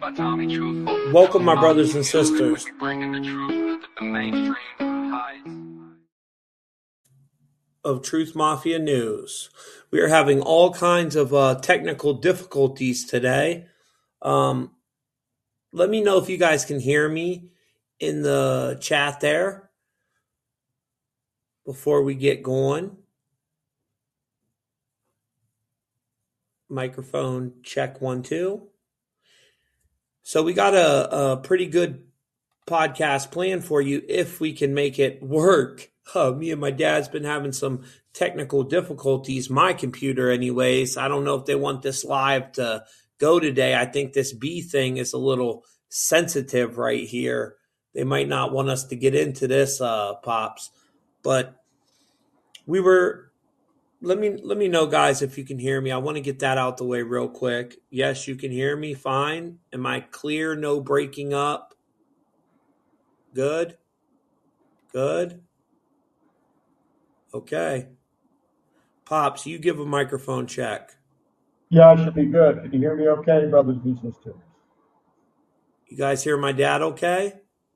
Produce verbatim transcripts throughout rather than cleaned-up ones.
Welcome, my brothers and sisters. Of Truth Mafia News. We are having all kinds of uh, technical difficulties today. Um, let me know if you guys can hear me in the chat there before we get going. Microphone check one, two. So we got a, a pretty good podcast planned for you if we can make it work. Uh, me and my dad's been having some technical difficulties. My computer, anyways. I don't know if they want this live to go today. I think this B thing is a little sensitive right here. They might not want us to get into this, uh, Pops. But we were. Let me let me know, guys, if you can hear me. I want to get that out the way real quick. Yes, you can hear me fine. Am I clear? No breaking up? Good? Good? Okay. Pops, you give a microphone check. Yeah, I should be good. Can you hear me okay, brothers and sisters? You guys hear my dad okay?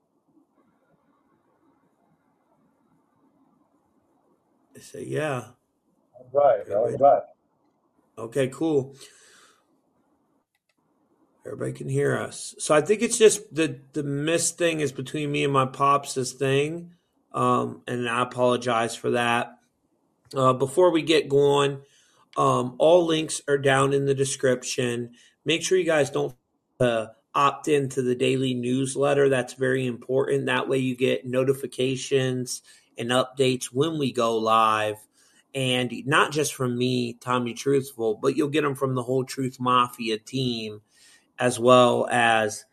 They say, yeah. All right, all right. Okay, cool. Everybody can hear us. So I think it's just the, the missed thing is between me and my Pops' thing. Um, and I apologize for that. Uh, before we get going, um, all links are down in the description. Make sure you guys don't uh, opt into the daily newsletter. That's very important. That way you get notifications and updates when we go live. And not just from me, Tommy Truthful, but you'll get them from the whole Truth Mafia team, as well as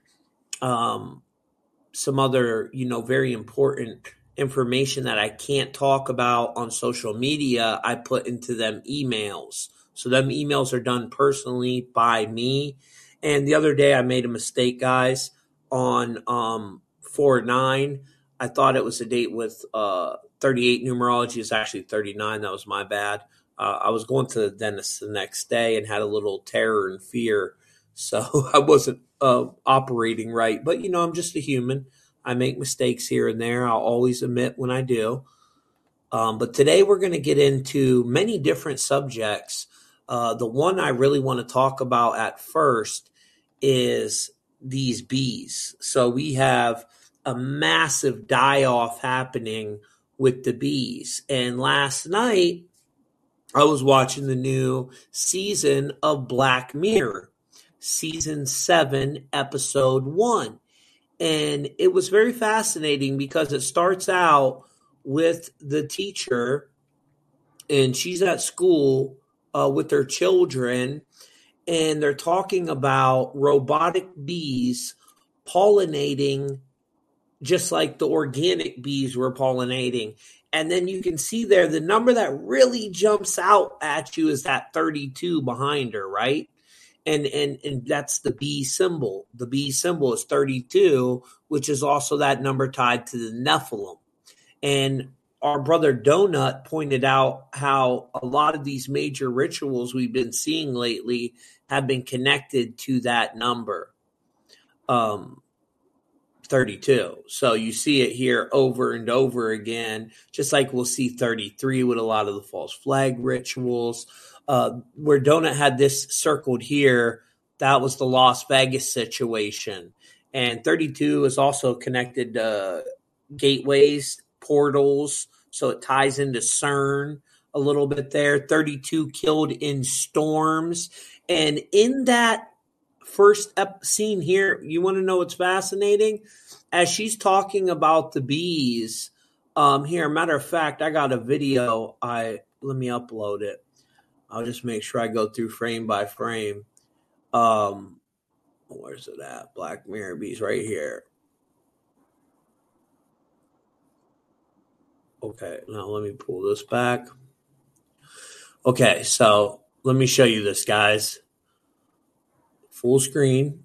um, some other, you know, very important information that I can't talk about on social media. I put into them emails. So them emails are done personally by me. And the other day I made a mistake, guys, on um, four nine. I thought it was a date with uh, thirty-eight numerology. It's actually thirty-nine. That was my bad. Uh, I was going to the dentist the next day and had a little terror and fear. So I wasn't uh, operating right. But, you know, I'm just a human. I make mistakes here and there. I'll always admit when I do. Um, but today we're going to get into many different subjects. Uh, the one I really want to talk about at first is these bees. So we have a massive die-off happening with the bees. And last night I was watching the new season of Black Mirror, season seven, episode one. And it was very fascinating because it starts out with the teacher, and she's at school uh, with their children, and they're talking about robotic bees pollinating just like the organic bees were pollinating. And then you can see there the number that really jumps out at you is that thirty-two behind her, right? And, and and that's the B symbol. The B symbol is thirty-two, which is also that number tied to the Nephilim. And our brother Donut pointed out how a lot of these major rituals we've been seeing lately have been connected to that number, um, thirty-two. So you see it here over and over again, just like we'll see thirty-three with a lot of the false flag rituals. Uh, where Donut had this circled here, that was the Las Vegas situation. And thirty-two is also connected to gateways, portals, so it ties into CERN a little bit there. thirty-two killed in storms. And in that first ep- scene here, you want to know what's fascinating? As she's talking about the bees, um, here, matter of fact, I got a video. I let me upload it. I'll just make sure I go through frame by frame. Um, where's it at? Black Mirror bees right here. Okay, now let me pull this back. Okay, so let me show you this, guys. Full screen.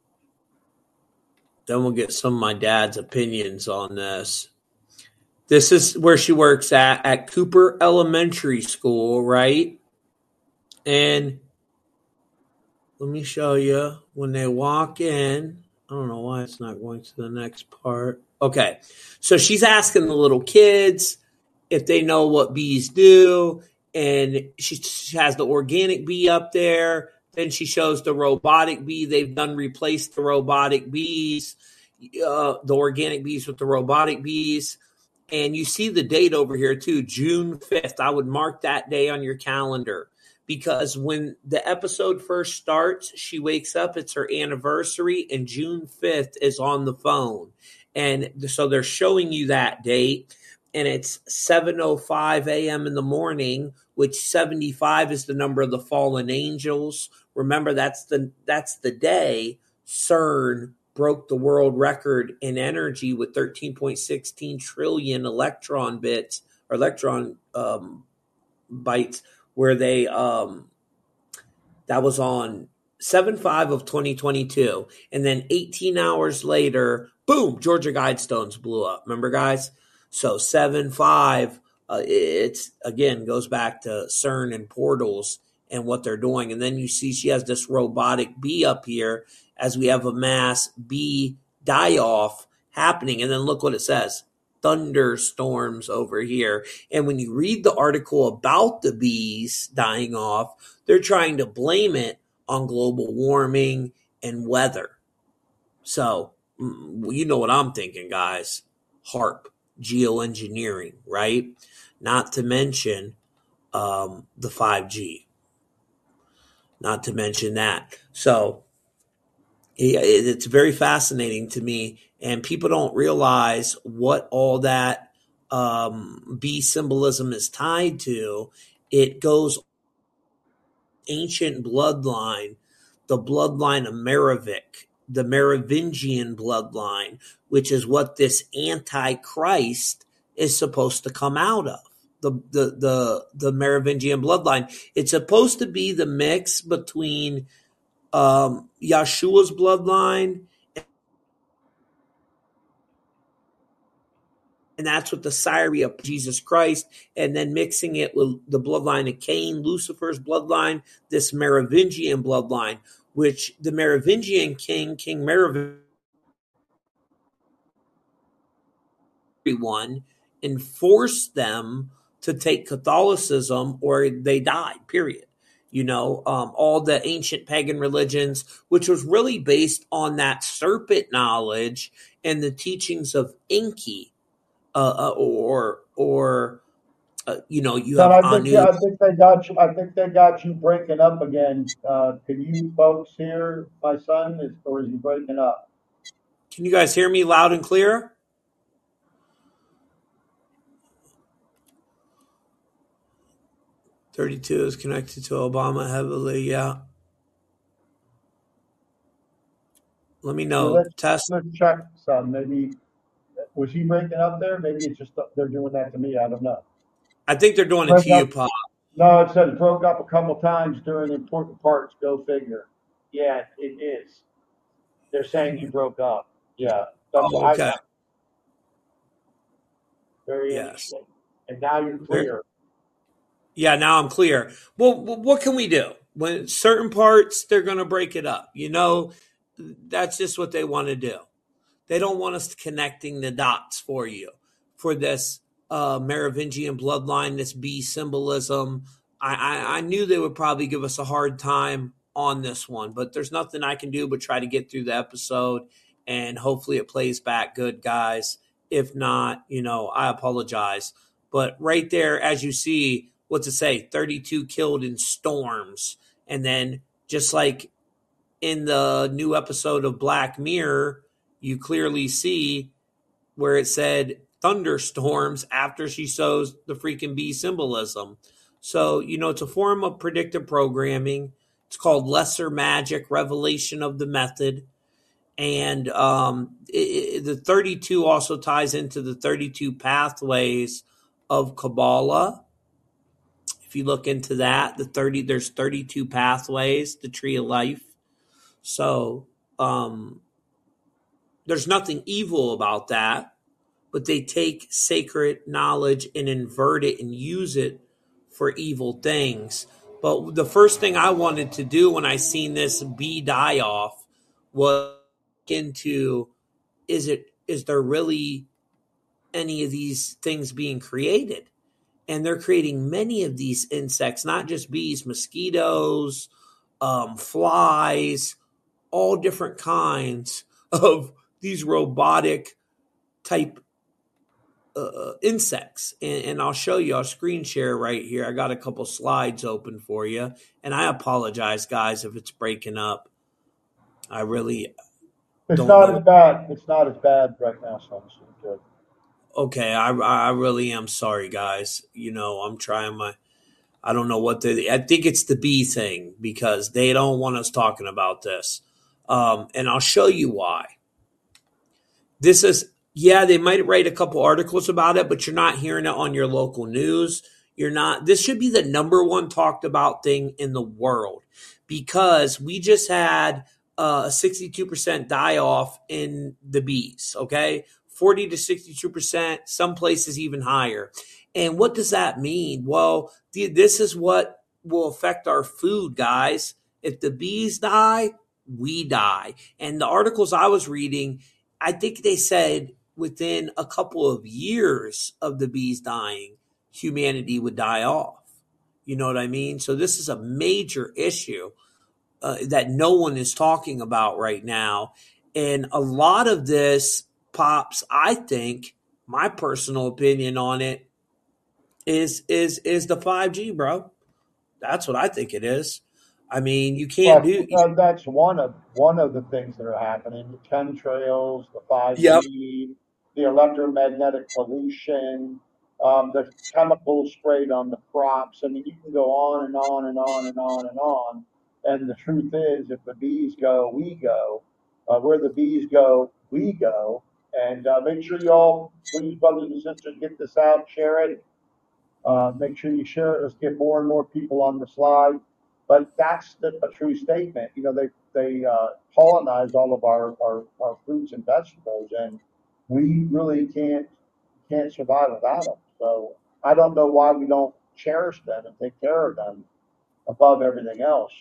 Then we'll get some of my dad's opinions on this. This is where she works at, at Cooper Elementary School, right? And let me show you when they walk in, I don't know why it's not going to the next part. Okay. So she's asking the little kids if they know what bees do. And she, she has the organic bee up there. Then she shows the robotic bee. They've done replaced the robotic bees, uh, the organic bees with the robotic bees. And you see the date over here too, June fifth. I would mark that day on your calendar because when the episode first starts, she wakes up, it's her anniversary, and June fifth is on the phone. And so they're showing you that date, and it's seven oh five a.m. in the morning, which seventy-five is the number of the fallen angels. Remember, that's the that's the day CERN broke the world record in energy with thirteen point one six trillion electron bits or electron um, bytes, where they um, that was on seven five of twenty twenty-two. And then eighteen hours later, boom, Georgia Guidestones blew up. Remember, guys? So seven five, uh, it's, again, goes back to CERN and portals and what they're doing. And then you see she has this robotic bee up here as we have a mass bee die-off happening. And then look what it says, thunderstorms over here. And when you read the article about the bees dying off, they're trying to blame it on global warming and weather. So you know what I'm thinking, guys. HAARP, geoengineering, right? Not to mention um, the five G. Not to mention that. So it's very fascinating to me, and people don't realize what all that um, bee symbolism is tied to. It goes ancient bloodline, the bloodline of Merovic, the Merovingian bloodline, which is what this Antichrist is supposed to come out of. The, the the the Merovingian bloodline. It's supposed to be the mix between um, Yeshua's bloodline, and that's what the Syria of Jesus Christ, and then mixing it with the bloodline of Cain, Lucifer's bloodline, this Merovingian bloodline, which the Merovingian king, King Merovingian, enforced them to take Catholicism or they died, period. You know, um, all the ancient pagan religions, which was really based on that serpent knowledge and the teachings of Enki, uh, uh, or, or uh, you know, you have Son, I think Anu. I think they got you. I think they got you breaking up again. Uh, can you folks hear my son, is, or is he breaking up? Can you guys hear me loud and clear? thirty-two is connected to Obama heavily, yeah. Let me know. So let's, Test. let's check, son. Maybe, was he breaking up there? Maybe it's just they're doing that to me. I don't know. I think they're doing it Break to you, up. Pop. No, it said broke up a couple times during important parts. Go figure. Yeah, it is. They're saying he broke up. Yeah. That's Oh, what okay. I, very Yes. interesting. And now you're clear. Yeah, now I'm clear. Well, what can we do? When certain parts, they're going to break it up. You know, that's just what they want to do. They don't want us connecting the dots for you for this uh, Merovingian bloodline, this bee symbolism. I, I, I knew they would probably give us a hard time on this one, but there's nothing I can do but try to get through the episode, and hopefully it plays back good, guys. If not, you know, I apologize. But right there, as you see, what's it say? thirty-two killed in storms. And then just like in the new episode of Black Mirror, you clearly see where it said thunderstorms after she shows the freaking bee symbolism. So, you know, it's a form of predictive programming. It's called Lesser Magic, Revelation of the Method. And um, it, it, the thirty-two also ties into the thirty-two pathways of Kabbalah. If you look into that, the thirty there's thirty-two pathways, the tree of life. So um, there's nothing evil about that, but they take sacred knowledge and invert it and use it for evil things. But the first thing I wanted to do when I seen this bee die off was into, is it, is there really any of these things being created? And they're creating many of these insects, not just bees, mosquitoes, um, flies, all different kinds of these robotic type uh, insects. And, and I'll show you, I'll screen share right here. I got a couple slides open for you. And I apologize, guys, if it's breaking up. I really It's don't not know. as bad. It's not as bad right now, so I'm still good. Okay, I, I really am sorry, guys. You know, I'm trying my, I don't know what the, I think it's the bee thing because they don't want us talking about this. Um, and I'll show you why. This is, yeah, they might write a couple articles about it, but you're not hearing it on your local news. You're not, this should be the number one talked about thing in the world because we just had uh, a sixty-two percent die off in the bees, okay? forty to sixty-two percent, some places even higher. And what does that mean? Well, the, this is what will affect our food, guys. If the bees die, we die. And the articles I was reading, I think they said within a couple of years of the bees dying, humanity would die off. You know what I mean? So this is a major issue uh, that no one is talking about right now. And a lot of this, Pops, I think, my personal opinion on it is is is the five G, bro. That's what I think it is. I mean, you can't Well, do. uh, that's one of one of the things that are happening: the chemtrails, the Yep. five G, the electromagnetic pollution, um, the chemicals sprayed on the crops. I mean, you can go on and on and on and on and on. And the truth is, if the bees go, we go. Uh, where the bees go, we go. And uh, make sure you all, please, brothers and sisters, get this out, share it. Uh, make sure you share it. Let's get more and more people on the slide. But that's the, a true statement. You know, they they uh, pollinize all of our, our, our fruits and vegetables, and we really can't can't survive without them. So I don't know why we don't cherish them and take care of them above everything else.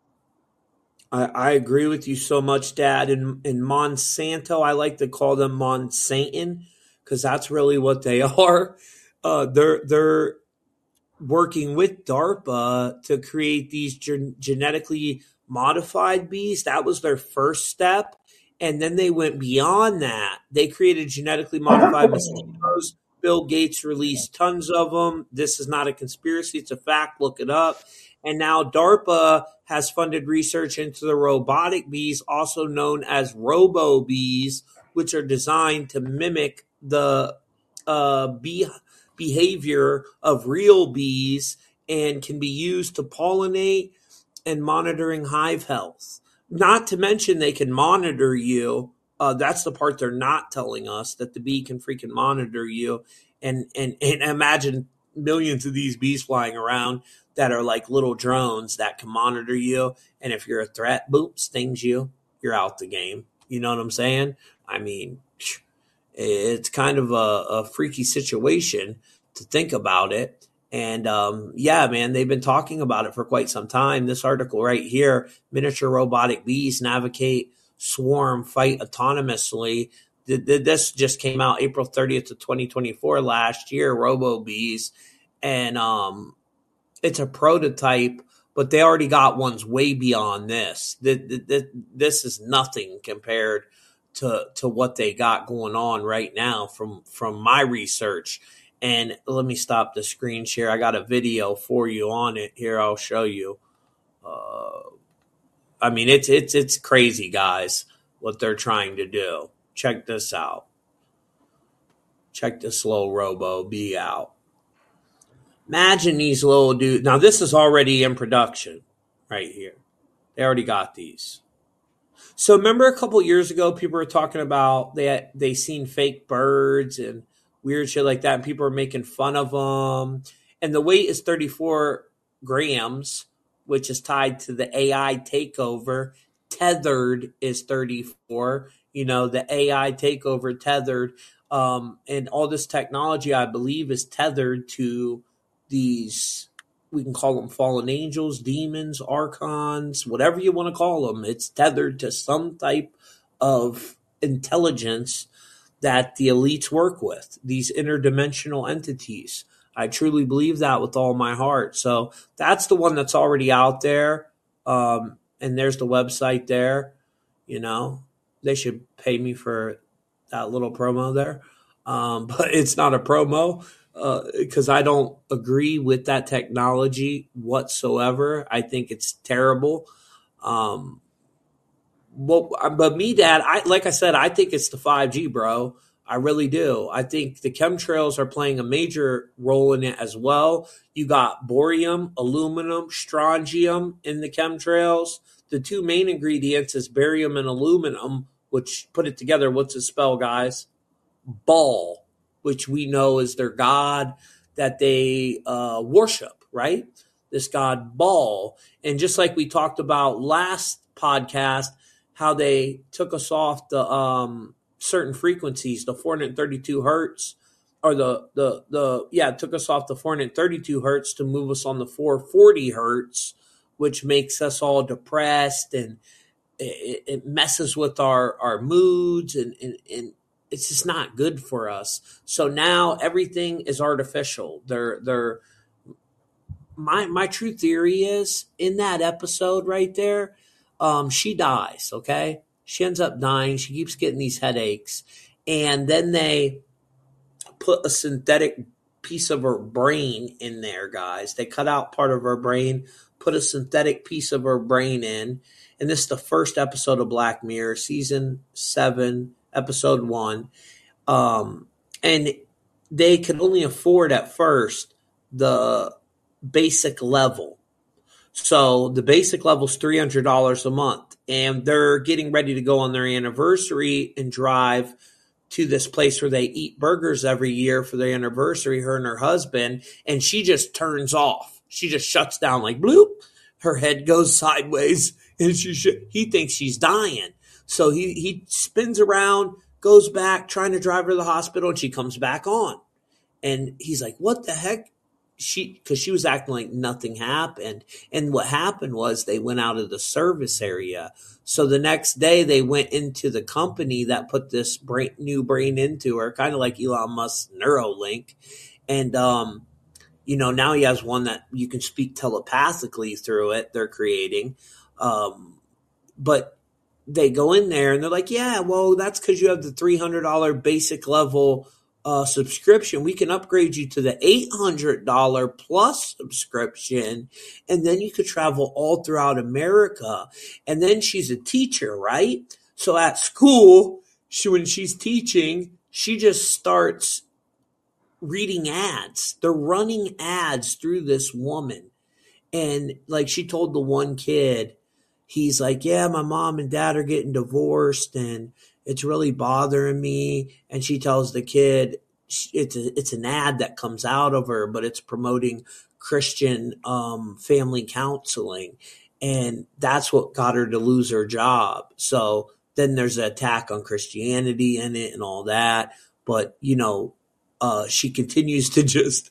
I, I agree with you so much, Dad. And in Monsanto, I like to call them Monsantan because that's really what they are. Uh, they're they're working with DARPA to create these gen- genetically modified bees. That was their first step. And then they went beyond that. They created genetically modified mosquitoes. Bill Gates released tons of them. This is not a conspiracy, it's a fact. Look it up. And now DARPA has funded research into the robotic bees, also known as robo bees, which are designed to mimic the uh, bee behavior of real bees and can be used to pollinate and monitoring hive health. Not to mention they can monitor you. Uh, that's the part they're not telling us, that the bee can freaking monitor you. And, and, and imagine millions of these bees flying around that are like little drones that can monitor you. And if you're a threat, boom, stings you, you're out the game. You know what I'm saying? I mean, it's kind of a, a freaky situation to think about it. And um, yeah, man, they've been talking about it for quite some time. This article right here, miniature robotic bees navigate swarm, fight autonomously. This just came out April thirtieth of twenty twenty-four last year, Robo Bees. And um, it's a prototype, but they already got ones way beyond this. This is nothing compared to to what they got going on right now from from my research. And let me stop the screen share. I got a video for you on it here. I'll show you. Uh, I mean, it's it's it's crazy, guys, what they're trying to do. Check this out. Check this little robo bee out. Imagine these little dudes. Now, this is already in production right here. They already got these. So remember a couple years ago, people were talking about they they seen fake birds and weird shit like that, and people were making fun of them. And the weight is thirty-four grams, which is tied to the A I takeover. Tethered is thirty-four. You know, the A I takeover tethered. Um, and all this technology, I believe, is tethered to these we can call them fallen angels, demons, archons, whatever you want to call them. It's tethered to some type of intelligence that the elites work with, these interdimensional entities. I truly believe that with all my heart. So that's the one that's already out there. Um, and there's the website there. You know, they should pay me for that little promo there. Um, but it's not a promo because uh, I don't agree with that technology whatsoever. I think it's terrible. Um, well, but me, Dad, I like I said, I think it's the five G, bro. I really do. I think the chemtrails are playing a major role in it as well. You got borium, aluminum, strontium in the chemtrails. The two main ingredients is barium and aluminum, which put it together. What's it spell, guys? Baal, which we know is their god that they uh, worship, right? This god Baal. And just like we talked about last podcast, how they took us off the um, certain frequencies, the four hundred thirty-two hertz, or the, the, the, yeah, it took us off the four hundred thirty-two hertz to move us on the four forty hertz, which makes us all depressed and it, it messes with our, our moods and, and, and it's just not good for us. So now everything is artificial. They're, they're, my, my true theory is in that episode right there, um, she dies. Okay. She ends up dying. She keeps getting these headaches. And then they put a synthetic piece of her brain in there, guys. They cut out part of her brain, put a synthetic piece of her brain in. And this is the first episode of Black Mirror, season seven, episode one. Um, and they could only afford at first the basic level. So the basic level is three hundred dollars a month. And they're getting ready to go on their anniversary and drive to this place where they eat burgers every year for their anniversary, her and her husband. And she just turns off. She just shuts down like bloop. Her head goes sideways and she sh- he thinks she's dying. So he, he spins around, goes back, trying to drive her to the hospital, and she comes back on. And he's like, what the heck? She, because she was acting like nothing happened. And what happened was they went out of the service area. So the next day they went into the company that put this brain, new brain into her, kind of like Elon Musk's Neuralink. And, um, you know, now he has one that you can speak telepathically through it. They're creating. Um, but they go in there and they're like, yeah, well, that's because you have the three hundred dollars basic level uh, subscription. We can upgrade you to the eight hundred dollars plus subscription. And then you could travel all throughout America. And then she's a teacher, right? So at school, she, when she's teaching, she just starts reading ads. They're running ads through this woman. And like she told the one kid, he's like, yeah, my mom and dad are getting divorced and it's really bothering me. And she tells the kid it's a, it's an ad that comes out of her, but it's promoting Christian um, family counseling. And that's what got her to lose her job. So then there's an attack on Christianity in it and all that. But, you know, uh, she continues to just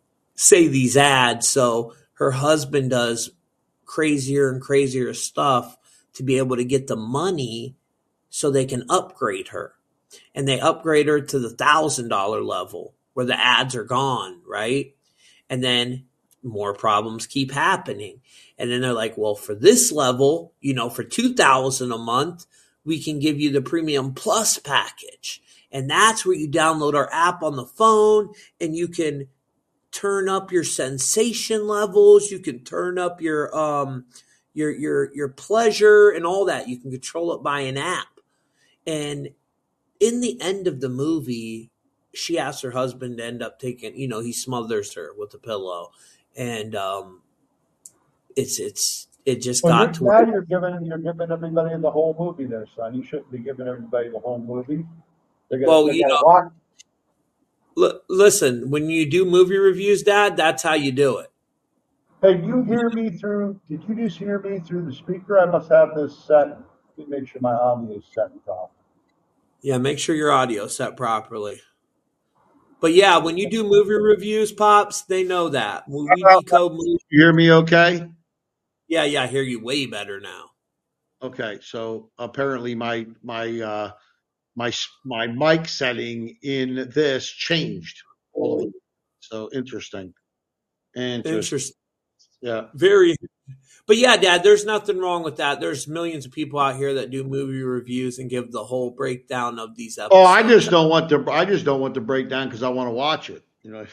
say these ads. So her husband does crazier and crazier stuff to be able to get the money so they can upgrade her. And they upgrade her to the one thousand dollars level where the ads are gone, right? And then more problems keep happening. And then they're like, well, for this level, you know, for two thousand dollars a month, we can give you the Premium Plus package. And that's where you download our app on the phone and you can turn up your sensation levels. You can turn up your um your your your pleasure and all that. You can control it by an app. And in the end of the movie, she asks her husband to end up taking, you know, he smothers her with a pillow. And um it's it's it just Well, got you're, to now where, you're giving you're giving everybody the whole movie there, son. You shouldn't be giving everybody the whole movie. They're gonna well, they you gotta know, watch. l- listen, when you do movie reviews, Dad, that's how you do it. Hey, you hear me through? Did you just hear me through the speaker? I must have this set. Let me make sure my audio is set properly. Yeah, make sure your audio's set properly. But yeah, when you do movie reviews, pops, they know that when we decode movies. You hear me okay? Yeah, yeah, I hear you way better now. Okay, so apparently my my uh my my mic setting in this changed all of it. So interesting. Interesting. Interesting. Yeah. Very. But yeah, Dad, there's nothing wrong with that. There's millions of people out here that do movie reviews and give the whole breakdown of these Oh, I just episodes. don't want to I just don't want to break down because I want to watch it. You know.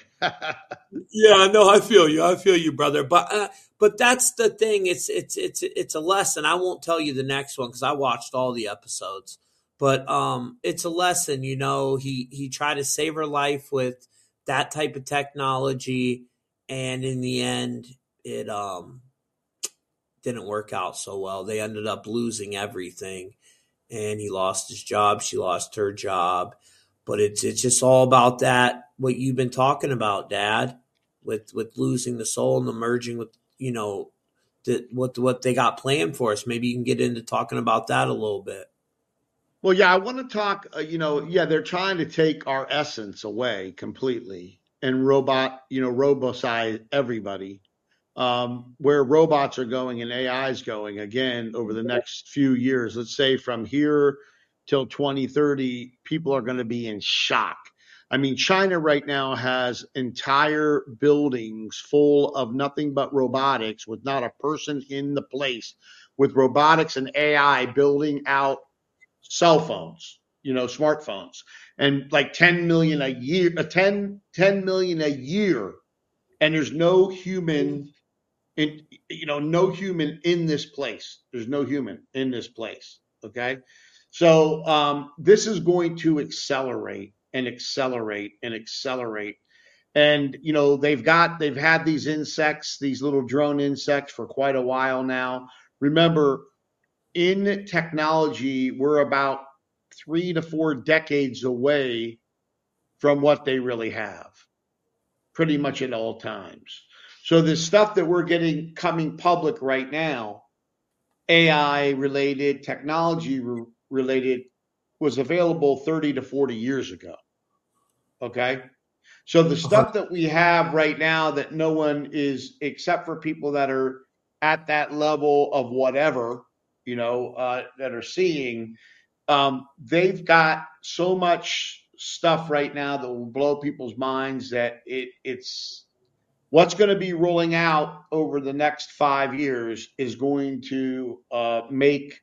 Yeah, no, I feel you. I feel you, brother. But uh, but that's the thing. It's it's it's it's a lesson. I won't tell you the next one because I watched all the episodes. But um, it's a lesson. You know, he he tried to save her life with that type of technology, and in the end, it um didn't work out so well. They ended up losing everything, and he lost his job. She lost her job. But it's it's just all about that what you've been talking about, Dad, with with losing the soul and the merging with you know the, what what they got planned for us. Maybe you can get into talking about that a little bit. Well, yeah, I want to talk, uh, you know, yeah, they're trying to take our essence away completely and robot, you know, robosize everybody. Um, where robots are going and A I is going again over the next few years, let's say from here till twenty thirty, people are going to be in shock. I mean, China right now has entire buildings full of nothing but robotics with not a person in the place, with robotics and A I building out cell phones, you know, smartphones, and like ten million a year, uh, ten, ten million a year. And there's no human in, you know, no human in this place. There's no human in this place. Okay. So um, this is going to accelerate and accelerate and accelerate. And, you know, they've got, they've had these insects, these little drone insects for quite a while now. Remember, in technology, we're about three to four decades away from what they really have, pretty much at all times. So the stuff that we're getting coming public right now, A I related, technology related, was available thirty to forty years ago. Okay. So the Uh-huh. stuff that we have right now that no one is, except for people that are at that level of whatever, you know, uh, that are seeing, um, they've got so much stuff right now that will blow people's minds that it, it's what's going to be rolling out over the next five years is going to uh, make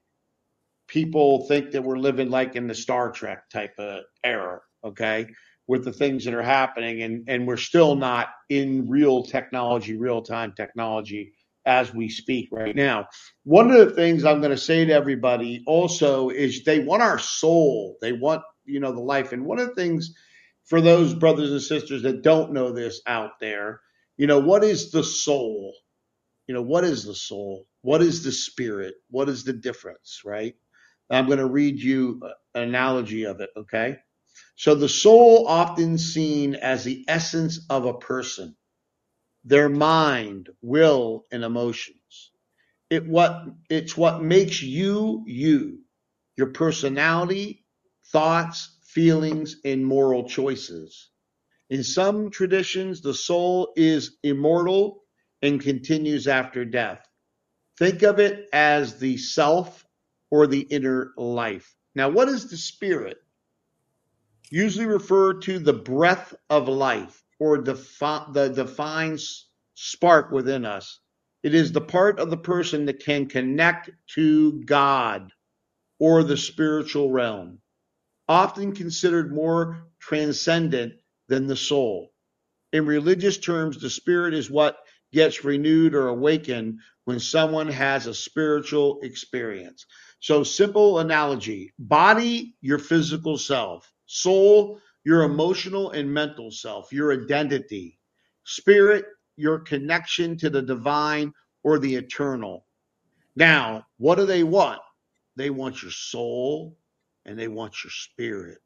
people think that we're living like in the Star Trek type of era, okay, with the things that are happening. And, and we're still not in real technology, real time technology as we speak right now. One of the things I'm going to say to everybody also is they want our soul. They want, you know, the life. And one of the things for those brothers and sisters that don't know this out there, you know, what is the soul? You know, what is the soul? What is the spirit? What is the difference, right? I'm going to read you an analogy of it, okay? So the soul often seen as the essence of a person, their mind, will, and emotions. It what it's what makes you you, your personality, thoughts, feelings, and moral choices. In some traditions, the soul is immortal and continues after death. Think of it as the self or the inner life. Now, what is the spirit? Usually referred to the breath of life or the, the divine spark within us. It is the part of the person that can connect to God or the spiritual realm, often considered more transcendent than the soul. In religious terms, the spirit is what gets renewed or awakened when someone has a spiritual experience. So, simple analogy: body, your physical self; soul, your emotional and mental self, your identity; spirit, your connection to the divine or the eternal. Now, what do they want? They want your soul and they want your spirit.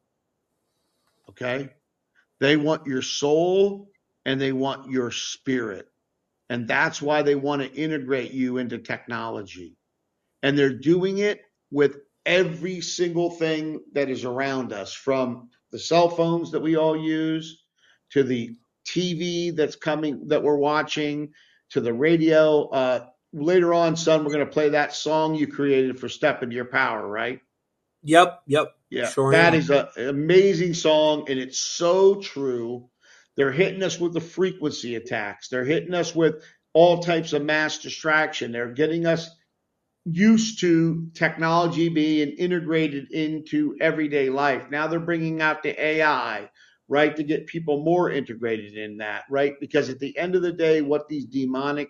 Okay? They want your soul and they want your spirit. And that's why they want to integrate you into technology. And they're doing it with every single thing that is around us, from the cell phones that we all use to the T V that's coming that we're watching, to the radio. Uh, later on, son, we're going to play that song you created for Step Into Your Power, right? Yep, yep, Yeah, sure that am. is a, an amazing song, and it's so true. They're hitting us with the frequency attacks. They're hitting us with all types of mass distraction. They're getting us used to technology being integrated into everyday life. Now they're bringing out the A I, right, to get people more integrated in that, right? Because at the end of the day, what these demonic,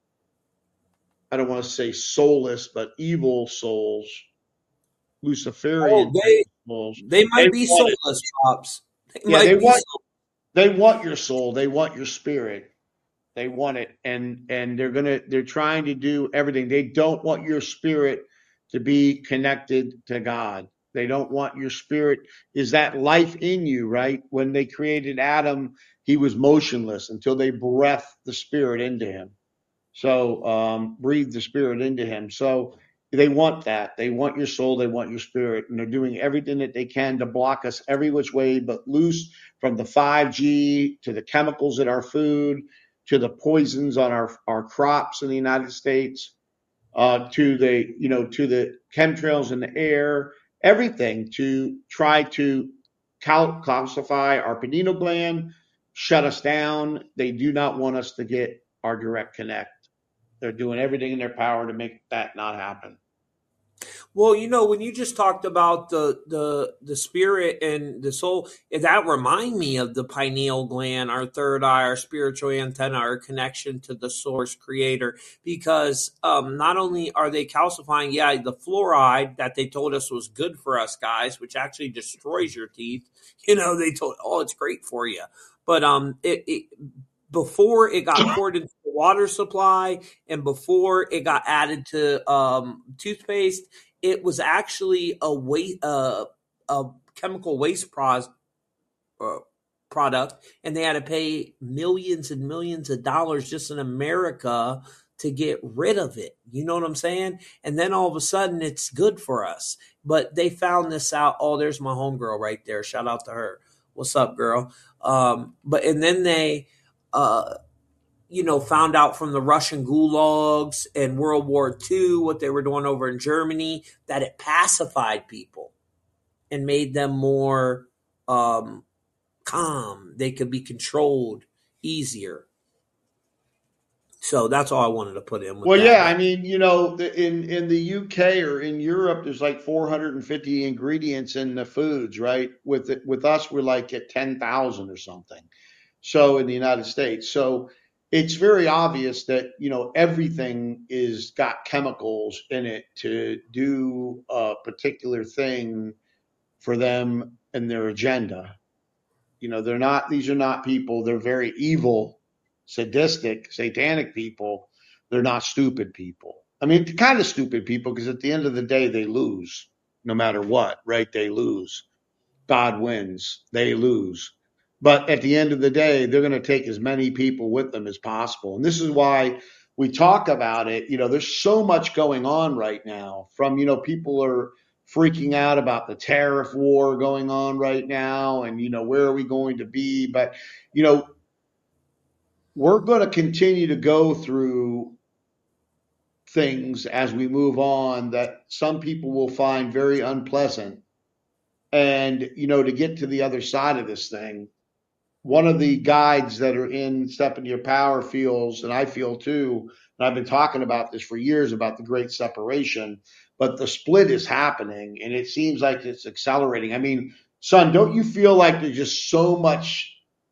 I don't want to say soulless, but evil souls, Oh, Luciferian type they souls, they they might be want it. soulless, pops. They Yeah, they might be want soulless. they want your soul. They want your spirit. They want it, and and they're gonna they're trying to do everything. They don't want your spirit to be connected to God. They don't want your spirit. Is that life in you, right? When they created Adam, he was motionless until they breathed the spirit into him. So um, breathe the spirit into him. So they want that. They want your soul. They want your spirit, and they're doing everything that they can to block us every which way but loose, from the five G to the chemicals in our food to the poisons on our our crops in the United States, uh, to the you know to the chemtrails in the air, everything to try to cal- calcify our pineal gland, shut us down. They do not want us to get our direct connect. They're doing everything in their power to make that not happen. Well, you know, when you just talked about the the the spirit and the soul, eh, that remind me of the pineal gland, our third eye, our spiritual antenna, our connection to the source creator. Because um, not only are they calcifying, yeah, the fluoride that they told us was good for us guys, which actually destroys your teeth. You know, they told, oh, it's great for you, but um, it, it before it got poured into the water supply and before it got added to um, toothpaste, it was actually a waste, uh, a chemical waste pro- uh, product, and they had to pay millions and millions of dollars just in America to get rid of it. You know what I'm saying? And then all of a sudden, it's good for us. But they found this out. Oh, there's my homegirl right there. Shout out to her. What's up, girl? Um, but and then they. Uh, you know, found out from the Russian gulags and World War Two, what they were doing over in Germany, that it pacified people and made them more um, calm. They could be controlled easier. So that's all I wanted to put in with Well, that. yeah, I But mean, you know, in in the U K or in Europe, there's like four hundred fifty ingredients in the foods, right? With it, with us, we're like at ten thousand or something. So in the United States, so it's very obvious that you know everything is got chemicals in it to do a particular thing for them and their agenda. You know, they're not, these are not people, they're very evil, sadistic, satanic people. They're not stupid people. I mean, kind of stupid people, because at the end of the day, they lose no matter what, right? They lose. God wins, they lose. But at the end of the day, they're going to take as many people with them as possible. And this is why we talk about it. You know, there's so much going on right now, from, you know, people are freaking out about the tariff war going on right now, and, you know, where are we going to be? But, you know, we're going to continue to go through things as we move on that some people will find very unpleasant. And, you know, to get to the other side of this thing, one of the guides that are in Step Into Your Power feels, and I feel too, and I've been talking about this for years, about the great separation, but the split is happening and it seems like it's accelerating. I mean, son, don't you feel like there's just so much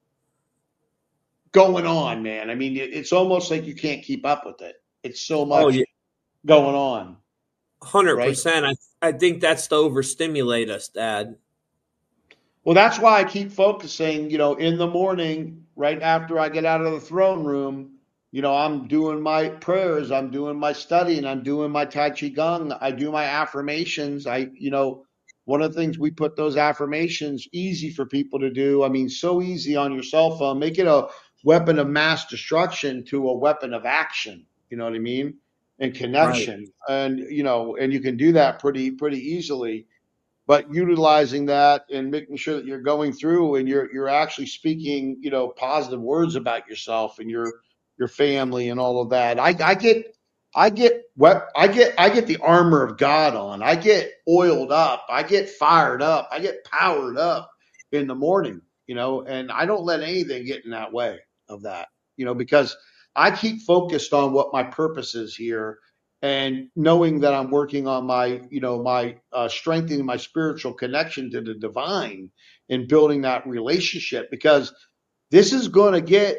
going on, man? I mean, it, it's almost like you can't keep up with it. It's so oh much yeah, going on, hundred right? percent. I I think that's to overstimulate us, Dad. Well, that's why I keep focusing, you know, in the morning, right after I get out of the throne room, you know, I'm doing my prayers, I'm doing my studying, I'm doing my Tai Chi Gong, I do my affirmations. I, you know, one of the things we put those affirmations easy for people to do. I mean, so easy on your cell phone. Make it a weapon of mass destruction to a weapon of action. You know what I mean? And Right. connection. And, you know, and you can do that pretty, pretty easily. but utilizing that and making sure that you're going through and you're you're actually speaking, you know, positive words about yourself and your your family and all of that. I, I get I get what I get I get the armor of God on. I get oiled up. I get fired up. I get powered up in the morning, you know, and I don't let anything get in that way of that, you know, because I keep focused on what my purpose is here and knowing that I'm working on my, you know, my uh, strengthening my spiritual connection to the divine and building that relationship, because this is going to get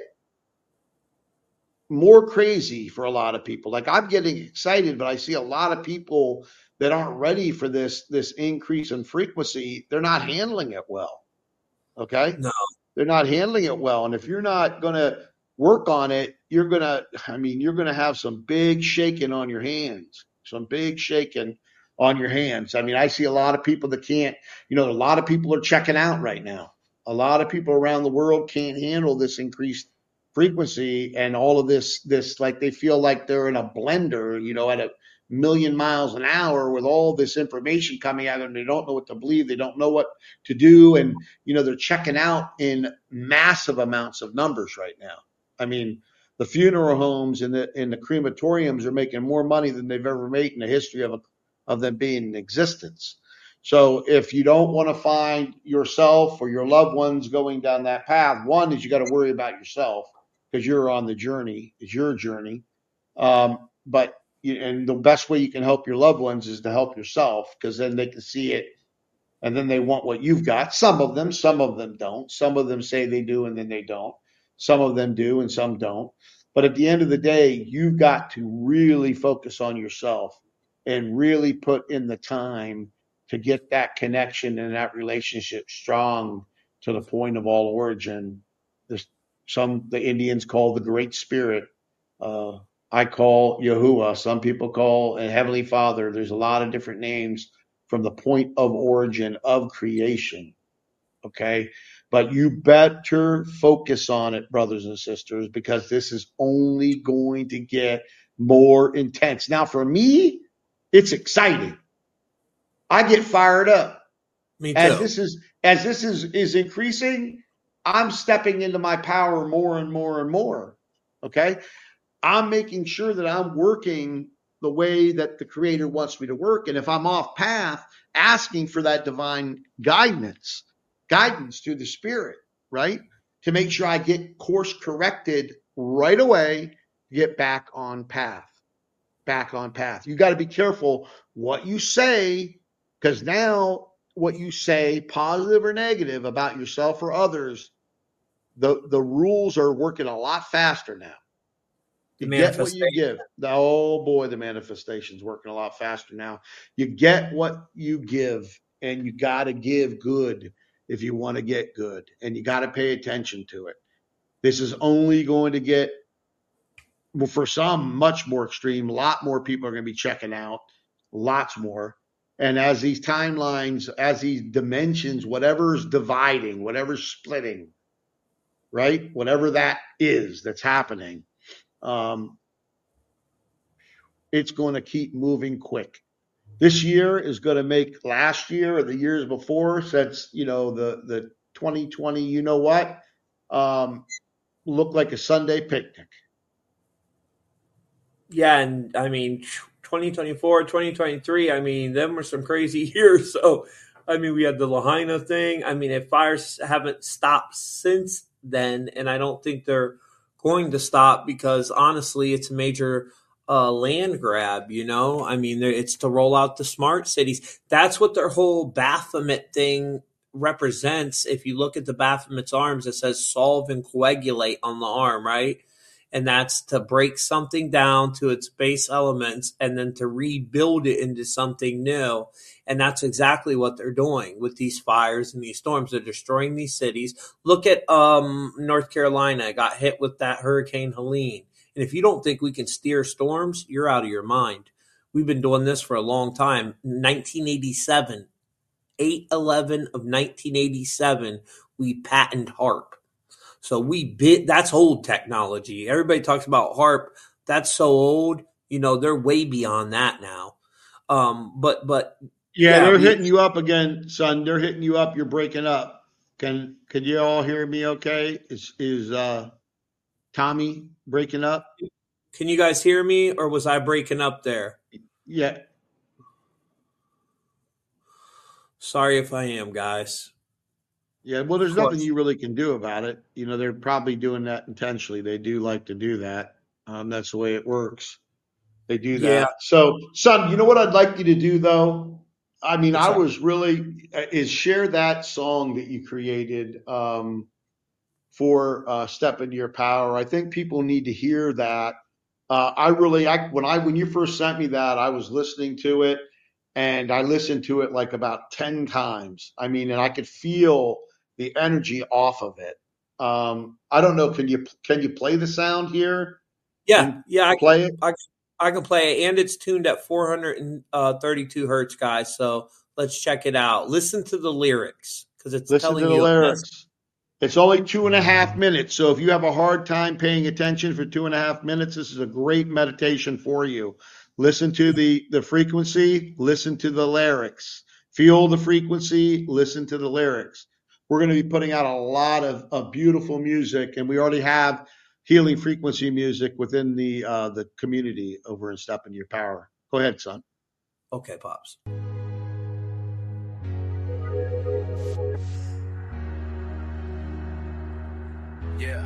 more crazy for a lot of people. Like, I'm getting excited, but I see a lot of people that aren't ready for this this increase in frequency. They're not handling it well. Okay, No. they're not handling it well, and if you're not going to work on it, you're going to, I mean, you're going to have some big shaking on your hands, some big shaking on your hands. I mean, I see a lot of people that can't, you know, a lot of people are checking out right now. A lot of people around the world can't handle this increased frequency and all of this, this, like they feel like they're in a blender, you know, at a million miles an hour with all this information coming at them. They don't know what to believe. They don't know what to do. And, you know, they're checking out in massive amounts of numbers right now. I mean, the funeral homes and the and the crematoriums are making more money than they've ever made in the history of a, of them being in existence. So if you don't want to find yourself or your loved ones going down that path, one is you got to worry about yourself because you're on the journey. It's your journey. Um, but you, and the best way you can help your loved ones is to help yourself, because then they can see it and then they want what you've got. Some of them, some of them don't. Some of them say they do and then they don't. Some of them do and some don't. But at the end of the day, you've got to really focus on yourself and really put in the time to get that connection and that relationship strong to the point of all origin. There's some the Indians call the Great Spirit. Uh, I call Yahuwah. Some people call a Heavenly Father. There's a lot of different names from the point of origin of creation. Okay. But you better focus on it, brothers and sisters, because this is only going to get more intense. Now, for me, it's exciting. I get fired up. Me As too. this is as this is is increasing, I'm stepping into my power more and more and more. Okay. I'm making sure that I'm working the way that the Creator wants me to work. And if I'm off path, asking for that divine guidance, guidance through the Spirit, right? To make sure I get course corrected right away, get back on path, back on path. You got to be careful what you say, because now what you say, positive or negative, about yourself or others, the, the rules are working a lot faster now. The You get what you manifestation. give. Oh boy, the manifestation's working a lot faster now. You get what you give, and you got to give good if you want to get good, and you got to pay attention to it. This is only going to get, well, for some, much more extreme. A lot more people are going to be checking out, lots more. And as these timelines, as these dimensions, whatever's dividing, whatever's splitting, right? Whatever that is that's happening, um, it's going to keep moving quick. This year is going to make last year or the years before, since, you know, the, the twenty twenty, you know what, um, look like a Sunday picnic. Yeah, and I mean, twenty twenty-four, twenty twenty-three, I mean, them were some crazy years. So, I mean, we had the Lahaina thing. I mean, if fires haven't stopped since then, and I don't think they're going to stop, because honestly, it's a major uh, land grab, you know? I mean, it's to roll out the smart cities. That's what their whole Baphomet thing represents. If you look at the Baphomet's arms, it says solve and coagulate on the arm, right? And that's to break something down to its base elements and then to rebuild it into something new. And that's exactly what they're doing with these fires and these storms. They're destroying these cities. Look at um, North Carolina, got hit with that Hurricane Helene. And if you don't think we can steer storms, you're out of your mind. We've been doing this for a long time. nineteen eighty-seven, eight eleven of nineteen eighty-seven, we patent HAARP. So we bit that's old technology. Everybody talks about HAARP. That's so old. You know, they're way beyond that now. Um, but but Yeah, Yeah, they're we hitting you up again, son. They're hitting you up. You're breaking up. Can can you all hear me okay? Is is uh Tommy breaking up? can you guys hear me or was I breaking up there? Yeah. Sorry if I am, guys. Yeah, well, Of there's nothing course. you really can do about it. You know, they're probably doing that intentionally. They do like to do that. Um, that's the way it works. They do Yeah, that. So, son, you know what I'd like you to do though? I mean, what's I up? was really is share that song that you created um, for uh, "Step Into Your Power." I think people need to hear that. Uh, I really, I when I when you first sent me that, I was listening to it, and I listened to it like about ten times. I mean, and I could feel the energy off of it. Um, I don't know. Can you can you play the sound here Yeah, and yeah, I play it? I, I can play it, and it's tuned at four hundred thirty-two hertz, guys. So let's check it out. Listen to the lyrics because it's Listen to telling the you a message. lyrics. It's only two and a half minutes. So if you have a hard time paying attention for two and a half minutes, this is a great meditation for you. Listen to the, the frequency, listen to the lyrics. Feel the frequency, listen to the lyrics. We're going to be putting out a lot of, of beautiful music, and we already have healing frequency music within the uh, the community over in Step Into Your Power. Go ahead, son. Okay, pops. Yeah.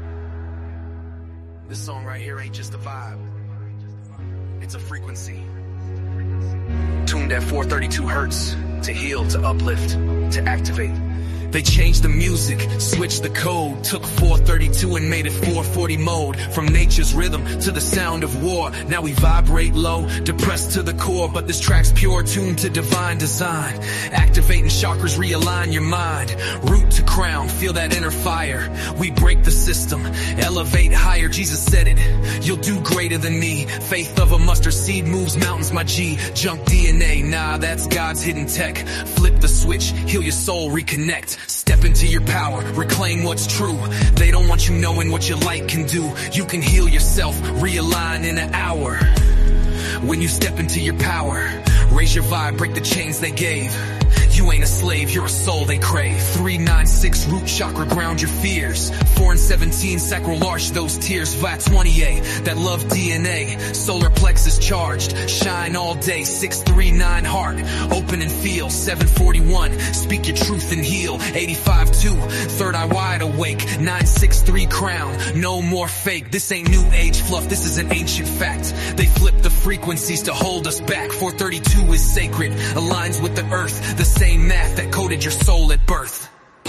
This song right here ain't just a vibe. It's a frequency. Tuned at four thirty-two hertz to heal, to uplift, to activate. They changed the music, switched the code, took four thirty-two and made it four forty mode. From nature's rhythm to the sound of war, now we vibrate low, depressed to the core, but this track's pure, tuned to divine design. Activating chakras, realign your mind. Root to crown, feel that inner fire. We break the system, elevate higher. Jesus said it, you'll do greater than me. Faith of a mustard seed moves mountains, my G. Junk D N A, nah, that's God's hidden tech. Flip the switch, heal your soul, reconnect. Step into your power, reclaim what's true. They don't want you knowing what your light can do. You can heal yourself, realign in an hour. When you step into your power, raise your vibe, break the chains they gave. You ain't a slave, you're a soul they crave. three nine six root chakra, ground your fears. four and seventeen sacral arch, those tears. V A twenty-eight, that love D N A. Solar plexus charged, shine all day. six three nine heart, open and feel. seven forty-one, speak your truth and heal. eighty-five two, third eye wide awake. nine six three crown, no more fake. This ain't new age fluff, this is an ancient fact. They flip the frequencies to hold us back. four thirty-two is sacred, aligns with the earth. The same math that coded your soul at birth.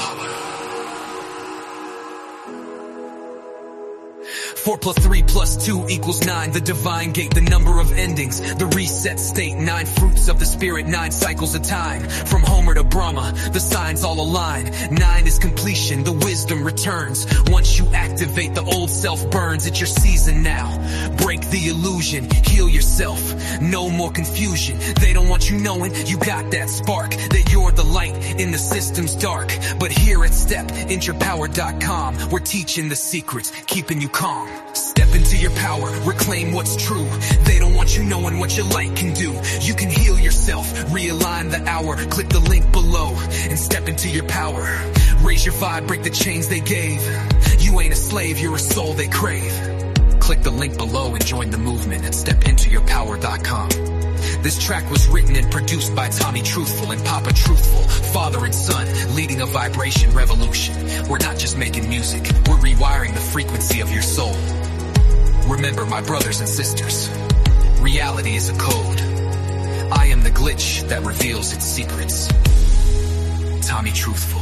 Four plus three plus two equals nine. The divine gate, the number of endings, the reset state. Nine fruits of the spirit, nine cycles of time. From Homer to Brahma, the signs all align. Nine is completion, the wisdom returns. Once you activate, the old self burns. It's your season now. Break the illusion, heal yourself. No more confusion. They don't want you knowing you got that spark, that you're the light in the system's dark. But here at step into your power dot com, we're teaching the secrets, keeping you calm. Step into your power, reclaim what's true. They don't want you knowing what your light can do. You can heal yourself, realign the hour. Click the link below and step into your power. Raise your vibe, break the chains they gave. You ain't a slave, you're a soul they crave. Click the link below and join the movement at step into your power dot com. This track was written and produced by Tommy Truthful and Papa Truthful, father and son, leading a vibration revolution. We're not just making music, we're rewiring the frequency of your soul. Remember, my brothers and sisters, reality is a code. I am the glitch that reveals its secrets. Tommy Truthful.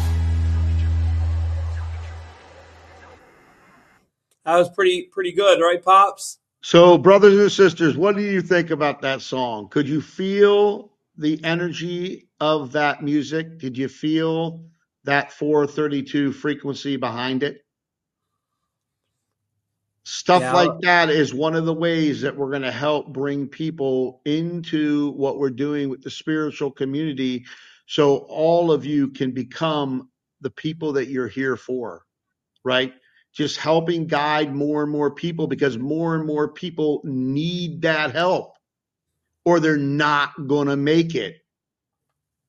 That was pretty pretty good, right, Pops? So, brothers and sisters, what do you think about that song? Could you feel the energy of that music? Did you feel that four thirty-two frequency behind it? Stuff Yeah, like that is one of the ways that we're going to help bring people into what we're doing with the spiritual community, so all of you can become the people that you're here for, right? Just helping guide more and more people, because more and more people need that help or they're not going to make it.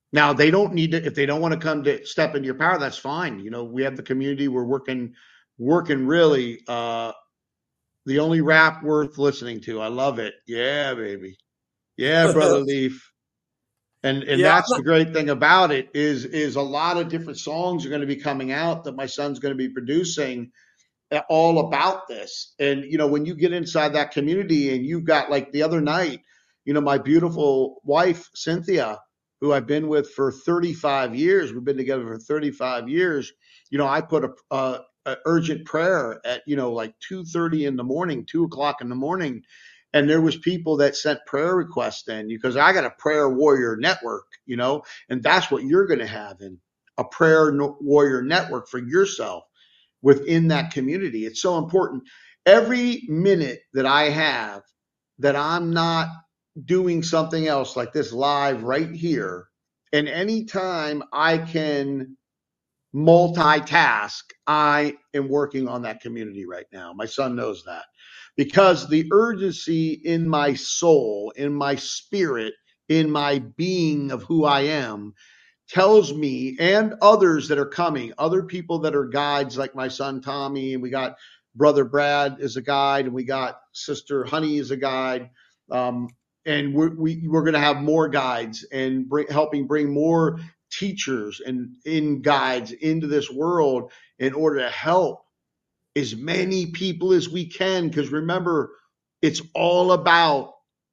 Now they don't need to, if they don't want to come to step into your power, that's fine. You know, we have the community. We're working, working really, uh, the only rap worth listening to. I love it. Yeah, baby. Yeah, brother Leaf. And and Yeah, that's the great thing about it is is a lot of different songs are going to be coming out that my son's going to be producing all about this. And you know, when you get inside that community and you've got like the other night, you know, my beautiful wife Cynthia, who I've been with for thirty-five years, we've been together for thirty-five years. You know, I put a, a, a urgent prayer at, you know, like two thirty in the morning, two o'clock in the morning. And there was people that sent prayer requests in because I got a prayer warrior network, you know, and that's what you're going to have in a prayer warrior network for yourself within that community. It's so important. Every minute that I have that I'm not doing something else like this live right here, and anytime I can multitask, I am working on that community right now. My son knows that because the urgency in my soul, in my spirit, in my being of who I am tells me, and others that are coming, other people that are guides like my son Tommy, and we got brother Brad as a guide, and we got sister Honey as a guide, um, and we're, we, we're going to have more guides and bring, helping bring more teachers and in guides into this world in order to help as many people as we can. Because remember, it's all about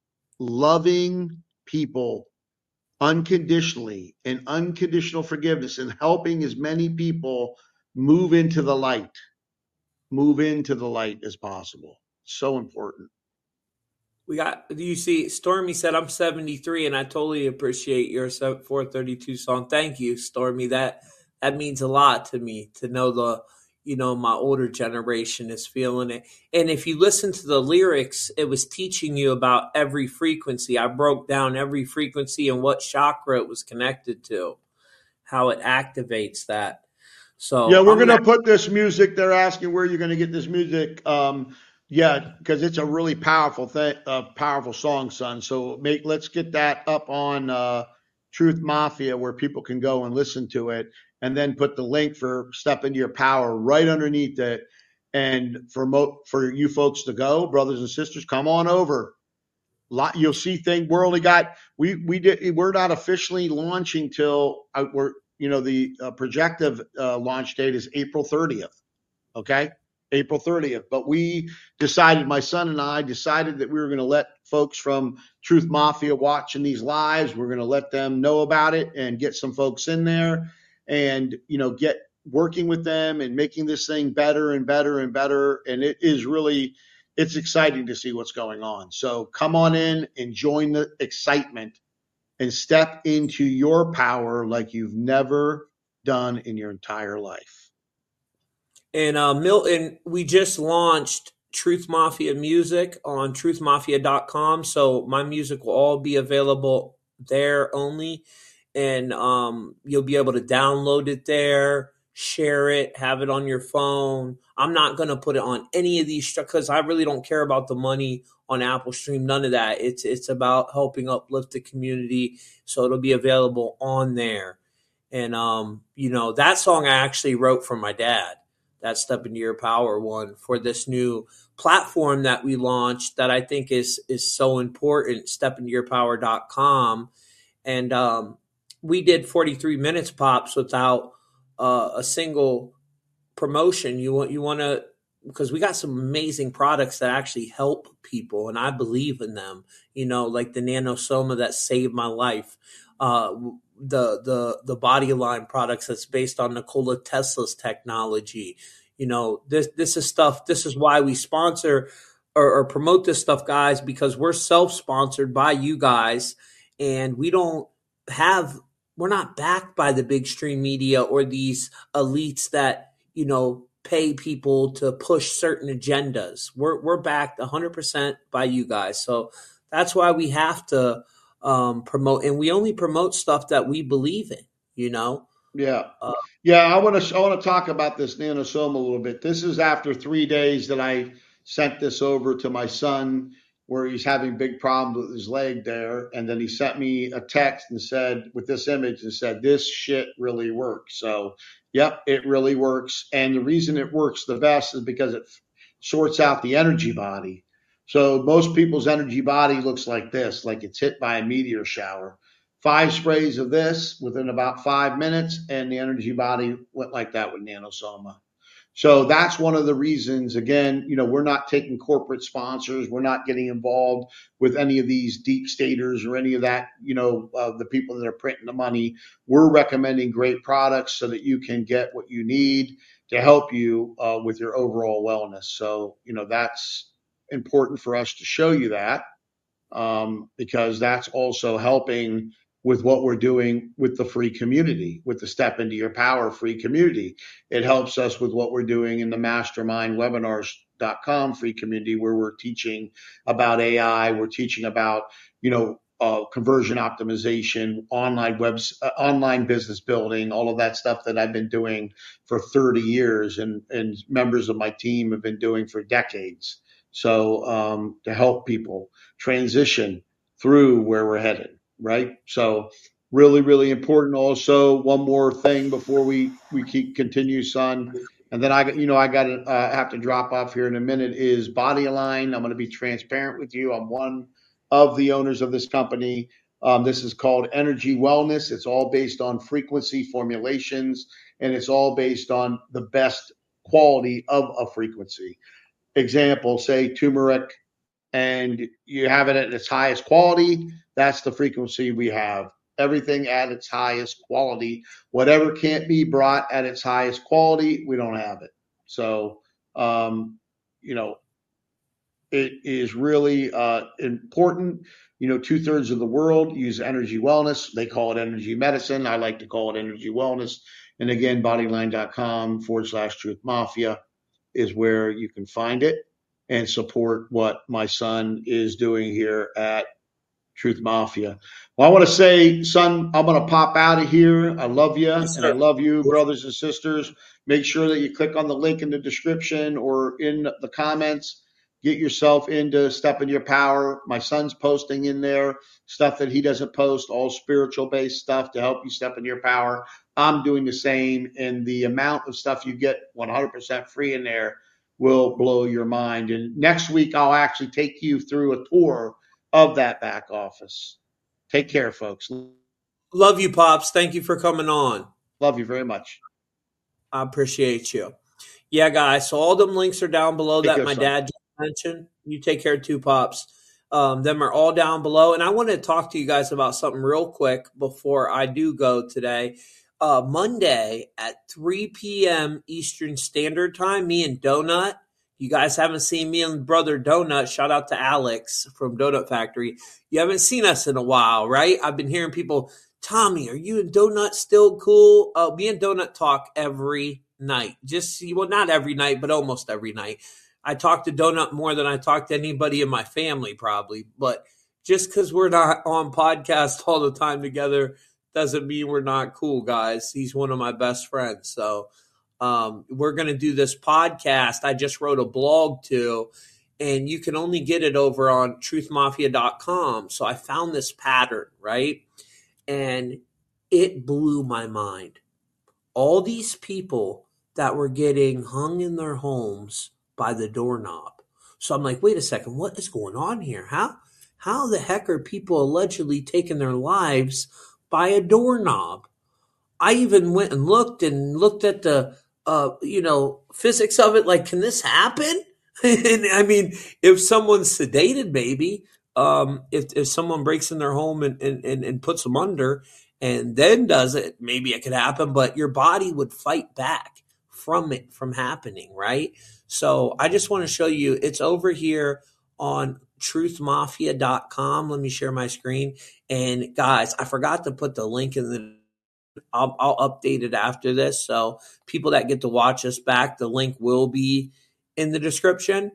loving people unconditionally and unconditional forgiveness and helping as many people move into the light, move into the light as possible. So important. we got. You see, Stormy said I'm seventy-three, and I totally appreciate your four thirty-two song. Thank you, Stormy. That that means a lot to me to know the, you know, my older generation is feeling it. And if you listen to the lyrics, it was teaching you about every frequency. I broke down every frequency and what chakra it was connected to, how it activates that. So yeah, we're I'm going to not- put this music. They're asking where you're going to get this music. Um, yeah, because it's a really powerful thing, a powerful song, son. So make let's get that up on uh, Truth Mafia where people can go and listen to it, and then put the link for Step Into Your Power right underneath it. And for mo- for you folks to go, brothers and sisters, come on over. Lot, you'll see things. We're only got we we did. We're not officially launching till uh, we're you know the uh, projective uh, launch date is April thirtieth. Okay, April thirtieth. But we decided, my son and I decided that we were going to let folks from Truth Mafia watching these lives. We're going to let them know about it and get some folks in there, and you know get working with them and making this thing better and better and better. And it is really. It's exciting to see what's going on. So come on in and join the excitement and step into your power like you've never done in your entire life. And uh, Milton, we just launched Truth Mafia Music on truth mafia dot com. So my music will all be available there only. And um, you'll be able to download it there, share it, have it on your phone. I'm not going to put it on any of these because I really don't care about the money on Apple Stream. None of that. It's it's about helping uplift the community. So it'll be available on there. And, um, you know, that song I actually wrote for my dad. That Step Into Your Power one for this new platform that we launched that I think is is so important, step into your power dot com. And um, we did forty-three minutes pops without uh, a single promotion. You want you want to because we got some amazing products that actually help people, and I believe in them. You know, like the Nanosoma that saved my life. Uh, the the the body line products that's based on Nikola Tesla's technology. You know, this this is stuff. This is why we sponsor or, or promote this stuff, guys, because we're self-sponsored by you guys, and we don't have we're not backed by the big stream media or these elites that, you know, pay people to push certain agendas. We're we're backed one hundred percent by you guys. So that's why we have to um, promote, and we only promote stuff that we believe in, you know? Yeah. Uh, Yeah, I want to I want to talk about this Nanosoma a little bit. This is after three days that I sent this over to my son where he's having big problems with his leg there. And then he sent me a text and said, with this image, and said, this shit really works. So, yep, it really works. And the reason it works the best is because it sorts out the energy body. So most people's energy body looks like this, like it's hit by a meteor shower. Five sprays of this within about five minutes, and the energy body went like that with Nanosoma. So that's one of the reasons, again, you know, we're not taking corporate sponsors. We're not getting involved with any of these deep staters or any of that, you know, uh, the people that are printing the money. We're recommending great products so that you can get what you need to help you uh, with your overall wellness. So, you know, that's important for us to show you that um, because that's also helping with what we're doing with the free community, with the Step Into Your Power free community. It helps us with what we're doing in the mastermind webinars dot com free community, where we're teaching about A I, we're teaching about, you know, uh, conversion optimization, online webs, uh, online business building, all of that stuff that I've been doing for thirty years and, and members of my team have been doing for decades. So um, to help people transition through where we're headed. Right. So really, really important. Also, one more thing before we, we keep continue, son. And then I, you know, I got to uh, have to drop off here in a minute is Body Align. I'm going to be transparent with you. I'm one of the owners of this company. Um, this is called Energy Wellness. It's all based on frequency formulations, and it's all based on the best quality of a frequency. Example, say turmeric, and you have it at its highest quality. That's the frequency we have. Everything at its highest quality. Whatever can't be brought at its highest quality, we don't have it. So, um, you know, it is really uh, important. You know, two thirds of the world use energy wellness. They call it energy medicine. I like to call it energy wellness. And again, bodyline.com forward slash truth mafia is where you can find it and support what my son is doing here at Truth Mafia. Well, I want to say, son, I'm going to pop out of here. I love you, Yes, and I sir. love you, brothers and sisters. Make sure that you click on the link in the description or in the comments. Get yourself into Step Into Your Power. My son's posting in there stuff that he doesn't post, all spiritual-based stuff to help you step into your power. I'm doing the same, and the amount of stuff you get one hundred percent free in there will blow your mind. And next week, I'll actually take you through a tour of that back office. Take care, folks. Love you, Pops. Thank you for coming on. Love you very much. I appreciate you. Yeah, guys. So all them links are down below Take that care, my son. dad just mentioned. You take care too, Pops. Um, them are all down below. And I want to talk to you guys about something real quick before I do go today. Uh, Monday at three p.m. Eastern Standard Time, me and Donut. You guys haven't seen me and brother Donut. Shout out to Alex from Donut Factory. You haven't seen us in a while, right? I've been hearing people, Tommy, are you and Donut still cool? Uh, me and Donut talk every night. Just, well, not every night, but almost every night. I talk to Donut more than I talk to anybody in my family, probably. But just because we're not on podcast all the time together doesn't mean we're not cool, guys. He's one of my best friends. So um, we're going to do this podcast. I just wrote a blog too, and you can only get it over on truth mafia dot com. So I found this pattern, right? And it blew my mind. All these people that were getting hung in their homes by the doorknob. So I'm like, wait a second, what is going on here? How how the heck are people allegedly taking their lives by a doorknob? I even went and looked and looked at the uh, you know, physics of it. Like, can this happen? And I mean, if someone's sedated, maybe. Um, if if someone breaks in their home and, and, and, and puts them under and then does it, maybe it could happen, but your body would fight back from it from happening, right? So I just want to show you, it's over here on truth mafia dot com. Let me share my screen. And guys, I forgot to put the link in the, I'll, I'll update it after this. So people that get to watch us back, the link will be in the description.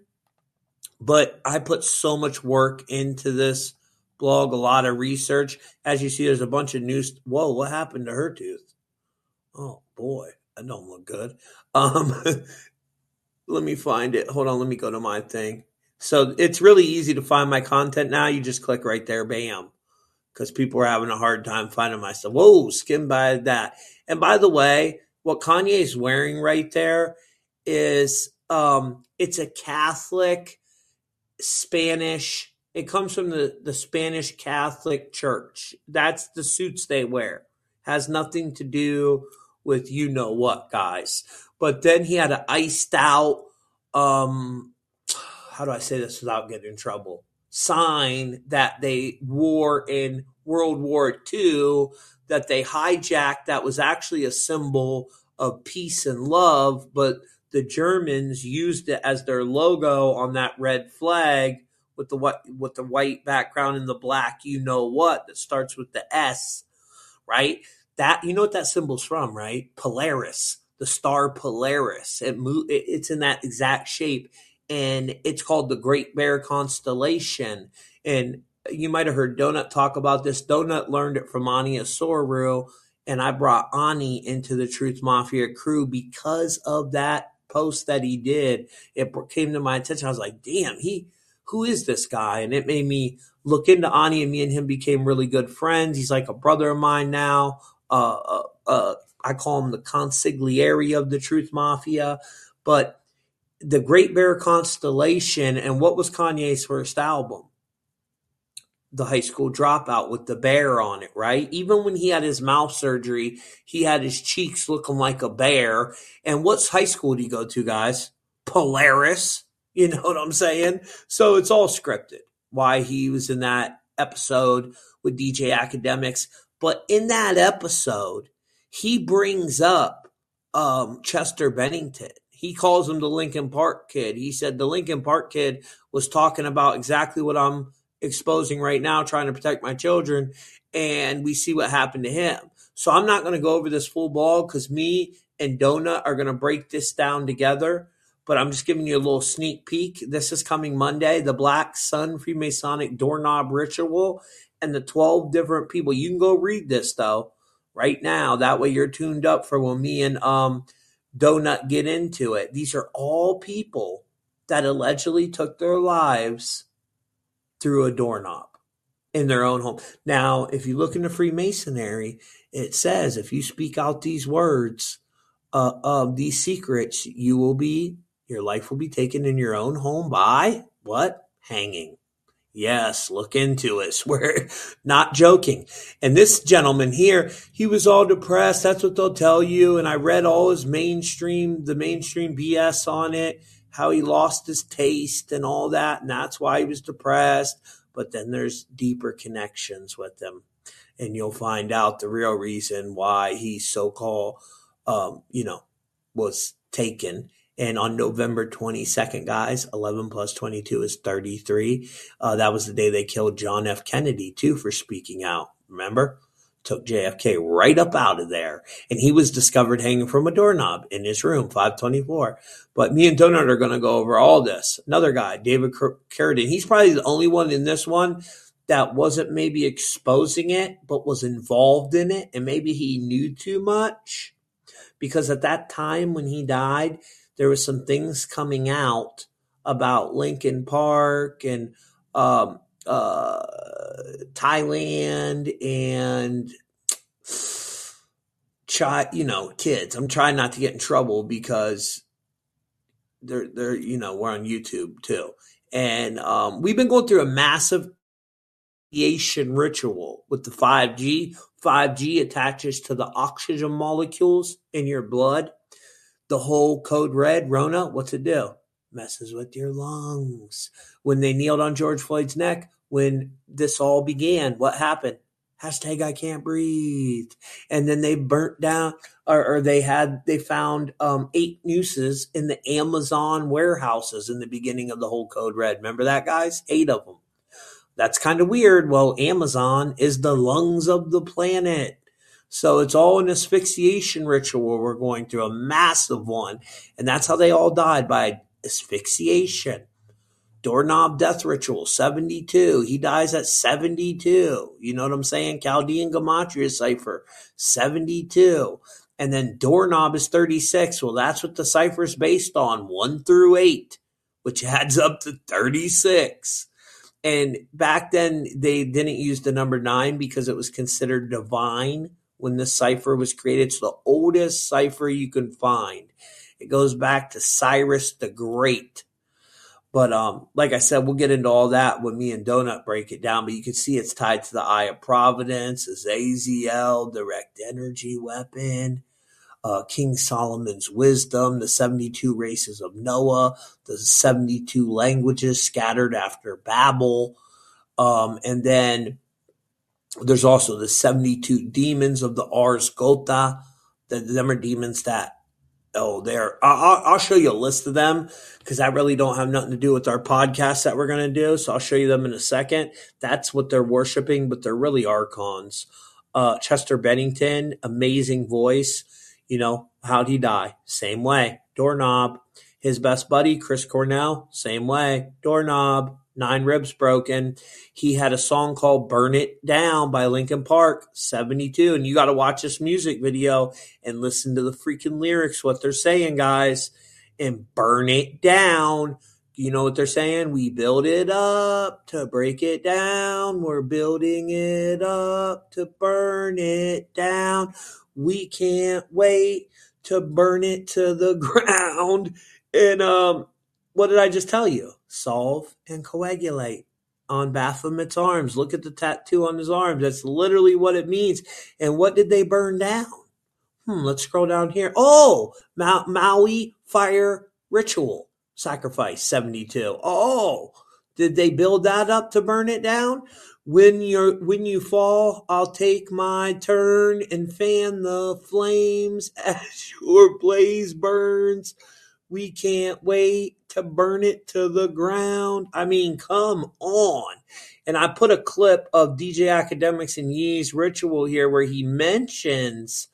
But I put so much work into this blog, a lot of research. As you see, there's a bunch of news. Whoa, what happened to her tooth? Oh, boy, that don't look good. Um, let me find it. Hold on, let me go to my thing. So it's really easy to find my content now. You just click right there, bam. Because people are having a hard time finding my stuff. Whoa, skim by that. And by the way, what Kanye is wearing right there is um, it's a Catholic Spanish. It comes from the, the Spanish Catholic Church. That's the suits they wear. Has nothing to do with you know what, guys. But then he had an iced out, um, how do I say this without getting in trouble? Sign that they wore in World War Two that they hijacked that was actually a symbol of peace and love, but the Germans used it as their logo on that red flag with the what with the white background and the black you know what that starts with the S, right? That you know what that symbol's from, right? Polaris, the star Polaris. It mo- it's in that exact shape. And it's called the Great Bear Constellation. And you might have heard Donut talk about this. Donut learned it from Ani Asoru, and I brought Ani into the Truth Mafia crew because of that post that he did. It came to my attention. I was like, damn, he, who is this guy? And it made me look into Ani, and me and him became really good friends. He's like a brother of mine now. Uh, uh, uh, I call him the consigliere of the Truth Mafia. But the Great Bear Constellation, and what was Kanye's first album? The High School Dropout with the bear on it, right? Even when he had his mouth surgery, he had his cheeks looking like a bear. And what's high school did he go to, guys? Polaris. You know what I'm saying? So it's all scripted. Why he was in that episode with D J Academics. But in that episode, he brings up um, Chester Bennington. He calls him the Linkin Park Kid. He said the Linkin Park Kid was talking about exactly what I'm exposing right now, trying to protect my children, and we see what happened to him. So I'm not going to go over this full ball because me and Donut are going to break this down together, but I'm just giving you a little sneak peek. This is coming Monday, the Black Sun Freemasonic Doorknob Ritual, and the twelve different people. You can go read this, though, right now. That way you're tuned up for when me and um. Donut get into it. These are all people that allegedly took their lives through a doorknob in their own home. Now, if you look into Freemasonry, it says if you speak out these words uh, of these secrets, you will be, your life will be taken in your own home by what? Hanging. Yes, look into it. Swear, not joking. And this gentleman here, he was all depressed. That's what they'll tell you. And I read all his mainstream, the mainstream B S on it, how he lost his taste and all that. And that's why he was depressed. But then there's deeper connections with him. And you'll find out the real reason why he so-called, um, you know, was taken. And on November twenty-second, guys, eleven plus twenty-two is thirty-three. Uh, that was the day they killed John F. Kennedy, too, for speaking out. Remember? Took J F K right up out of there. And he was discovered hanging from a doorknob in his room, five twenty-four. But me and Donut are going to go over all this. Another guy, David Carradine. He's probably the only one in this one that wasn't maybe exposing it, but was involved in it. And maybe he knew too much. Because at that time when he died, there was some things coming out about Linkin Park and um, uh, Thailand and, chi- you know, kids. I'm trying not to get in trouble because they're, they're, you know, we're on YouTube too. And um, we've been going through a massive initiation ritual with the five G. five G attaches to the oxygen molecules in your blood. The whole code red, Rona, what's it do? Messes with your lungs. When they kneeled on George Floyd's neck, when this all began, what happened? Hashtag I can't breathe. And then they burnt down, or, or they had, they found um, eight nooses in the Amazon warehouses in the beginning of the whole code red. Remember that, guys? Eight of them. That's kind of weird. Well, Amazon is the lungs of the planet. So it's all an asphyxiation ritual we're going through, a massive one. And that's how they all died, by asphyxiation. Doorknob death ritual, seventy-two. He dies at seventy-two. You know what I'm saying? Chaldean Gematria cipher, seventy-two. And then doorknob is thirty-six. Well, that's what the cipher is based on, one through eight, which adds up to thirty-six. And back then, they didn't use the number nine because it was considered divine when this cipher was created. It's the oldest cipher you can find. It goes back to Cyrus the Great. But um, like I said, we'll get into all that when me and Donut break it down. But you can see it's tied to the Eye of Providence, Azazel, direct energy weapon, uh, King Solomon's wisdom, the seventy-two races of Noah, the seventy-two languages scattered after Babel. Um, and then there's also the seventy-two demons of the Ars Goethe. The, them are demons that Oh, there. I'll, I'll show you a list of them because that really don't have nothing to do with our podcast that we're going to do. So I'll show you them in a second. That's what they're worshiping, but they're really archons. Uh, Chester Bennington, amazing voice. You know, how'd he die? Same way. Doorknob. His best buddy, Chris Cornell, same way. Doorknob. Nine ribs broken. He had a song called Burn It Down by Linkin Park, seventy-two. And you got to watch this music video and listen to the freaking lyrics, what they're saying, guys. And burn it down. You know what they're saying? We build it up to break it down. We're building it up to burn it down. We can't wait to burn it to the ground. And, um, what did I just tell you? Solve and coagulate on Baphomet's arms. Look at the tattoo on his arms. That's literally what it means. And what did they burn down? Hmm, let's scroll down here. Oh, Ma- Maui fire ritual sacrifice seventy-two. Oh, did they build that up to burn it down? When you're when you fall, I'll take my turn and fan the flames as your blaze burns. We can't wait to burn it to the ground. I mean, come on. And I put a clip of D J Academics and Yee's ritual here where he mentions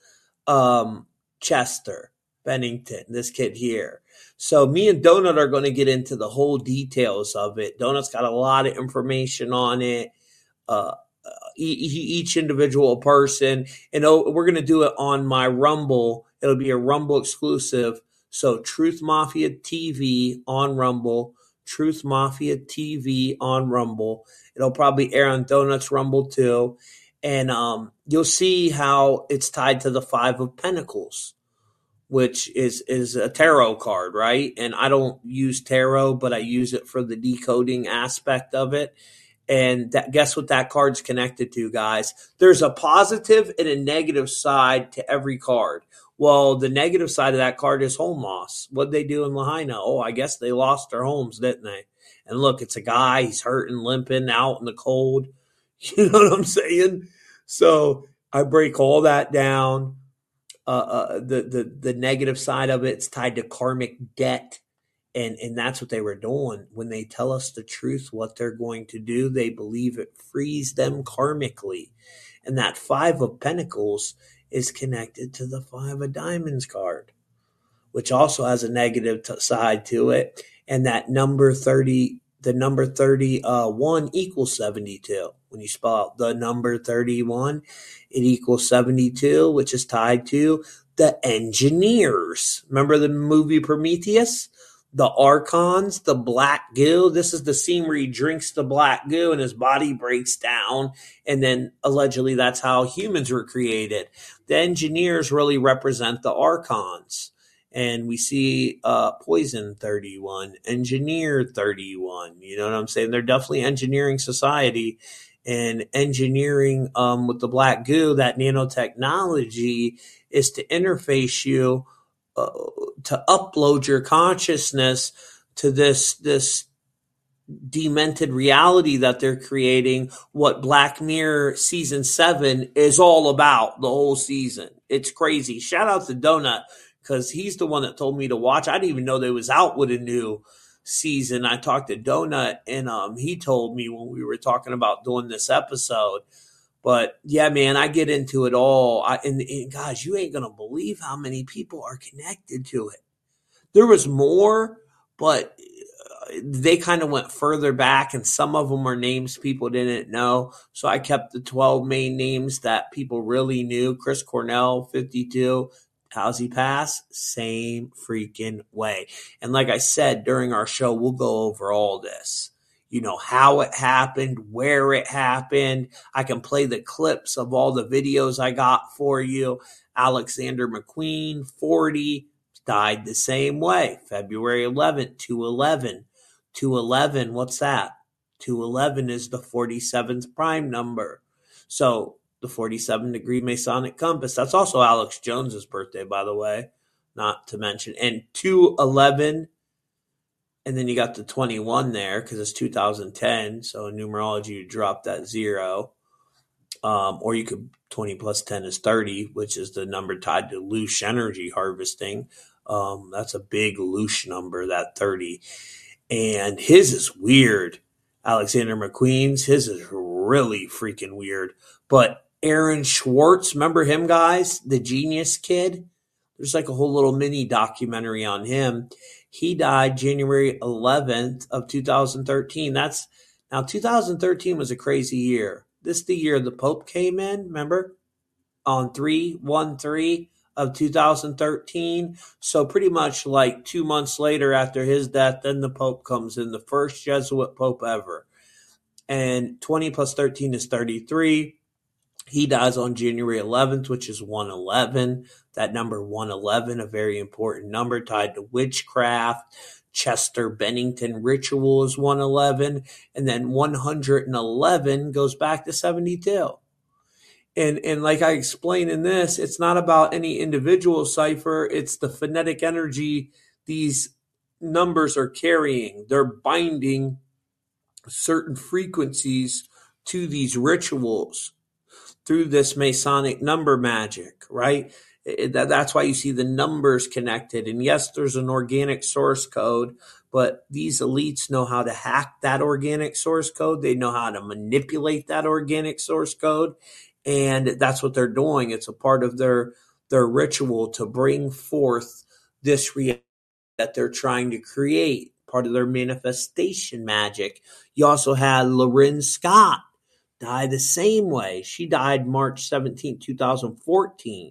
um, Chester Bennington, this kid here. So me and Donut are going to get into the whole details of it. Donut's got a lot of information on it, uh, each individual person. And oh, we're going to do it on my Rumble. It'll be a Rumble exclusive. So Truth Mafia T V on Rumble, Truth Mafia T V on Rumble. It'll probably air on Donuts Rumble too. And um, you'll see how it's tied to the Five of Pentacles, which is, is a tarot card, right? And I don't use tarot, but I use it for the decoding aspect of it. And that, guess what that card's connected to, guys? There's a positive and a negative side to every card. Well, the negative side of that card is home loss. What'd they do in Lahaina? Oh, I guess they lost their homes, didn't they? And look, it's a guy. He's hurting, limping, out in the cold. You know what I'm saying? So I break all that down. Uh, uh, the, the, the negative side of it's tied to karmic debt. And, and that's what they were doing. When they tell us the truth, what they're going to do, they believe it frees them karmically. And that Five of Pentacles is connected to the Five of Diamonds card, which also has a negative t- side to it. And that number thirty, the number thirty-one equals seventy-two. When you spell out the number thirty-one, it equals seventy-two, which is tied to the engineers. Remember the movie Prometheus? The Archons, the black goo. This is the scene where he drinks the black goo and his body breaks down. And then allegedly that's how humans were created. The engineers really represent the Archons. And we see uh, Poison thirty-one, Engineer thirty-one. You know what I'm saying? They're definitely engineering society. And engineering um, with the black goo, that nanotechnology is to interface you Uh, to upload your consciousness to this this demented reality that they're creating, what Black Mirror season seven is all about, the whole season. It's crazy. Shout out to Donut, because he's the one that told me to watch. I didn't even know they was out with a new season. I talked to Donut, and um, he told me when we were talking about doing this episode. But yeah, man, I get into it all. I, and, and guys, you ain't going to believe how many people are connected to it. There was more, but they kind of went further back, and some of them are names people didn't know. So I kept the twelve main names that people really knew. Chris Cornell, fifty-two. How's he pass? Same freaking way. And like I said, during our show, we'll go over all this. You know, how it happened, where it happened. I can play the clips of all the videos I got for you. Alexander McQueen, forty, died the same way. February eleventh, two eleven. two eleven, what's that? two eleven is the forty-seventh prime number. So the forty-seven degree Masonic compass. That's also Alex Jones's birthday, by the way, not to mention. And two eleven, and then you got the twenty-one there because it's two thousand ten. So in numerology, you drop that zero. Um, or you could, twenty plus ten is thirty, which is the number tied to loose energy harvesting. Um, that's a big loose number, that thirty. And his is weird. Alexander McQueen's, his is really freaking weird. But Aaron Schwartz, remember him, guys? The genius kid? There's like a whole little mini documentary on him. He died January eleventh of two thousand thirteen. That's now two thousand thirteen was a crazy year. This is the year the Pope came in, remember? On three one three of two thousand thirteen. So pretty much like two months later after his death, then the Pope comes in, the first Jesuit Pope ever. And twenty plus thirteen is thirty-three. He dies on January eleventh, which is one eleven. That number one eleven, a very important number tied to witchcraft. Chester Bennington ritual is one eleven. And then one hundred eleven goes back to seventy-two. And and like I explained in this, it's not about any individual cipher. It's the phonetic energy these numbers are carrying. They're binding certain frequencies to these rituals through this Masonic number magic, right? It, that, that's why you see the numbers connected. And yes, there's an organic source code, but these elites know how to hack that organic source code. They know how to manipulate that organic source code. And that's what they're doing. It's a part of their their ritual to bring forth this reality that they're trying to create, part of their manifestation magic. You also had Loren Scott die the same way. She died March seventeenth, twenty fourteen.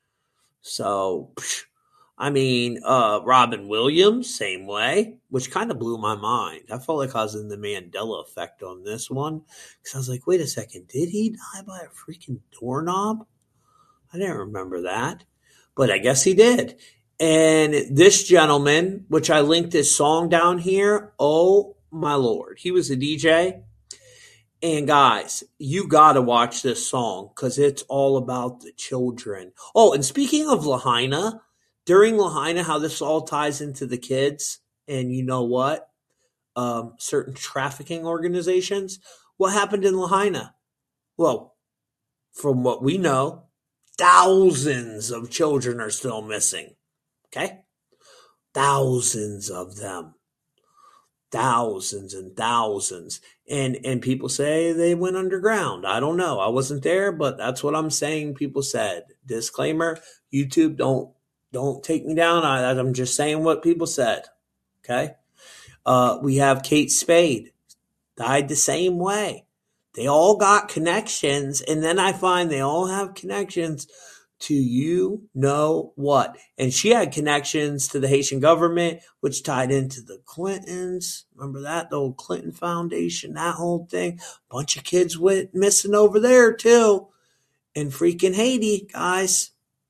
So, I mean, uh, Robin Williams, same way, which kind of blew my mind. I felt like I was in the Mandela effect on this one because I was like, wait a second, did he die by a freaking doorknob? I didn't remember that, but I guess he did. And this gentleman, which I linked his song down here, oh my Lord, he was a D J. And guys, you got to watch this song because it's all about the children. Oh, and speaking of Lahaina, during Lahaina, how this all ties into the kids, and you know what? Um, certain trafficking organizations. What happened in Lahaina? Well, from what we know, thousands of children are still missing. Okay? Thousands of them. Thousands and thousands. And and people say they went underground. I don't know. I wasn't there, but that's what I'm saying people said. Disclaimer, YouTube, don't don't take me down. I, I'm just saying what people said. Okay? Uh, we have Kate Spade. Died the same way. They all got connections, and then I find they all have connections to you know what. And she had connections to the Haitian government, which tied into the Clintons. Remember that? The old Clinton Foundation, that whole thing. Bunch of kids went missing over there, too. In freaking Haiti, guys.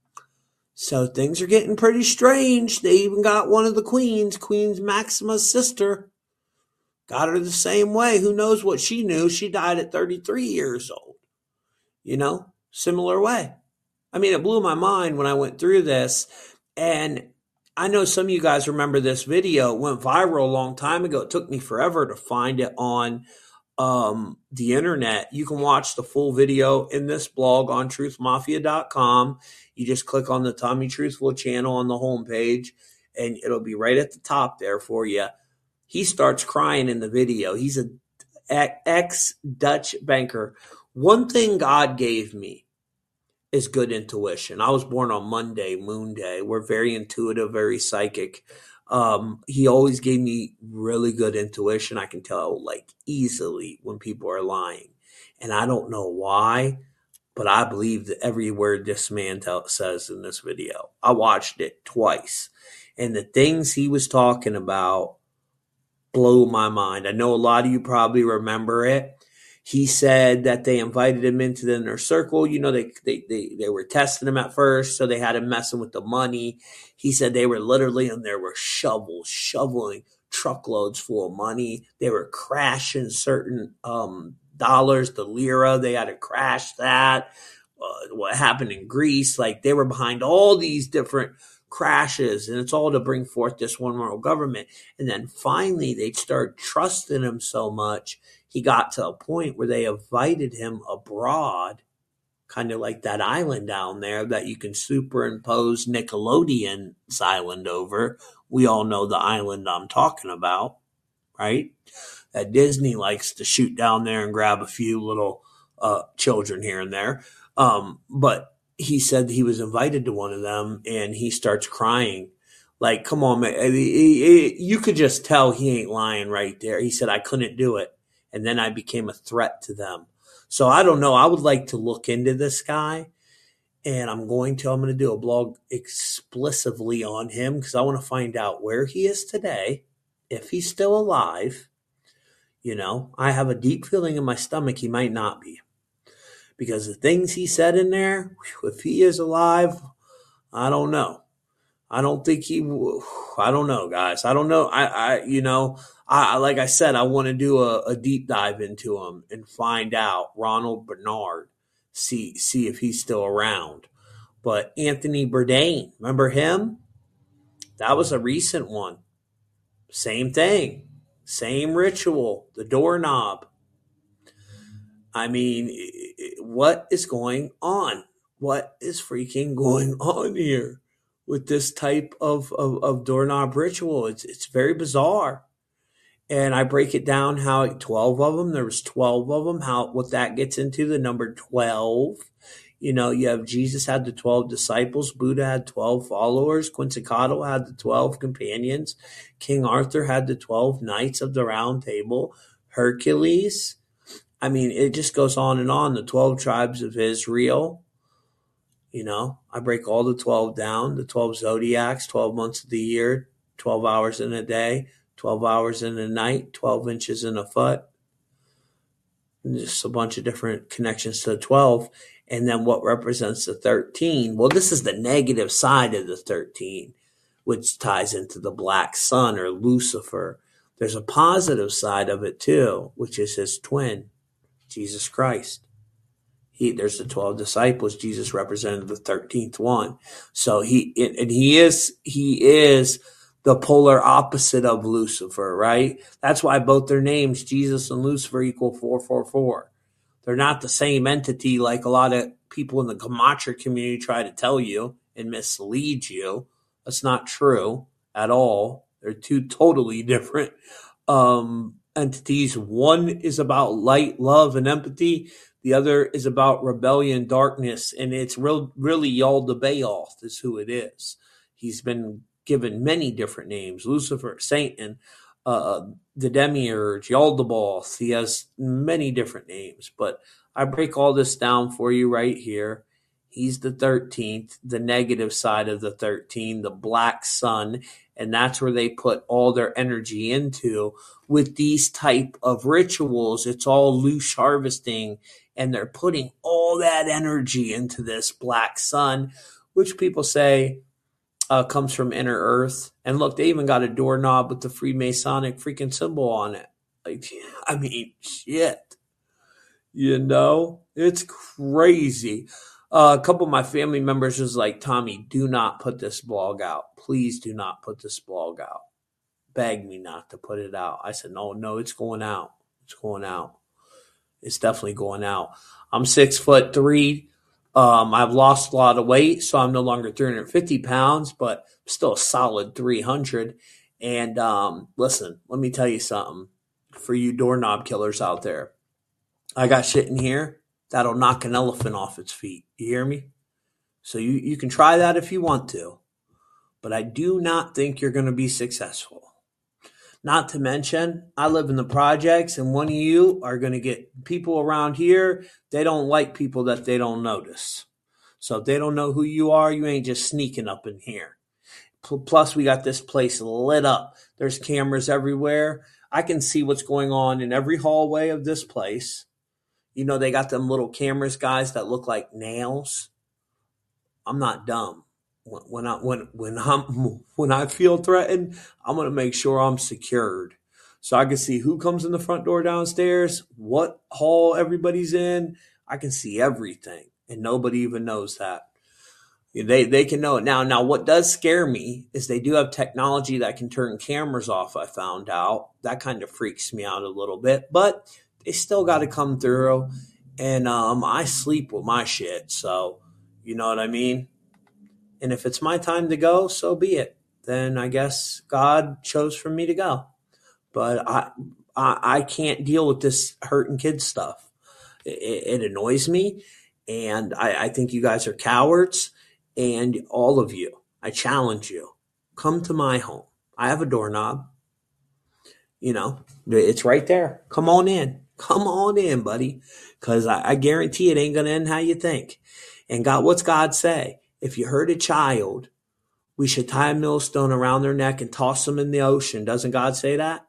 So things are getting pretty strange. They even got one of the queens, Queen Maxima's sister. Got her the same way. Who knows what she knew? She died at thirty-three years old. You know, similar way. I mean, it blew my mind when I went through this. And I know some of you guys remember this video. It went viral a long time ago. It took me forever to find it on um, the internet. You can watch the full video in this blog on truth mafia dot com. You just click on the Tommy Truthful channel on the homepage, and it'll be right at the top there for you. He starts crying in the video. He's an ex-Dutch banker. One thing God gave me is good intuition. I was born on Monday, Moon Day. We're very intuitive, very psychic. Um, he always gave me really good intuition. I can tell like easily when people are lying. And I don't know why. but I believe that every word this man tell, says in this video. I watched it twice, and the things he was talking about blow my mind. I know a lot of you probably remember it. He said that they invited him into the inner circle. You know, they, they, they, they were testing him at first, so they had him messing with the money. He said they were literally in there with shovels, shoveling truckloads full of money. They were crashing certain um, dollars, the lira. They had to crash that. Uh, what happened in Greece, like they were behind all these different crashes, and it's all to bring forth this one world government. And then finally they start trusting him so much, he got to a point where they invited him abroad, kind of like that island down there that you can superimpose Nickelodeon's island over. We all know the island I'm talking about, right? That Disney likes to shoot down there and grab a few little uh, children here and there. Um, but he said he was invited to one of them, and he starts crying. Like, come on, man. I mean, you could just tell he ain't lying right there. He said, I couldn't do it. And then I became a threat to them. So I don't know. I would like to look into this guy, and I'm going to. I'm going to do a blog explicitly on him because I want to find out where he is today, if he's still alive. You know, I have a deep feeling in my stomach he might not be, because the things he said in there, if he is alive, I don't know. I don't think he, I don't know, guys. I don't know. I, I you know, I like I said, I want to do a, a deep dive into him and find out Ronald Bernard, see see if he's still around. But Anthony Bourdain, remember him? That was a recent one. Same thing. Same ritual. The doorknob. I mean, what is going on? What is freaking going on here with this type of, of, of doorknob ritual? It's it's very bizarre. And I break it down how twelve of them, there was twelve of them, how what that gets into, the number twelve. You know, you have Jesus had the twelve disciples, Buddha had twelve followers, Quetzalcoatl had the twelve companions, King Arthur had the twelve knights of the round table, Hercules. I mean, it just goes on and on, the twelve tribes of Israel. You know, I break all the twelve down, the twelve zodiacs, twelve months of the year, twelve hours in a day, twelve hours in a night, twelve inches in a foot. And just a bunch of different connections to the twelve. And then what represents the thirteen? Well, this is the negative side of the thirteen, which ties into the black sun or Lucifer. There's a positive side of it too, which is his twin, Jesus Christ. He, there's the twelve disciples. Jesus represented the thirteenth one. So he, and he is, he is the polar opposite of Lucifer, right? That's why both their names, Jesus and Lucifer, equal four four four. They're not the same entity like a lot of people in the Gematria community try to tell you and mislead you. That's not true at all. They're two totally different um, entities. One is about light, love, and empathy. The other is about rebellion, darkness, and it's real, really Yaldabaoth is who it is. He's been given many different names: Lucifer, Satan, uh, the Demiurge, Yaldabaoth. He has many different names, but I break all this down for you right here. He's the thirteenth, the negative side of the thirteen, the black sun, and that's where they put all their energy into with these type of rituals. It's all loose harvesting, and they're putting all that energy into this black sun, which people say uh, comes from inner earth. And look, they even got a doorknob with the Freemasonic freaking symbol on it. Like, I mean, shit. You know, it's crazy. Uh, a couple of my family members was like, Tommy, do not put this blog out. Please do not put this blog out. Begged me not to put it out. I said, no, no, it's going out. It's going out. It's definitely going out. I'm six foot three. Um, I've lost a lot of weight, so I'm no longer three hundred fifty pounds, but I'm still a solid three hundred. And um, listen, let me tell you something for you doorknob killers out there. I got shit in here that'll knock an elephant off its feet. You hear me? So you, you can try that if you want to, but I do not think you're going to be successful. Not to mention, I live in the projects, and one of you are going to get people around here. They don't like people that they don't notice. So if they don't know who you are, you ain't just sneaking up in here. Plus, we got this place lit up. There's cameras everywhere. I can see what's going on in every hallway of this place. You know, they got them little cameras, guys, that look like nails. I'm not dumb. When I when when I'm when I feel threatened, I'm gonna make sure I'm secured, so I can see who comes in the front door downstairs, what hall everybody's in. I can see everything, and nobody even knows that. They they can know it now. Now, what does scare me is they do have technology that can turn cameras off. I found out that kind of freaks me out a little bit, but they still got to come through. And um, I sleep with my shit, so you know what I mean. And if it's my time to go, so be it. Then I guess God chose for me to go. But I I, I can't deal with this hurting kids stuff. It, it annoys me, and I, I think you guys are cowards. And all of you, I challenge you, come to my home. I have a doorknob. You know, it's right there. Come on in. Come on in, buddy. Because I, I guarantee it ain't going to end how you think. And God, what's God say? If you hurt a child, we should tie a millstone around their neck and toss them in the ocean. Doesn't God say that?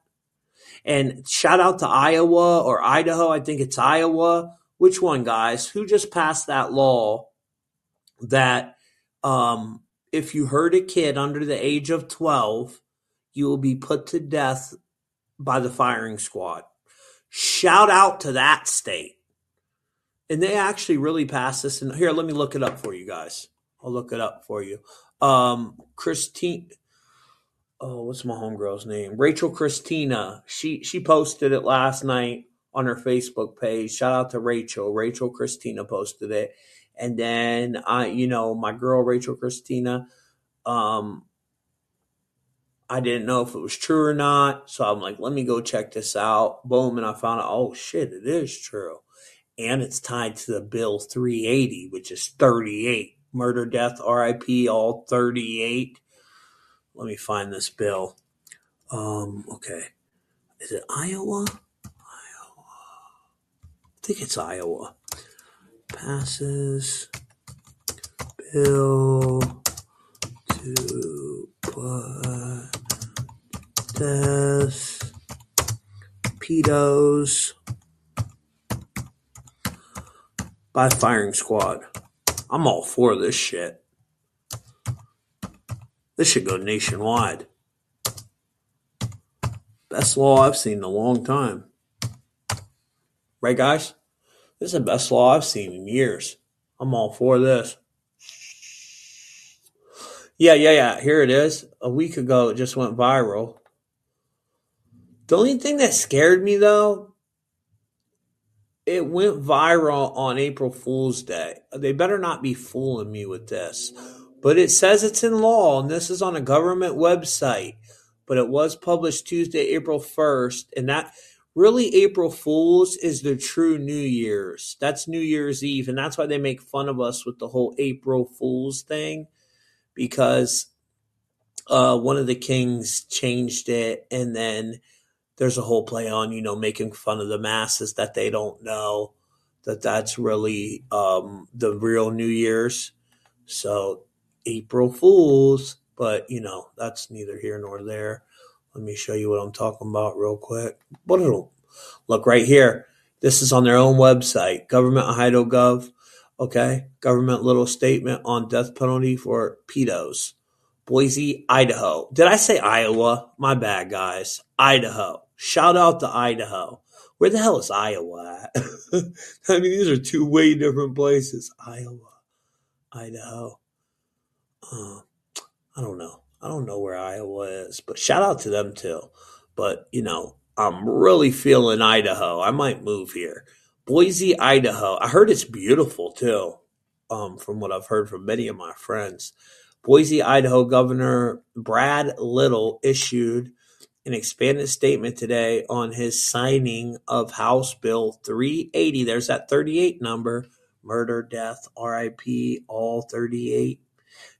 And shout out to Iowa or Idaho. I think it's Iowa. Which one, guys? Who just passed that law that um, if you hurt a kid under the age of twelve, you will be put to death by the firing squad? Shout out to that state. And they actually really passed this. And here, let me look it up for you guys. I'll look it up for you. Um, Christine, oh, what's my homegirl's name? Rachel Christina. She she posted it last night on her Facebook page. Shout out to Rachel. Rachel Christina posted it. And then I, you know, my girl Rachel Christina, um, I didn't know if it was true or not. So I'm like, let me go check this out. Boom, and I found out, oh shit, it is true. And it's tied to the bill three eighty, which is thirty-eight. Murder, death, R I P, all thirty-eight. Let me find this bill. Um, okay. Is it Iowa? Iowa. I think it's Iowa. Passes bill to put death pedos by firing squad. I'm all for this shit. This should go nationwide. Best law I've seen in a long time. Right, guys? This is the best law I've seen in years. I'm all for this. Yeah, yeah, yeah. Here it is. A week ago, it just went viral. The only thing that scared me, though, it went viral on April Fool's Day. They better not be fooling me with this. But it says it's in law, and this is on a government website. But it was published Tuesday, April first. And that really, April Fool's is the true New Year's. That's New Year's Eve. And that's why they make fun of us with the whole April Fool's thing. Because uh, one of the kings changed it, and then there's a whole play on, you know, making fun of the masses that they don't know that that's really um, the real New Year's. So April Fools, but, you know, that's neither here nor there. Let me show you what I'm talking about real quick. But it'll look right here. This is on their own website, government Idaho Gov. Okay, government little statement on death penalty for pedos. Boise, Idaho. Did I say Iowa? My bad, guys. Idaho. Shout out to Idaho. Where the hell is Iowa at? I mean, these are two way different places. Iowa, Idaho. Uh, I don't know. I don't know where Iowa is, but shout out to them too. But, you know, I'm really feeling Idaho. I might move here. Boise, Idaho. I heard it's beautiful too, um, from what I've heard from many of my friends. Boise, Idaho Governor Brad Little issued an expanded statement today on his signing of House Bill three eighty. There's that thirty-eight number. Murder, death, R I P, all thirty-eight.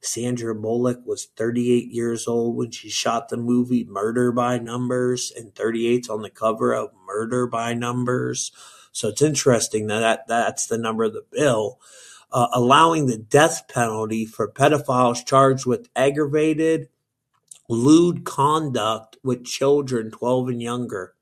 Sandra Bullock was thirty-eight years old when she shot the movie Murder by Numbers, and thirty-eight's on the cover of Murder by Numbers. So it's interesting that, that that's the number of the bill, uh, allowing the death penalty for pedophiles charged with aggravated lewd conduct with children twelve and younger,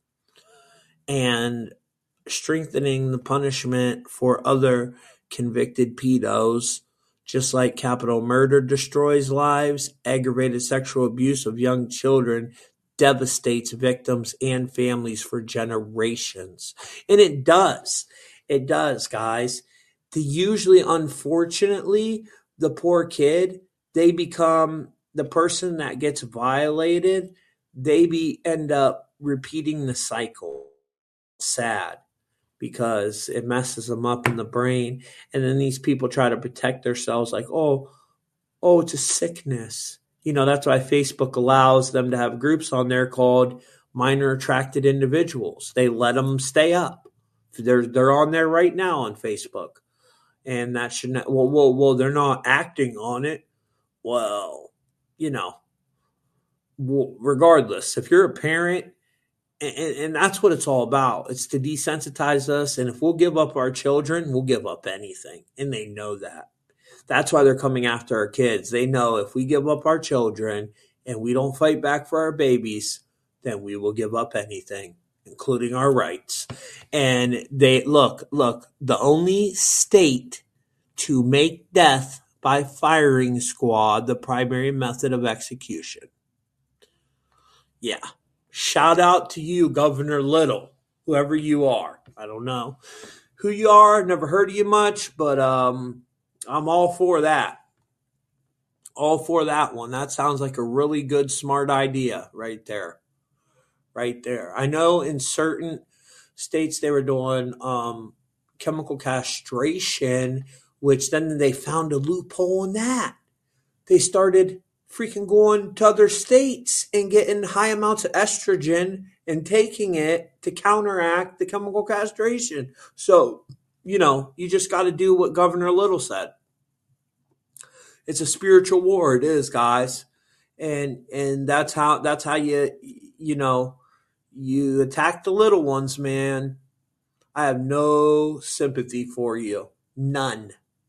and strengthening the punishment for other convicted pedos. Just like capital murder destroys lives, aggravated sexual abuse of young children devastates victims and families for generations. And it does. It does, guys. The usually, unfortunately, the poor kid, they become the person that gets violated. They be end up repeating the cycle. Sad. Because it messes them up in the brain. And then these people try to protect themselves like, oh, oh, it's a sickness. You know, that's why Facebook allows them to have groups on there called minor attracted individuals. They let them stay up. They're, they're on there right now on Facebook. And that should not, well, well, well, they're not acting on it. Well, you know, regardless, if you're a parent, And, and that's what it's all about. It's to desensitize us. And if we'll give up our children, we'll give up anything. And they know that. That's why they're coming after our kids. They know if we give up our children and we don't fight back for our babies, then we will give up anything, including our rights. And they look, look, the only state to make death by firing squad the primary method of execution. Yeah. Shout out to you, Governor Little, whoever you are. I don't know who you are. Never heard of you much, but um, I'm all for that. All for that one. That sounds like a really good, smart idea right there. Right there. I know in certain states they were doing um, chemical castration, which then they found a loophole in that. They started freaking going to other states and getting high amounts of estrogen and taking it to counteract the chemical castration. So, you know, you just got to do what Governor Little said. It's a spiritual war. It is, guys. And, and that's how, that's how you, you know, you attack the little ones, man. I have no sympathy for you. None.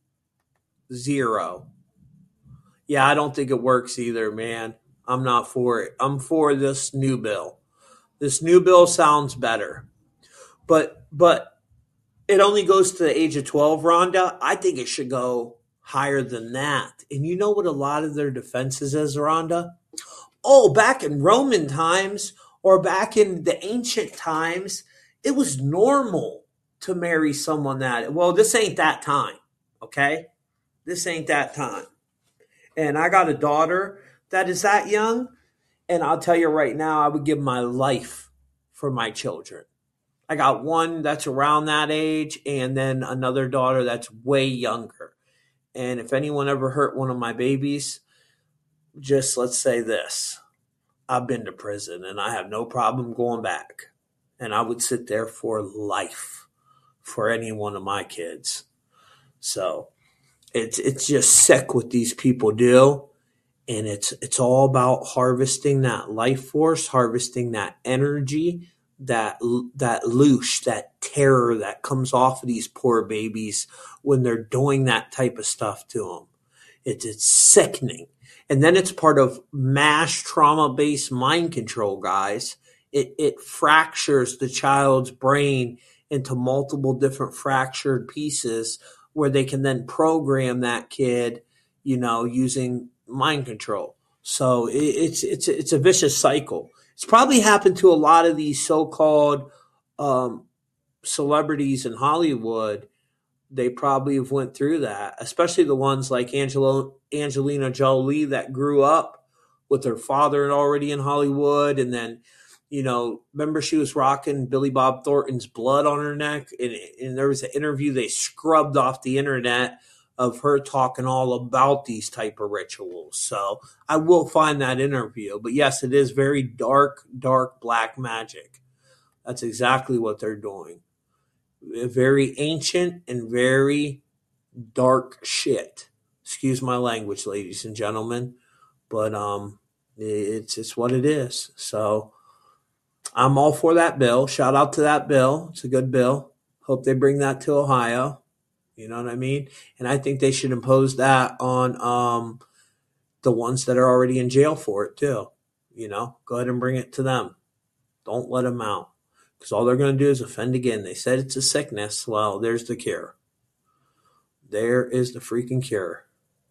Zero. Yeah, I don't think it works either, man. I'm not for it. I'm for this new bill. This new bill sounds better. But but it only goes to the age of twelve, Rhonda. I think it should go higher than that. And you know what a lot of their defenses is, Rhonda? Oh, back in Roman times or back in the ancient times, it was normal to marry someone that, well, this ain't that time, okay? This ain't that time. And I got a daughter that is that young, and I'll tell you right now, I would give my life for my children. I got one that's around that age, and then another daughter that's way younger. And if anyone ever hurt one of my babies, just let's say this. I've been to prison, and I have no problem going back. And I would sit there for life for any one of my kids. So It's it's just sick what these people do, and it's it's all about harvesting that life force, harvesting that energy, that that loosh, that terror that comes off of these poor babies when they're doing that type of stuff to them. It's it's sickening, and then it's part of mass trauma-based mind control, guys. It it fractures the child's brain into multiple different fractured pieces, where they can then program that kid, you know, using mind control. So it, it's it's it's a vicious cycle. It's probably happened to a lot of these so-called um, celebrities in Hollywood. They probably have went through that, especially the ones like Angelo, Angelina Jolie that grew up with her father already in Hollywood, and then, you know, remember she was rocking Billy Bob Thornton's blood on her neck, and, and there was an interview they scrubbed off the internet of her talking all about these type of rituals. So I will find that interview. But yes, it is very dark, dark black magic. That's exactly what they're doing. Very ancient and very dark shit. Excuse my language, ladies and gentlemen, but um, it's it's what it is. So I'm all for that bill. Shout out to that bill. It's a good bill. Hope they bring that to Ohio. You know what I mean? And I think they should impose that on um, the ones that are already in jail for it too. You know, go ahead and bring it to them. Don't let them out, because all they're going to do is offend again. They said it's a sickness. Well, there's the cure. There is the freaking cure.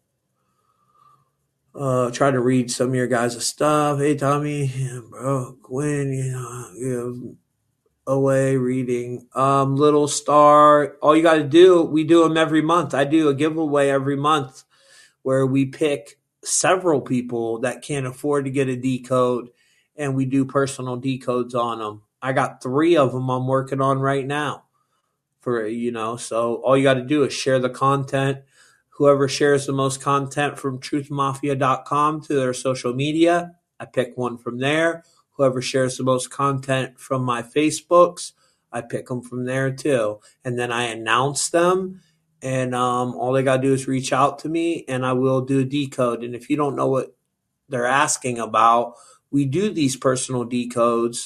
Uh, try to read some of your guys' stuff. Hey, Tommy, yeah, bro, Gwen, you know, you know, away reading. Um, Little Star, all you got to do, we do them every month. I do a giveaway every month where we pick several people that can't afford to get a decode, and we do personal decodes on them. I got three of them I'm working on right now. For, you know, so all you got to do is share the content. Whoever shares the most content from truth mafia dot com to their social media, I pick one from there. Whoever shares the most content from my Facebooks, I pick them from there too. And then I announce them, and um, all they got to do is reach out to me, and I will do a decode. And if you don't know what they're asking about, we do these personal decodes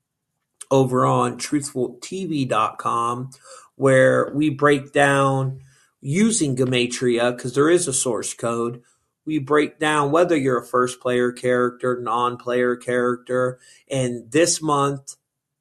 over on truthful T V dot com, where we break down using Gematria, because there is a source code. We break down whether you're a first player character, non-player character. And this month,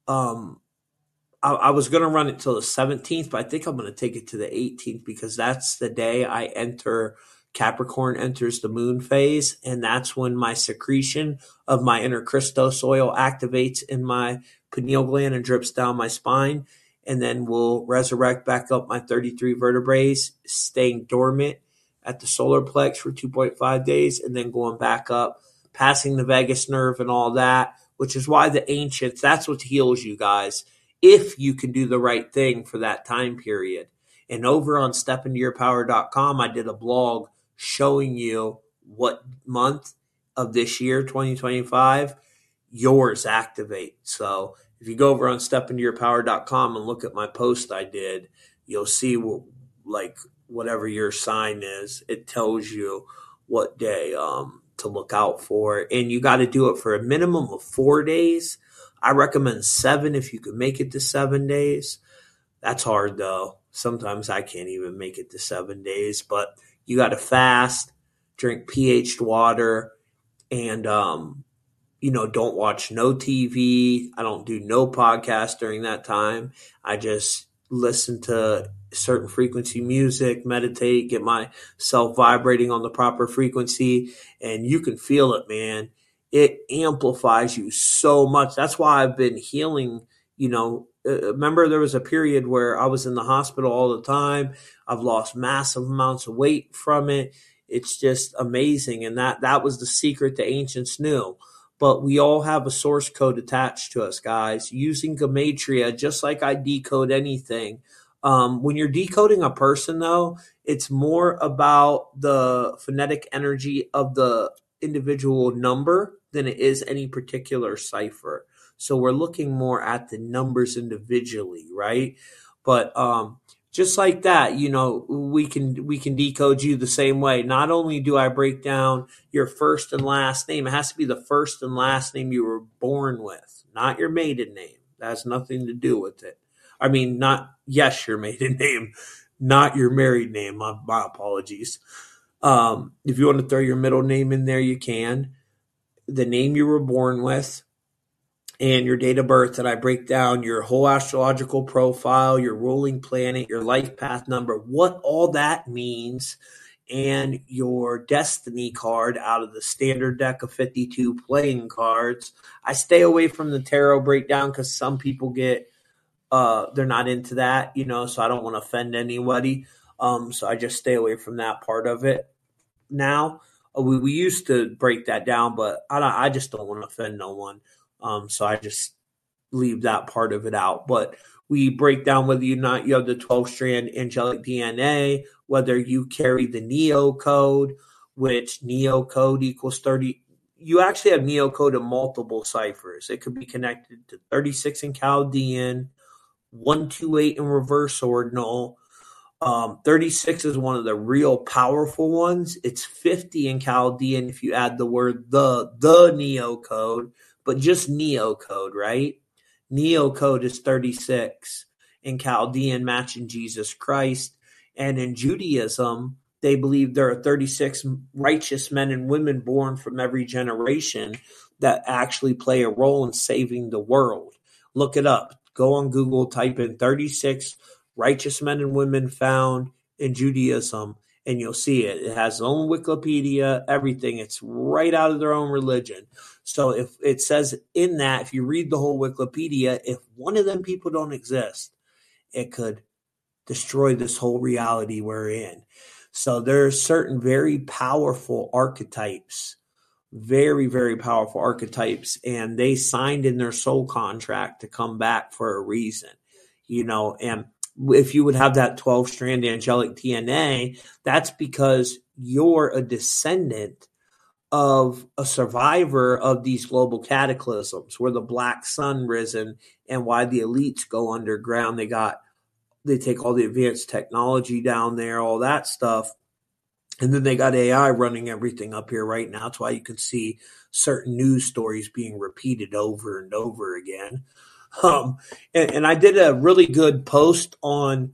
um, I, I was going to run it till the seventeenth, but I think I'm going to take it to the eighteenth, because that's the day I enter Capricorn enters the moon phase, and that's when my secretion of my inner Christos oil activates in my pineal gland and drips down my spine, and then will resurrect back up my thirty-three vertebrae, staying dormant at the solar plex for two point five days, and then going back up, passing the vagus nerve and all that, which is why the ancients, that's what heals you guys, if you can do the right thing for that time period. And over on step into your power dot com, I did a blog showing you what month of this year, twenty twenty-five, yours activate. So if you go over on step into your power dot com and look at my post I did, you'll see what, like whatever your sign is, it tells you what day um, to look out for. And you got to do it for a minimum of four days. I recommend seven if you can make it to seven days. That's hard though. Sometimes I can't even make it to seven days, but you got to fast, drink pH'd water, and, um, you know, don't watch no T V. I don't do no podcast during that time. I just listen to certain frequency music, meditate, get myself vibrating on the proper frequency, and you can feel it, man. It amplifies you so much. That's why I've been healing, you know. Uh, remember, there was a period where I was in the hospital all the time. I've lost massive amounts of weight from it. It's just amazing. And that, that was the secret the ancients knew. But we all have a source code attached to us, guys. Using Gematria, just like I decode anything. Um, when you're decoding a person, though, it's more about the phonetic energy of the individual number than it is any particular cipher. So we're looking more at the numbers individually, right? But um, just like that, you know, we can we can decode you the same way. Not only do I break down your first and last name, it has to be the first and last name you were born with, not your maiden name. That has nothing to do with it. I mean, not, yes, your maiden name, not your married name. My, my apologies. Um, if you want to throw your middle name in there, you can. The name you were born with, and your date of birth, and I break down your whole astrological profile, your ruling planet, your life path number, what all that means, and your destiny card out of the standard deck of fifty-two playing cards. I stay away from the tarot breakdown because some people get, uh, they're not into that, you know, so I don't want to offend anybody. Um, so I just stay away from that part of it. Now, uh, we, we used to break that down, but I, don't, I just don't want to offend no one. Um, so I just leave that part of it out. But we break down whether or not you have the twelve-strand angelic D N A, whether you carry the Neo code, which Neo code equals thirty. You actually have Neo code in multiple ciphers. It could be connected to thirty-six in Chaldean, one two eight in reverse ordinal, Um, thirty-six is one of the real powerful ones. It's fifty in Chaldean if you add the word the, the Neo code, but just Neo code, right? Neo code is thirty-six in Chaldean, matching Jesus Christ. And in Judaism, they believe there are thirty-six righteous men and women born from every generation that actually play a role in saving the world. Look it up. Go on Google, type in thirty-six righteous men and women found in Judaism, and you'll see it. It has its own Wikipedia, everything. It's right out of their own religion. So if it says in that, if you read the whole Wikipedia, if one of them people don't exist, it could destroy this whole reality we're in. So there are certain very powerful archetypes, very, very powerful archetypes, and they signed in their soul contract to come back for a reason, you know, and if you would have that twelve-strand angelic D N A, that's because you're a descendant of a survivor of these global cataclysms, where the black sun risen and why the elites go underground. They got, they take all the advanced technology down there, all that stuff. And then they got A I running everything up here right now. That's why you can see certain news stories being repeated over and over again. Um, and, and I did a really good post on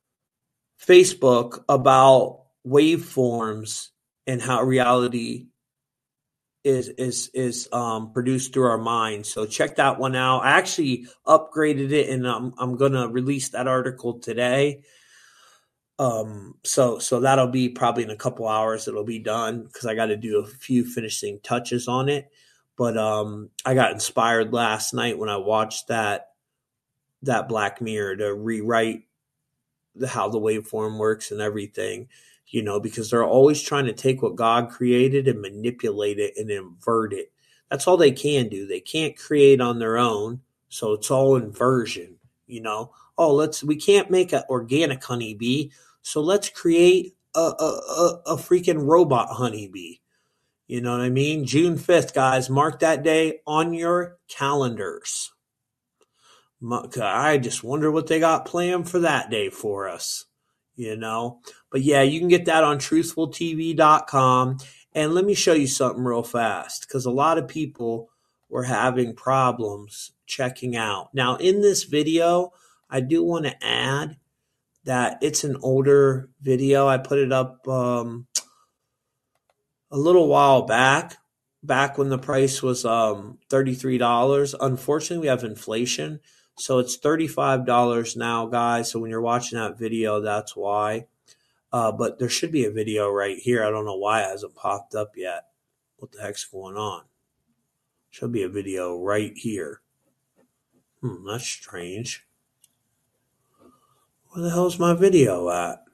Facebook about waveforms and how reality is is is um, produced through our mind. So check that one out. I actually upgraded it, and I'm I'm gonna release that article today. Um, so so that'll be probably in a couple hours. It'll be done because I got to do a few finishing touches on it. But um, I got inspired last night when I watched that that Black Mirror to rewrite the, how the waveform works and everything, you know, because they're always trying to take what God created and manipulate it and invert it. That's all they can do. They can't create on their own, so it's all inversion, you know. Oh, let's we can't make an organic honeybee, so let's create a a, a, a freaking robot honeybee. You know what I mean? June fifth, guys, mark that day on your calendars. I just wonder what they got planned for that day for us, you know? But yeah, you can get that on truthful T V dot com. And let me show you something real fast, because a lot of people were having problems checking out. Now, in this video, I do want to add that it's an older video. I put it up um, a little while back, back when the price was um, thirty-three dollars. Unfortunately, we have inflation, so it's thirty-five dollars now, guys. So when you're watching that video, that's why. Uh, but there should be a video right here. I don't know why it hasn't popped up yet. What the heck's going on? Should be a video right here. Hmm, that's strange. Where the hell's my video at?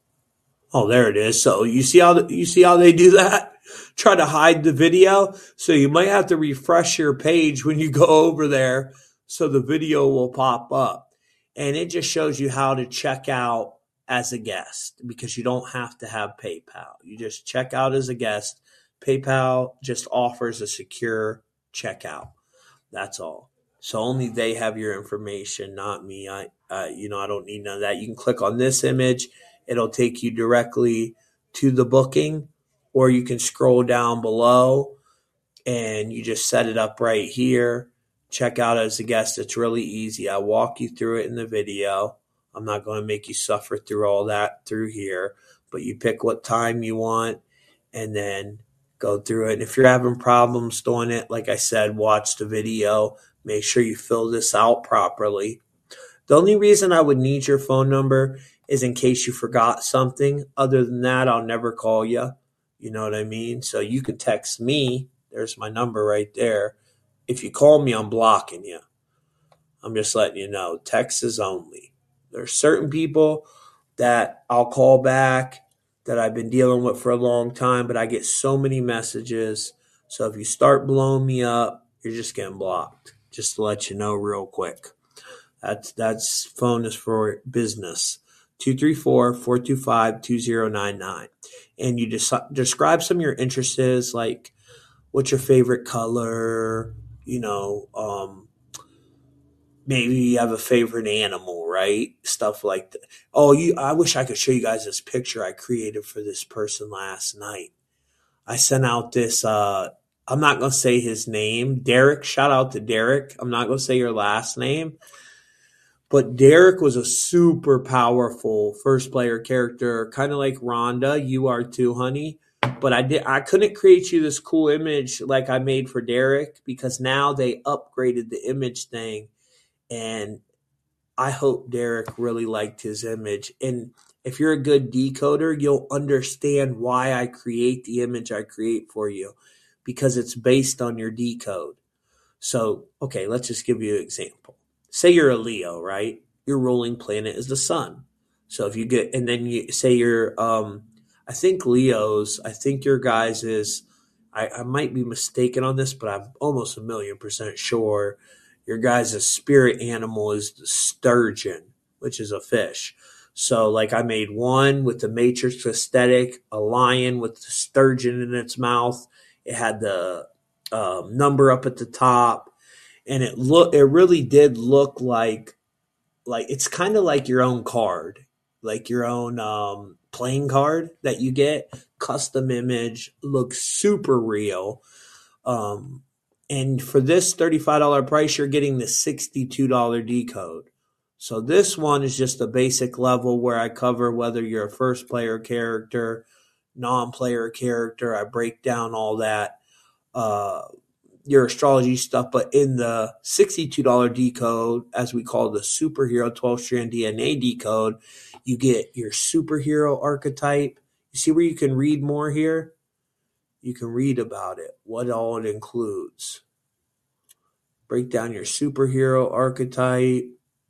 Oh, there it is. So you see how the, you see how they do that? Try to hide the video. So you might have to refresh your page when you go over there so the video will pop up. And it just shows you how to check out as a guest, because you don't have to have PayPal. You just check out as a guest. PayPal just offers a secure checkout. That's all. So only they have your information, not me. I, uh, you know, I don't need none of that. You can click on this image. It'll take you directly to the booking, or you can scroll down below and you just set it up right here. Check out as a guest. It's really easy. I walk you through it in the video. I'm not going to make you suffer through all that through here, but you pick what time you want and then go through it. And if you're having problems doing it, like I said, watch the video. Make sure you fill this out properly. The only reason I would need your phone number is in case you forgot something. Other than that, I'll never call you. You know what I mean? So you can text me. There's my number right there. If you call me, I'm blocking you. I'm just letting you know. Text is only. There's certain people that I'll call back that I've been dealing with for a long time, but I get so many messages. So if you start blowing me up, you're just getting blocked. Just to let you know real quick. That's that's phone is for business. two three four, four two five, two zero nine nine. And you just describe some of your interests, like what's your favorite color, you know, um, maybe you have a favorite animal, right? Stuff like that. Oh, you, I wish I could show you guys this picture I created for this person last night. I sent out this, uh, I'm not going to say his name. Derek, shout out to Derek. I'm not going to say your last name. But Derek was a super powerful first player character, kind of like Rhonda. You are too, honey. But I did I couldn't create you this cool image like I made for Derek because now they upgraded the image thing. And I hope Derek really liked his image. And if you're a good decoder, you'll understand why I create the image I create for you because it's based on your decode. So, okay, let's just give you an example. Say you're a Leo, right? Your ruling planet is the sun. So if you get, and then you say you're, um, I think Leo's, I think your guys is, I, I might be mistaken on this, but I'm almost a million percent sure your guys' spirit animal is the sturgeon, which is a fish. So like I made one with the matrix aesthetic, a lion with the sturgeon in its mouth. It had the um, number up at the top. And it look, it really did look like, like it's kind of like your own card, like your own um, playing card that you get, custom image, looks super real. Um, and for this thirty-five dollars price, you're getting the sixty-two dollars decode. So this one is just a basic level where I cover whether you're a first player character, non-player character. I break down all that. Uh, your astrology stuff, but in the sixty-two dollars decode, as we call the superhero twelve strand D N A decode, you get your superhero archetype. You see where you can read more here? You can read about it, what all it includes. Break down your superhero archetype.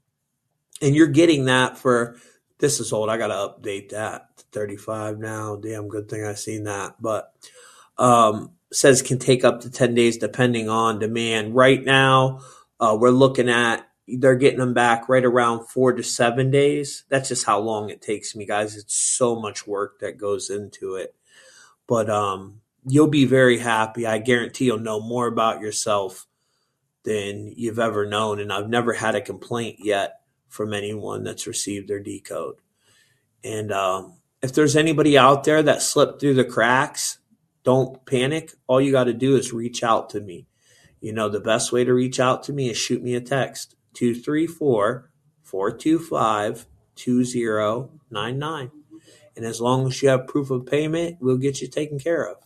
And you're getting that for, this is old, I got to update that to thirty-five now. Damn, good thing I seen that. But, um, says can take up to ten days depending on demand. Right now, uh, we're looking at, they're getting them back right around four to seven days. That's just how long it takes me, guys. It's so much work that goes into it. But um, you'll be very happy. I guarantee you'll know more about yourself than you've ever known. And I've never had a complaint yet from anyone that's received their decode. And um, if there's anybody out there that slipped through the cracks, don't panic. All you got to do is reach out to me. You know, the best way to reach out to me is shoot me a text, two three four, four two five, two zero nine nine. And as long as you have proof of payment, we'll get you taken care of.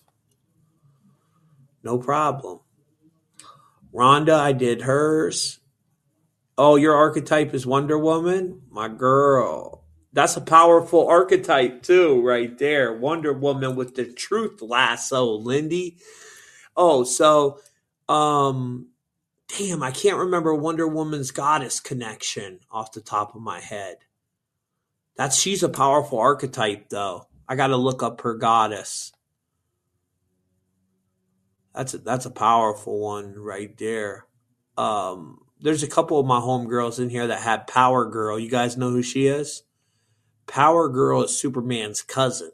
No problem. Rhonda, I did hers. Oh, your archetype is Wonder Woman? My girl. That's a powerful archetype too, right there. Wonder Woman with the truth lasso, Lindy. Oh, so, um, damn, I can't remember Wonder Woman's goddess connection off the top of my head. That's she's a powerful archetype, though. I got to look up her goddess. That's a, that's a powerful one right there. Um, there's a couple of my homegirls in here that had Power Girl. You guys know who she is? Power Girl is Superman's cousin.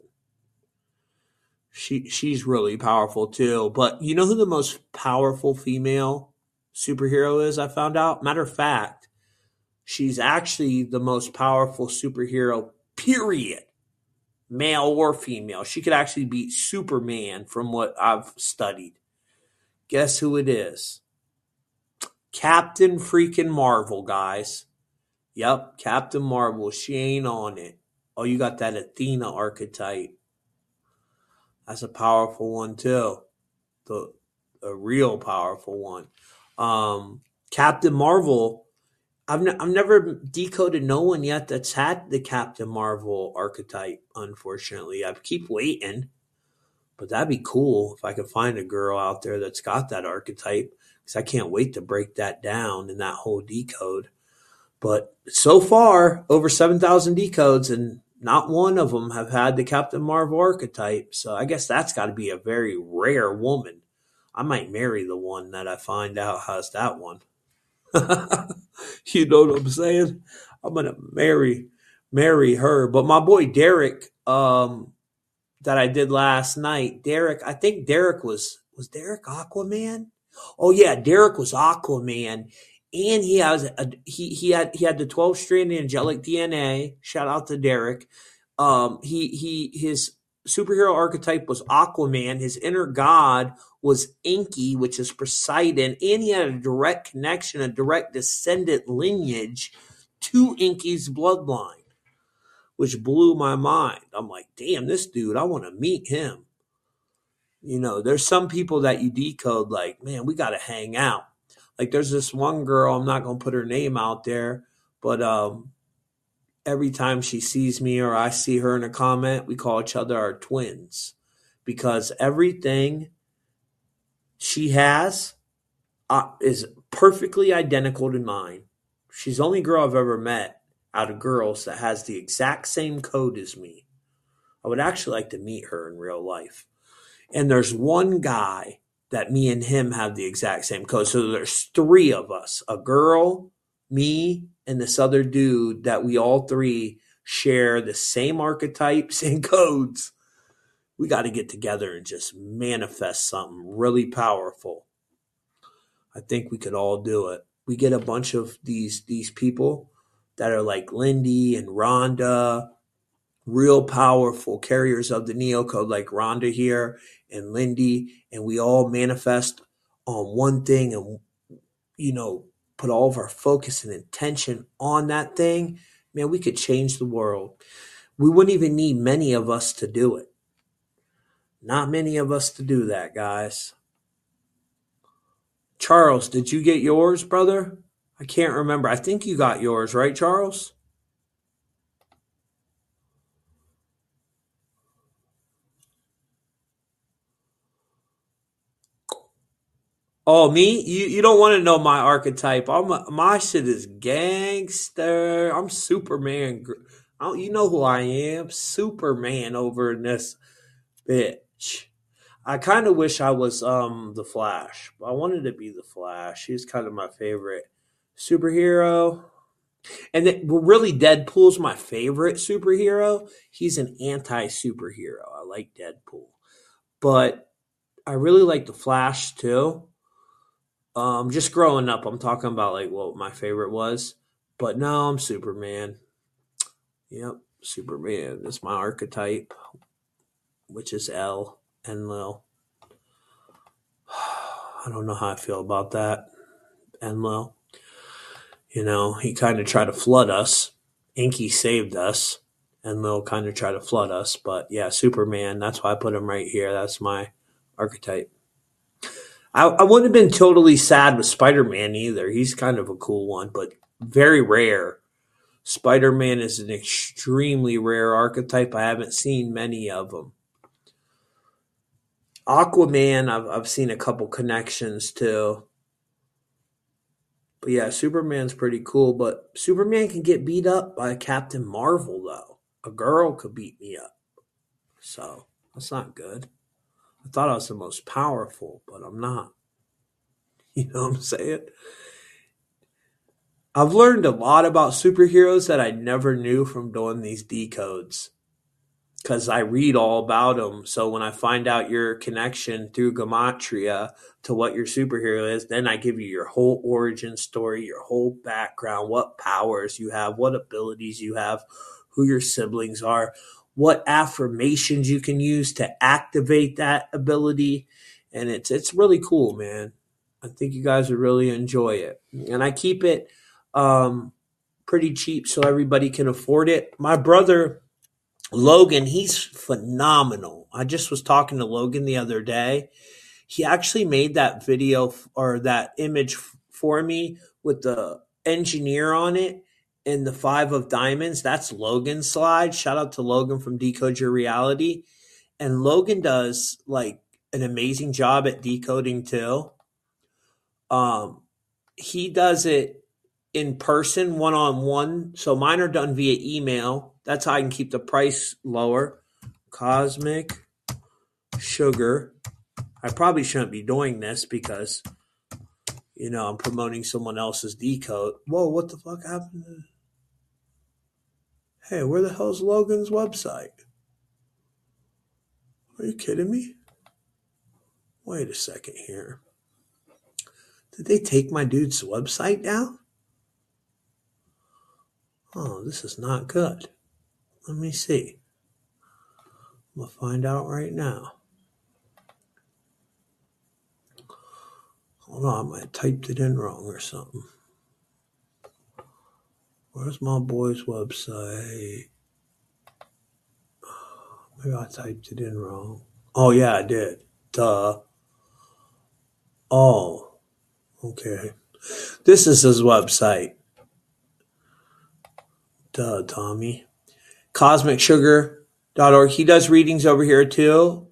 She she's really powerful too. But you know who the most powerful female superhero is, I found out? Matter of fact, she's actually the most powerful superhero, period. Male or female. She could actually beat Superman from what I've studied. Guess who it is? Captain freaking Marvel, guys. Yep, Captain Marvel. She ain't on it. Oh, you got that Athena archetype. That's a powerful one too. The a real powerful one. Um, Captain Marvel. I've n- I've never decoded no one yet that's had the Captain Marvel archetype. Unfortunately, I keep waiting, but that'd be cool if I could find a girl out there that's got that archetype. Because I can't wait to break that down in that whole decode. But so far, over seven thousand decodes, and not one of them have had the Captain Marvel archetype. So I guess that's got to be a very rare woman. I might marry the one that I find out has that one. You know what I'm saying? I'm going to marry marry her. But my boy Derek, um, that I did last night, Derek, I think Derek was, was Derek Aquaman? Oh, yeah, Derek was Aquaman. and he has a, he he had he had the twelve strand angelic D N A. Shout out to Derek. Um, he he his superhero archetype was Aquaman. His inner god was Enki, which is Poseidon, and he had a direct connection, a direct descendant lineage to Enki's bloodline, which blew my mind. I'm like, damn, this dude, I want to meet him. You know, there's some people that you decode like, man, we got to hang out. Like there's this one girl, I'm not going to put her name out there, but um, every time she sees me or I see her in a comment, we call each other our twins because everything she has uh, is perfectly identical to mine. She's the only girl I've ever met out of girls that has the exact same code as me. I would actually like to meet her in real life. And there's one guy that me and him have the exact same code. So there's three of us, a girl, me, and this other dude that we all three share the same archetypes and codes. We got to get together and just manifest something really powerful. I think we could all do it. We get a bunch of these these people that are like Lindy and Rhonda, real powerful carriers of the Neo Code like Rhonda here and Lindy, and we all manifest on one thing and, you know, put all of our focus and intention on that thing. Man, we could change the world. We wouldn't even need many of us to do it. Not many of us to do that, guys. Charles, did you get yours, brother? I can't remember. I think you got yours, right, Charles? Oh, me? You you don't want to know my archetype. I'm a, my shit is gangster. I'm Superman. I don't, you know who I am? Superman over in this bitch. I kind of wish I was um the Flash. I wanted to be the Flash. He's kind of my favorite superhero. And then, well, really, Deadpool's my favorite superhero. He's an anti-superhero. I like Deadpool. But I really like the Flash, too. Um, just growing up, I'm talking about, like, what my favorite was. But no, I'm Superman. Yep, Superman is my archetype, which is L. Enlil. I don't know how I feel about that. Enlil. You know, he kind of tried to flood us. Inky saved us. Enlil kind of tried to flood us. But yeah, Superman, that's why I put him right here. That's my archetype. I, I wouldn't have been totally sad with Spider-Man either. He's kind of a cool one, but very rare. Spider-Man is an extremely rare archetype. I haven't seen many of them. Aquaman, I've I've seen a couple connections too. But yeah, Superman's pretty cool. But Superman can get beat up by Captain Marvel, though. A girl could beat me up. So that's not good. I thought I was the most powerful, but I'm not. You know what I'm saying? I've learned a lot about superheroes that I never knew from doing these decodes. Because I read all about them. So when I find out your connection through Gematria to what your superhero is, then I give you your whole origin story, your whole background, what powers you have, what abilities you have, who your siblings are, what affirmations you can use to activate that ability. And it's it's really cool, man. I think you guys would really enjoy it. And I keep it um, pretty cheap so everybody can afford it. My brother Logan, he's phenomenal. I just was talking to Logan the other day. He actually made that video or that image for me with the engineer on it and the five of diamonds. That's Logan's slide. Shout out to Logan from Decode Your Reality. And Logan does like an amazing job at decoding too. Um, he does it in person, one-on-one. So mine are done via email. That's how I can keep the price lower. Cosmic Sugar. I probably shouldn't be doing this because, you know, I'm promoting someone else's decode. Whoa, what the fuck happened to... Hey, where the hell's Logan's website? Are you kidding me? Wait a second here. Did they take my dude's website down? Oh, this is not good. Let me see. We'll find out right now. Hold on, I might have typed it in wrong or something. Where's my boy's website? Maybe I typed it in wrong. Oh, yeah, I did. Duh. Oh, okay. This is his website. Duh, Tommy. cosmic sugar dot org. He does readings over here too.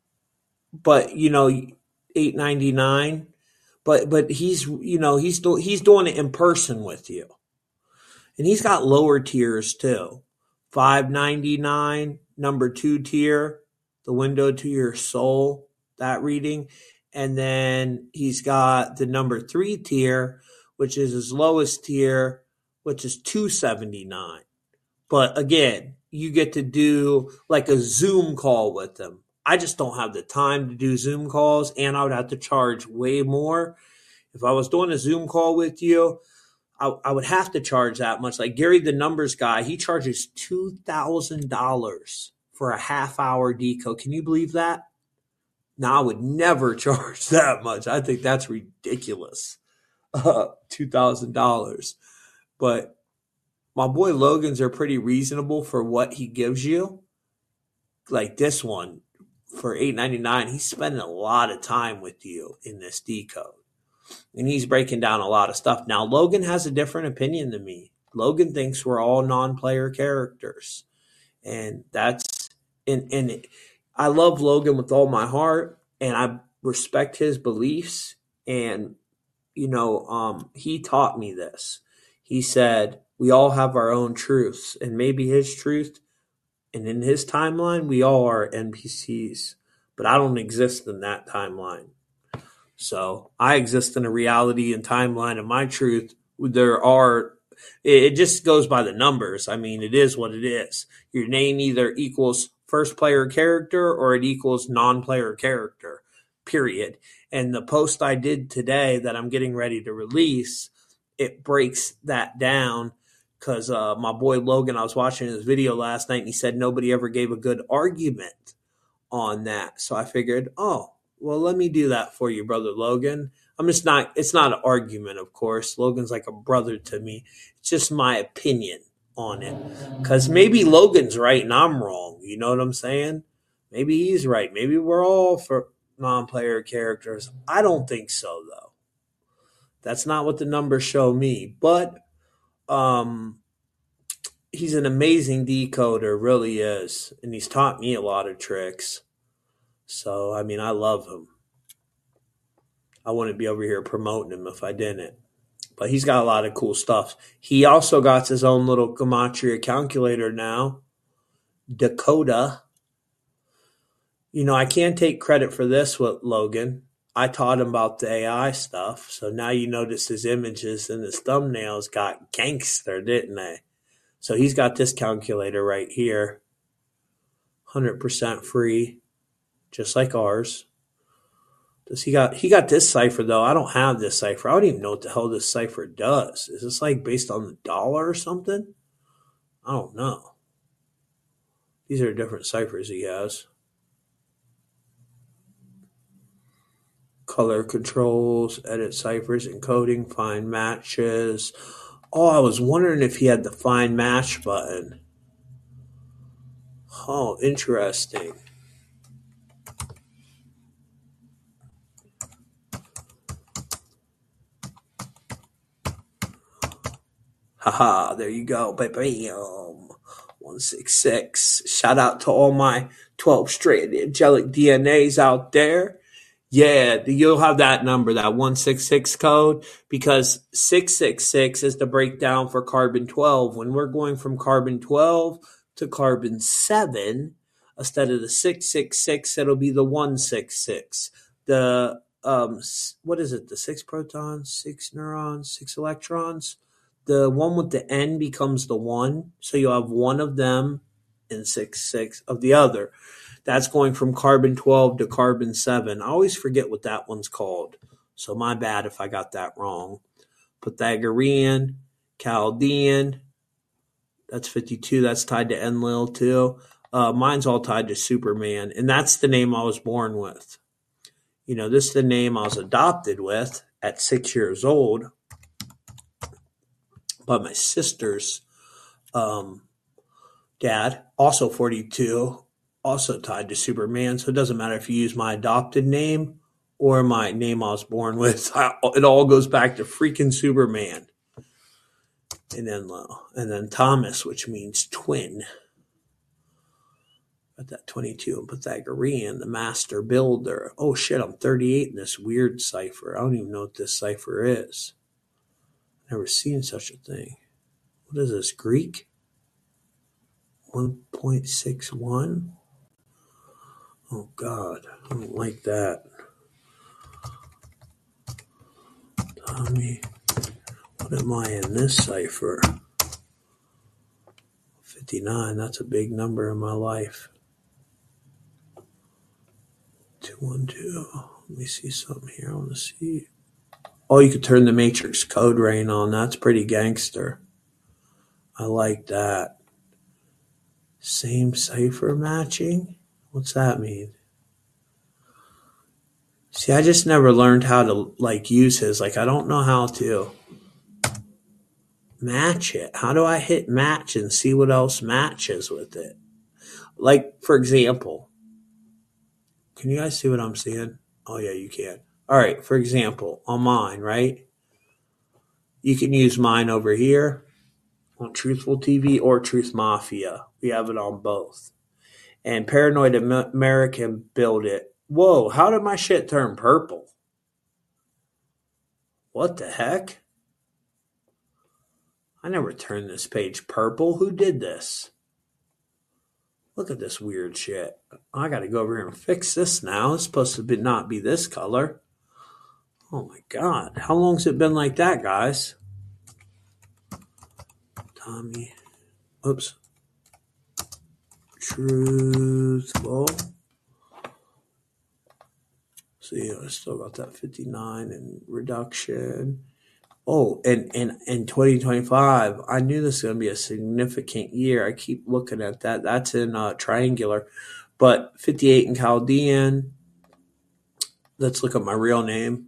But, you know, eight ninety-nine. But but he's, you know, he's do, he's doing it in person with you. And he's got lower tiers too. five ninety-nine, number two tier, the window to your soul, that reading. And then he's got the number three tier, which is his lowest tier, which is two seventy-nine. But again, you get to do like a Zoom call with them. I just don't have the time to do Zoom calls, and I would have to charge way more. If I was doing a Zoom call with you, I, I would have to charge that much. Like Gary, the numbers guy, he charges two thousand dollars for a half hour decode. Can you believe that? Now, I would never charge that much. I think that's ridiculous. Uh, two thousand dollars. But my boy Logan's are pretty reasonable for what he gives you. Like this one, for eight ninety-nine, he's spending a lot of time with you in this decode. And he's breaking down a lot of stuff. Now, Logan has a different opinion than me. Logan thinks we're all non-player characters. And that's, and, and I love Logan with all my heart, and I respect his beliefs. And, you know, um, he taught me this. He said, we all have our own truths, and maybe his truth, and in his timeline, we all are N P Cs, but I don't exist in that timeline. So I exist in a reality and timeline of my truth. There are, it just goes by the numbers. I mean, it is what it is. Your name either equals first player character or it equals non-player character, period. And the post I did today that I'm getting ready to release, it breaks that down because uh, my boy Logan, I was watching his video last night and he said nobody ever gave a good argument on that. So I figured, oh, well, let me do that for you, brother Logan. I'm just not, it's not an argument, of course. Logan's like a brother to me. It's just my opinion on it. Because maybe Logan's right and I'm wrong. You know what I'm saying? Maybe he's right. Maybe we're all for non-player characters. I don't think so, though. That's not what the numbers show me. But um, he's an amazing decoder, really is. And he's taught me a lot of tricks. So, I mean, I love him. I wouldn't be over here promoting him if I didn't. But he's got a lot of cool stuff. He also got his own little Gematria calculator now. Dakota. You know, I can't take credit for this with Logan. I taught him about the A I stuff. So now you notice his images and his thumbnails got gangster, didn't they? So he's got this calculator right here. one hundred percent free. Just like ours. Does he got he got this cipher though? I don't have this cipher. I don't even know what the hell this cipher does. Is this like based on the dollar or something? I don't know. These are different ciphers he has. Color controls, edit ciphers, encoding, find matches. Oh, I was wondering if he had the find match button. Oh, interesting. Haha, there you go. Bam. one sixty-six. Shout out to all my twelve-stranded angelic D N As out there. Yeah, you'll have that number, that one sixty-six code, because six six six is the breakdown for carbon twelve. When we're going from carbon twelve to carbon seven, instead of the six six six, it'll be the one sixty-six. The, um, what is it? The six protons, six neurons, six electrons. The one with the N becomes the one. So you'll have one of them and six, six of the other. That's going from carbon twelve to carbon seven. I always forget what that one's called. So my bad if I got that wrong. Pythagorean, Chaldean, that's fifty-two. That's tied to Enlil too. Uh, mine's all tied to Superman, and that's the name I was born with. You know, this is the name I was adopted with at six years old. But my sister's um, dad, also forty-two, also tied to Superman. So it doesn't matter if you use my adopted name or my name I was born with. It all goes back to freaking Superman. And then, and then Thomas, which means twin. Got that twenty-two and Pythagorean, the master builder. Oh shit, I'm thirty-eight in this weird cipher. I don't even know what this cipher is. Never seen such a thing. What is this, Greek? one point six one? Oh God, I don't like that. Tommy, what am I in this cipher? fifty-nine, that's a big number in my life. two one two. Let me see something here. I want to see. Oh, you could turn the matrix code rain on. That's pretty gangster. I like that. Same cipher matching? What's that mean? See, I just never learned how to like use his. Like, I don't know how to match it. How do I hit match and see what else matches with it? Like, for example, can you guys see what I'm seeing? Oh, yeah, you can. All right, for example, on mine, right? You can use mine over here on Truthful T V or Truth Mafia. We have it on both. And Paranoid American build it. Whoa, how did my shit turn purple? What the heck? I never turned this page purple. Who did this? Look at this weird shit. I got to go over here and fix this now. It's supposed to be, not be this color. Oh my God. How long's it been like that, guys? Tommy. Oops. Truthful. See, I still got that fifty-nine and reduction. Oh, and and in twenty twenty-five, I knew this was going to be a significant year. I keep looking at that. That's in uh, triangular. But fifty-eight in Chaldean. Let's look at my real name.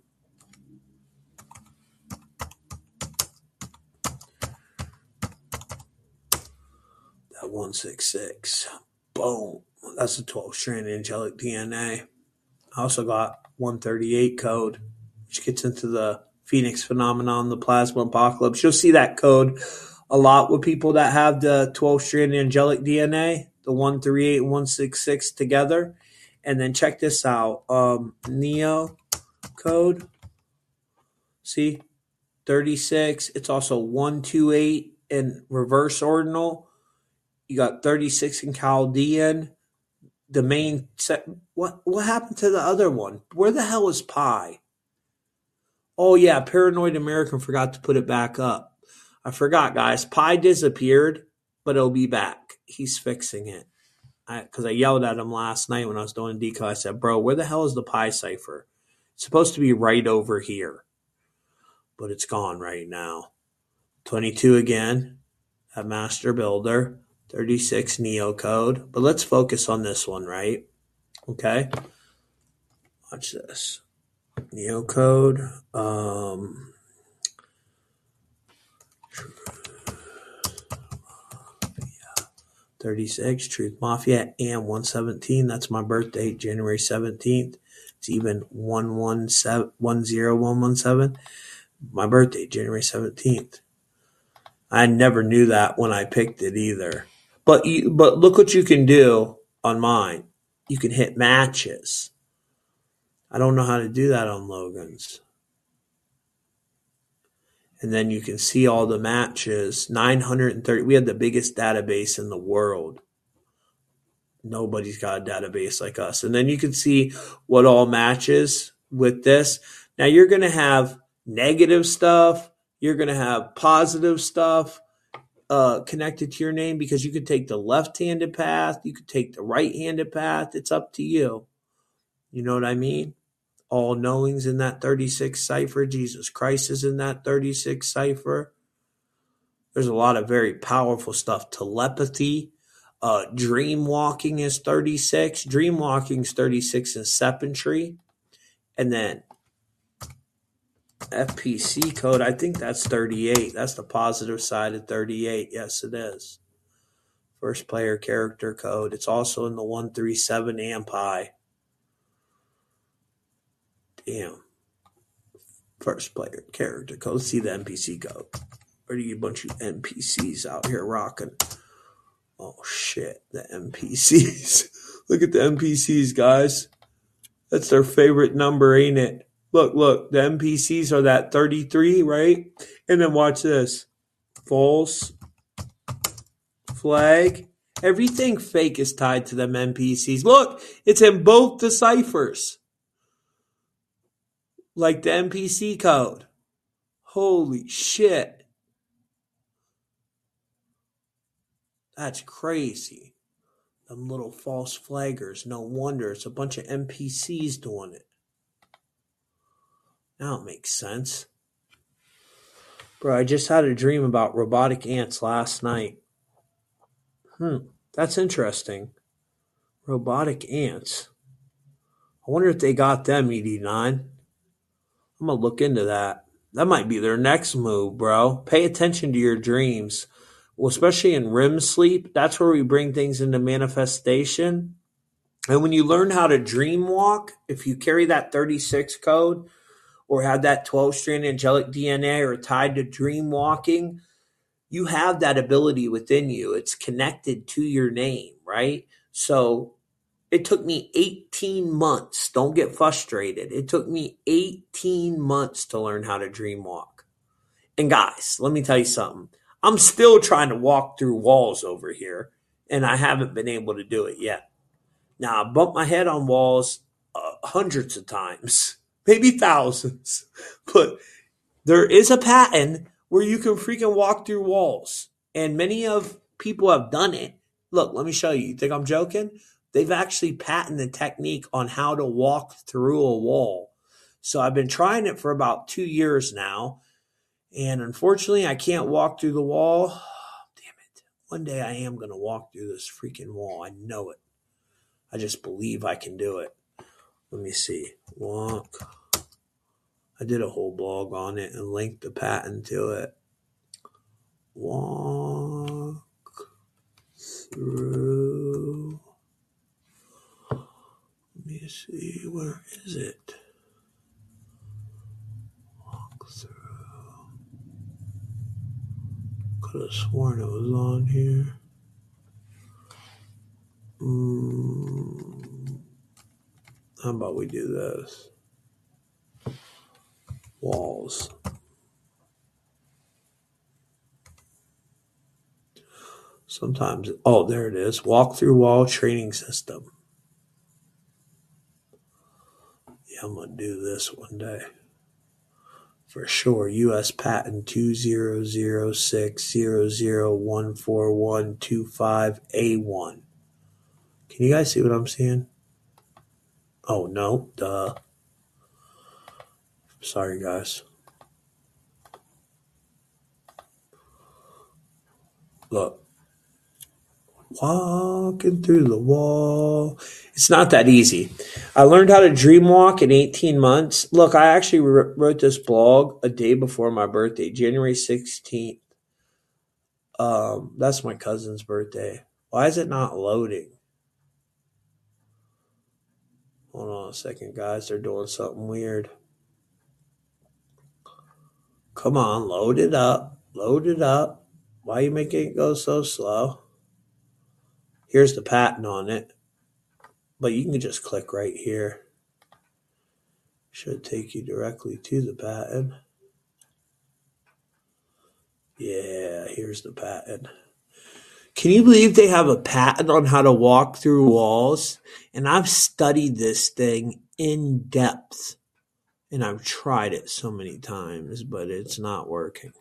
That one sixty-six. Boom. That's a twelve-strand angelic D N A. I also got one thirty-eight code, which gets into the Phoenix phenomenon, the plasma apocalypse. You'll see that code a lot with people that have the twelve-strand angelic D N A, the one thirty-eight and one sixty-six together. And then check this out. Um, Neo code. See? thirty-six. It's also one twenty-eight in reverse ordinal. You got thirty-six in Chaldean. The main set. What what happened to the other one? Where the hell is Pi? Oh yeah, Paranoid American forgot to put it back up. I forgot, guys. Pi disappeared, but it'll be back. He's fixing it. Because I, I yelled at him last night when I was doing deco. I said, "Bro, where the hell is the Pi cipher? It's supposed to be right over here, but it's gone right now." twenty-two again. That master builder. thirty-six Neo code. But let's focus on this one, right? Okay. Watch this. Neo code. Um, thirty-six Truth Mafia and one seventeen. That's my birthday, January seventeenth. It's even one one seven one zero one one seven. My birthday, January seventeenth. I never knew that when I picked it either. But you, but look what you can do on mine. You can hit matches. I don't know how to do that on Logan's. And then you can see all the matches. nine hundred thirty. We had the biggest database in the world. Nobody's got a database like us. And then you can see what all matches with this. Now you're going to have negative stuff. You're going to have positive stuff. Uh, connected to your name, because you could take the left-handed path, you could take the right-handed path. It's up to you. You know what I mean? All knowing's in that thirty-six cipher. Jesus Christ is in that thirty-six cipher. There's a lot of very powerful stuff. Telepathy. Uh, dream walking is thirty-six. Dream walking is thirty-six in Sepentry. And then F P C code, I think that's thirty-eight. That's the positive side of thirty-eight. Yes, it is. First player character code. It's also in the one three seven A M P I. Damn. First player character code. See the N P C code. Or do you a bunch of N P Cs out here rocking? Oh, shit. The N P Cs. Look at the N P Cs, guys. That's their favorite number, ain't it? Look, look. The N P Cs are that thirty-three, right? And then watch this. False. Flag. Everything fake is tied to them N P Cs. Look, it's in both the ciphers. Like the N P C code. Holy shit. That's crazy. Them little false flaggers. No wonder. It's a bunch of N P Cs doing it. Now it makes sense. Bro, I just had a dream about robotic ants last night. Hmm. That's interesting. Robotic ants. I wonder if they got them, E D nine. I'm going to look into that. That might be their next move, bro. Pay attention to your dreams. Well, especially in R E M sleep, that's where we bring things into manifestation. And when you learn how to dream walk, if you carry that thirty-six code or have that twelve-strand angelic D N A or tied to dream walking, you have that ability within you. It's connected to your name, right? So it took me eighteen months. Don't get frustrated. It took me eighteen months to learn how to dream walk. And guys, let me tell you something. I'm still trying to walk through walls over here, and I haven't been able to do it yet. Now, I bumped my head on walls uh, hundreds of times, maybe thousands, but there is a pattern where you can freaking walk through walls, and many of people have done it. Look, let me show you. You think I'm joking? They've actually patented the technique on how to walk through a wall. So I've been trying it for about two years now. And unfortunately, I can't walk through the wall. Oh, damn it. One day I am going to walk through this freaking wall. I know it. I just believe I can do it. Let me see. Walk. I did a whole blog on it and linked the patent to it. Walk through. Let me see. Where is it? Walk through. Could have sworn it was on here. Mm, how about we do this? Walls. Sometimes, oh, there it is. Walk through wall training system. Yeah, I'm going to do this one day. For sure, U S patent two zero zero six zero zero one four one two five A one. Can you guys see what I'm seeing? Oh, no. Duh. Sorry, guys. Look. Walking through the wall. It's not that easy. I learned how to dream walk in eighteen months. Look, I actually wrote this blog a day before my birthday, January sixteenth. Um, that's my cousin's birthday. Why is it not loading? Hold on a second, guys. They're doing something weird. Come on, load it up. Load it up. Why are you making it go so slow? Here's the patent on it. But you can just click right here. Should take you directly to the patent. Yeah, here's the patent. Can you believe they have a patent on how to walk through walls? And I've studied this thing in depth. And I've tried it so many times, but it's not working.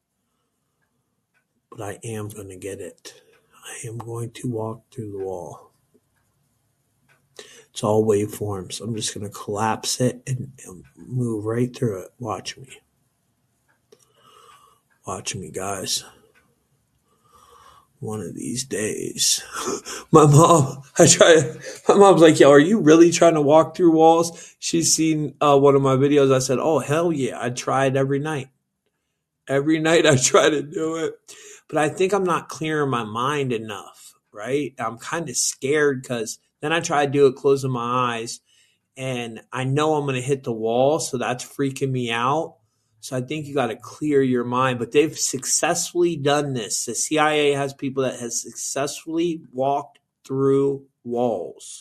But I am going to get it. I am going to walk through the wall. It's all waveforms. I'm just going to collapse it and, and move right through it. Watch me. Watch me, guys. One of these days. My mom, I try. My mom's like, yo, are you really trying to walk through walls? She's seen uh, one of my videos. I said, oh, hell yeah. I try it every night. Every night I try to do it. But I think I'm not clearing my mind enough, right? I'm kind of scared because then I try to do it closing my eyes, and I know I'm going to hit the wall, so that's freaking me out. So I think you got to clear your mind. But they've successfully done this. The C I A has people that have successfully walked through walls.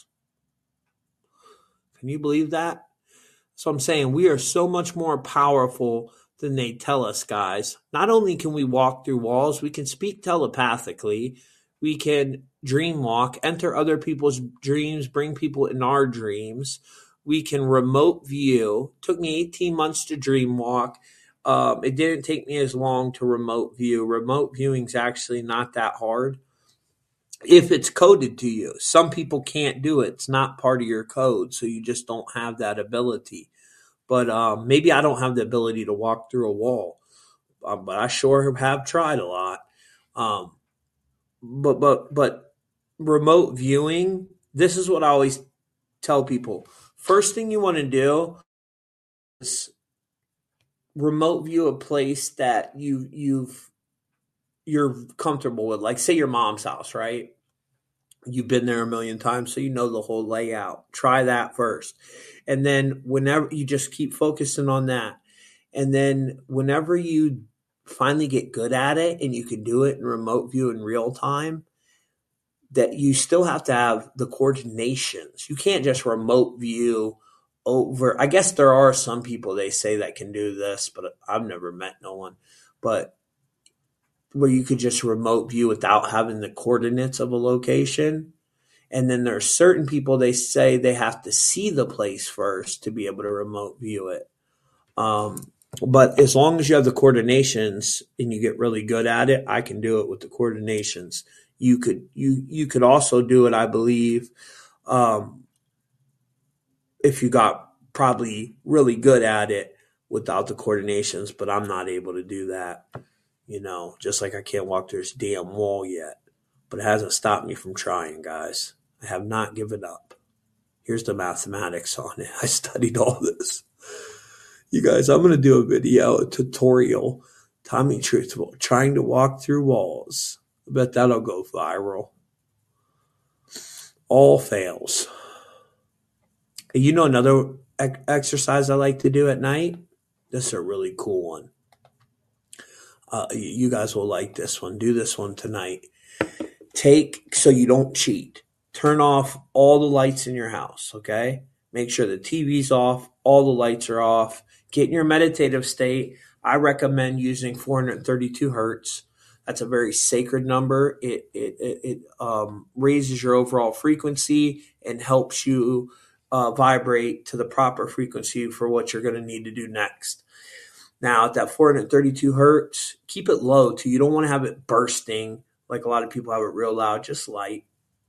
Can you believe that? So I'm saying we are so much more powerful than they tell us, guys. Not only can we walk through walls, we can speak telepathically. We can dream walk, enter other people's dreams, bring people in our dreams. We can remote view. It took me eighteen months to dream walk. Um, it didn't take me as long to remote view. Remote viewing is actually not that hard if it's coded to you. Some people can't do it. It's not part of your code, so you just don't have that ability. But um, maybe I don't have the ability to walk through a wall, um, but I sure have tried a lot. Um, but but but remote viewing, this is what I always tell people. First thing you want to do is remote view a place that you you've you're comfortable with. Like say your mom's house, right? You've been there a million times, so you know the whole layout. Try that first. And then whenever you just keep focusing on that. And then whenever you finally get good at it and you can do it in remote view in real time, that you still have to have the coordinations. You can't just remote view over. I guess there are some people they say that can do this, but I've never met no one. But where you could just remote view without having the coordinates of a location. And then there are certain people they say they have to see the place first to be able to remote view it. Um, but as long as you have the coordinations and you get really good at it, I can do it with the coordinations. You could you you could also do it, I believe, um, if you got probably really good at it without the coordinations. But I'm not able to do that. You know, just like I can't walk through this damn wall yet. But it hasn't stopped me from trying, guys. I have not given up. Here's the mathematics on it. I studied all this. You guys, I'm going to do a video, a tutorial, Tommy Truthful, trying to walk through walls. I bet that'll go viral. All fails. You know another ec- exercise I like to do at night? This is a really cool one. Uh, you guys will like this one. Do this one tonight. Take, so you don't cheat, turn off all the lights in your house, okay? Make sure the T V's off, all the lights are off. Get in your meditative state. I recommend using four hundred thirty-two hertz. That's a very sacred number. It it it, it um, raises your overall frequency and helps you uh, vibrate to the proper frequency for what you're going to need to do next. Now, at that four hundred thirty-two hertz, keep it low too. You don't want to have it bursting like a lot of people have it real loud, just light.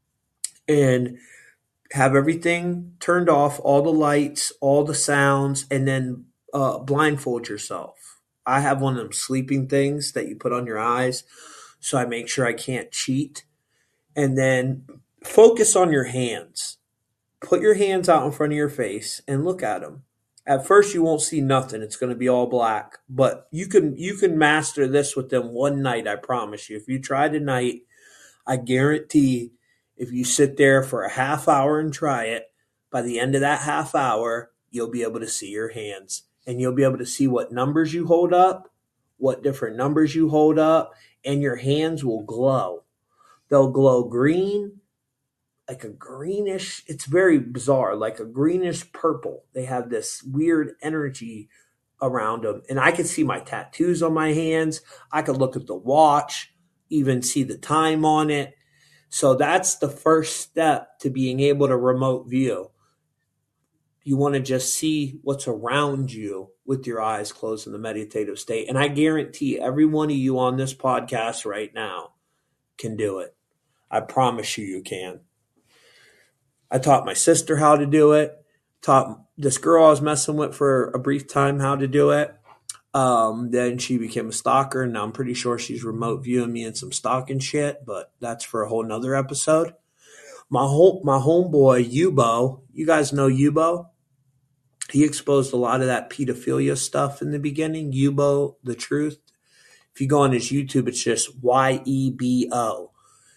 And have everything turned off, all the lights, all the sounds, and then uh, blindfold yourself. I have one of them sleeping things that you put on your eyes, so I make sure I can't cheat. And then focus on your hands. Put your hands out in front of your face and look at them. At first, you won't see nothing. It's going to be all black. But you can you can master this with them one night, I promise you. If you try tonight, I guarantee if you sit there for a half hour and try it, by the end of that half hour, you'll be able to see your hands. And you'll be able to see what numbers you hold up, what different numbers you hold up, and your hands will glow. They'll glow green, like a greenish, it's very bizarre, like a greenish purple. They have this weird energy around them. And I can see my tattoos on my hands. I could look at the watch, even see the time on it. So that's the first step to being able to remote view. You want to just see what's around you with your eyes closed in the meditative state. And I guarantee every one of you on this podcast right now can do it. I promise you, you can. I taught my sister how to do it. Taught this girl I was messing with for a brief time how to do it. Um, then she became a stalker, and now I'm pretty sure she's remote viewing me in some stalking shit, but that's for a whole nother episode. My home, my homeboy, Yubo, you guys know Yubo? He exposed a lot of that pedophilia stuff in the beginning. Yubo, the truth. If you go on his YouTube, it's just Y E B O.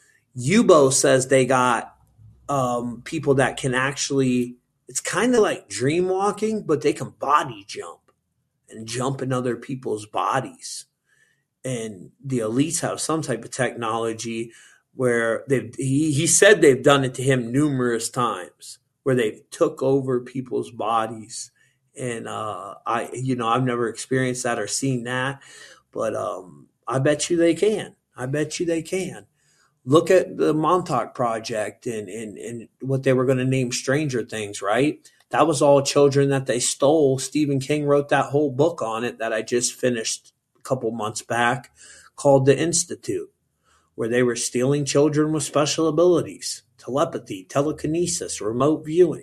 Yubo says they got um, people that can actually, it's kind of like dream walking, but they can body jump and jump in other people's bodies. And the elites have some type of technology where they've, he, he said they've done it to him numerous times, where they've took over people's bodies. And uh, I, you know, I've never experienced that or seen that, but um, I bet you they can. I bet you they can. Look at the Montauk Project and, and, and what they were going to name Stranger Things, right? That was all children that they stole. Stephen King wrote that whole book on it that I just finished a couple months back called The Institute, where they were stealing children with special abilities, telepathy, telekinesis, remote viewing.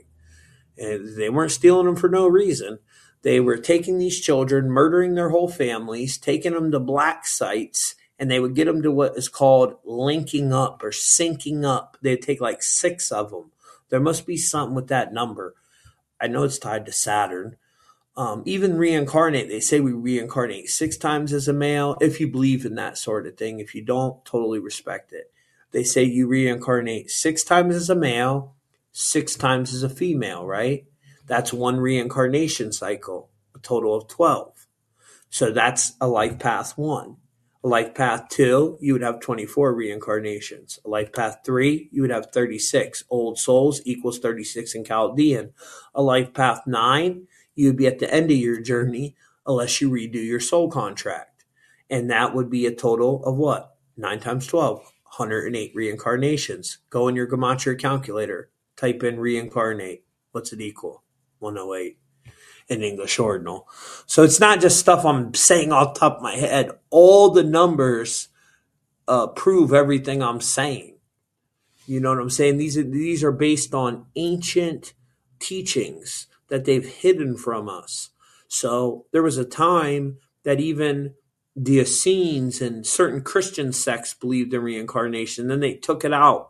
And they weren't stealing them for no reason. They were taking these children, murdering their whole families, taking them to black sites, and they would get them to what is called linking up or syncing up. They'd take like six of them. There must be something with that number. I know it's tied to Saturn. Um, even reincarnate, they say we reincarnate six times as a male, if you believe in that sort of thing. If you don't, totally respect it. They say you reincarnate six times as a male, six times as a female, right? That's one reincarnation cycle, a total of twelve. So that's a life path one. A life path two, you would have twenty-four reincarnations. A life path three, you would have thirty-six. Old souls equals thirty-six in Chaldean. A life path nine, you would be at the end of your journey unless you redo your soul contract. And that would be a total of what? nine times twelve, one hundred eight reincarnations. Go in your gematria calculator, type in reincarnate. What's it equal? one oh eight. In English ordinal. So it's not just stuff I'm saying off the top of my head. All the numbers uh, prove everything I'm saying. You know what I'm saying? These are, these are based on ancient teachings that they've hidden from us. So there was a time that even the Essenes and certain Christian sects believed in reincarnation. Then they took it out.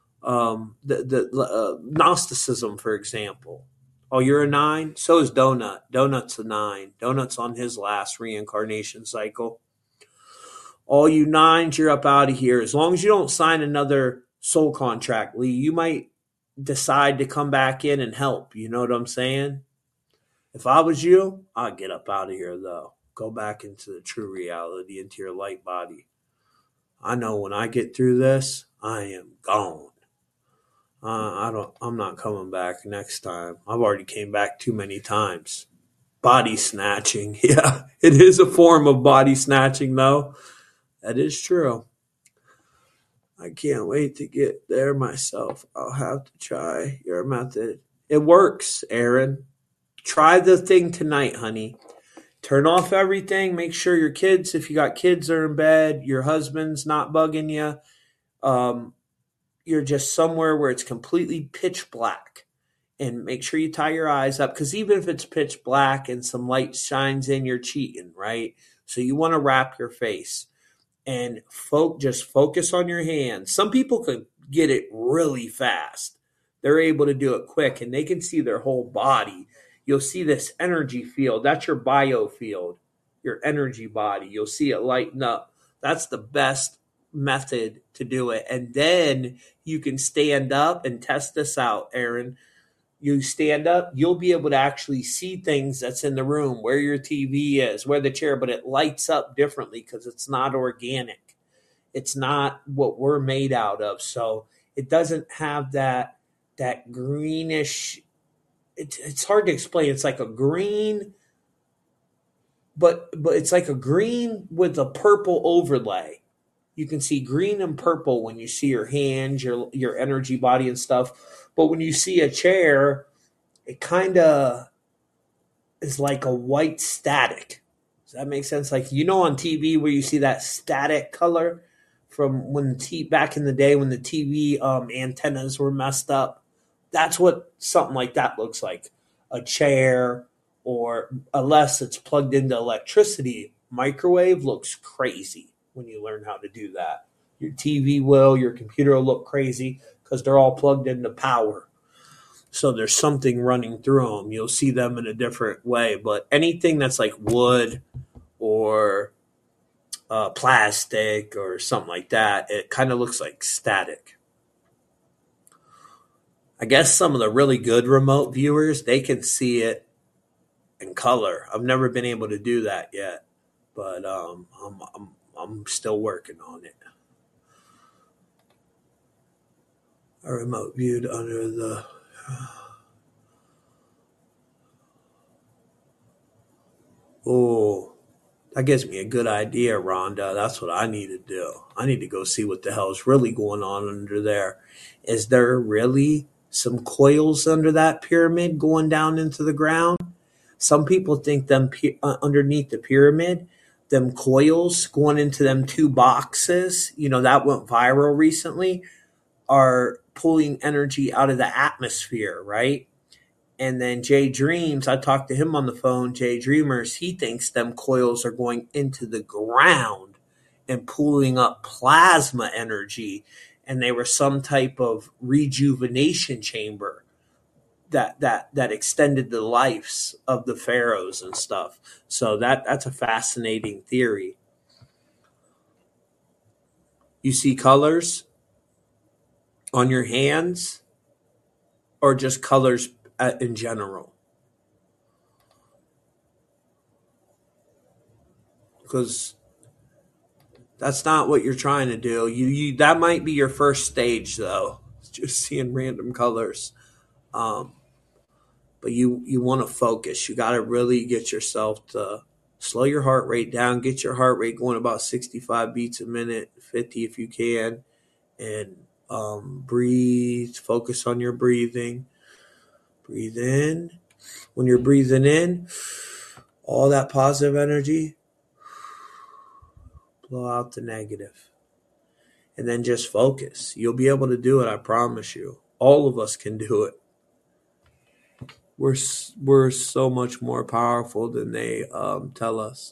Um, the the uh, Gnosticism, for example. Oh, you're a nine? So is Donut. Donut's a nine. Donut's on his last reincarnation cycle. All you nines, you're up out of here. As long as you don't sign another soul contract, Lee, you might decide to come back in and help. You know what I'm saying? If I was you, I'd get up out of here, though. Go back into the true reality, into your light body. I know when I get through this, I am gone. Uh, I don't. I'm not coming back next time. I've already came back too many times. Body snatching. Yeah, it is a form of body snatching, though. That is true. I can't wait to get there myself. I'll have to try your method. It works, Aaron. Try the thing tonight, honey. Turn off everything. Make sure your kids, if you got kids, are in bed. Your husband's not bugging you. Um, you're just somewhere where it's completely pitch black. And make sure you tie your eyes up, because even if it's pitch black and some light shines in, you're cheating, right? So you want to wrap your face and folk just focus on your hands. Some people can get it really fast. They're able to do it quick, and they can see their whole body. You'll see this energy field. That's your bio field, your energy body. You'll see it lighten up. That's the best method to do it. And then you can stand up and test this out, Aaron. You stand up, you'll be able to actually see things that's in the room, where your T V is, where the chair, but it lights up differently because it's not organic. It's not what we're made out of. So it doesn't have that that greenish, it, it's hard to explain. It's like a green, but but it's like a green with a purple overlay. You can see green and purple when you see your hands, your your energy body and stuff. But when you see a chair, it kind of is like a white static. Does that make sense? Like, you know, on T V where you see that static color from when the T back in the day when the T V um, antennas were messed up. That's what something like that looks like. A chair, or unless it's plugged into electricity, microwave looks crazy when you learn how to do that. Your T V will, your computer will look crazy because they're all plugged into power. So there's something running through them. You'll see them in a different way. But anything that's like wood or uh, plastic or something like that, it kind of looks like static. I guess some of the really good remote viewers, they can see it in color. I've never been able to do that yet, but um, I'm, I'm I'm still working on it. A remote viewed under the. Oh, that gives me a good idea, Rhonda. That's what I need to do. I need to go see what the hell is really going on under there. Is there really some coils under that pyramid going down into the ground? Some people think them uh, underneath the pyramid, them coils going into them two boxes, you know, that went viral recently, are pulling energy out of the atmosphere, right? And then Jay Dreams, I talked to him on the phone, Jay Dreamers, he thinks them coils are going into the ground and pulling up plasma energy, and they were some type of rejuvenation chamber that that that extended the lives of the pharaohs and stuff. So that that's a fascinating theory. You see colors on your hands, or just colors in general? Because that's not what you're trying to do. You, you that might be your first stage, though, just seeing random colors. Um, but you you want to focus. You got to really get yourself to slow your heart rate down. Get your heart rate going about sixty-five beats a minute, fifty if you can, and um, breathe. Focus on your breathing. Breathe in. When you're breathing in, all that positive energy, blow out the negative. And then just focus. You'll be able to do it, I promise you. All of us can do it. We're we're so much more powerful than they um, tell us.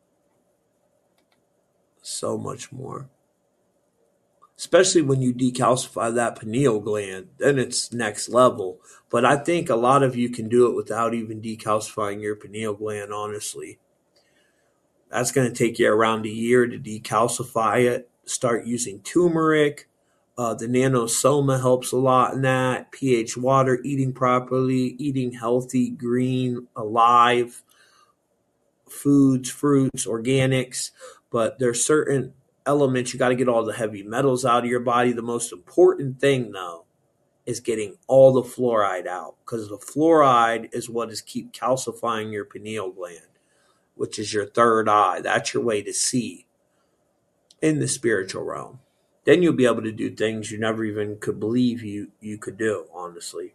So much more. Especially when you decalcify that pineal gland, then it's next level. But I think a lot of you can do it without even decalcifying your pineal gland, honestly. That's going to take you around a year to decalcify it. Start using turmeric. Uh, the nanosoma helps a lot in that. pH water, eating properly, eating healthy, green, alive foods, fruits, organics. But there's certain elements, you got to get all the heavy metals out of your body. The most important thing, though, is getting all the fluoride out, because the fluoride is what is keep calcifying your pineal gland, which is your third eye. That's your way to see in the spiritual realm. Then you'll be able to do things you never even could believe you, you could do, honestly.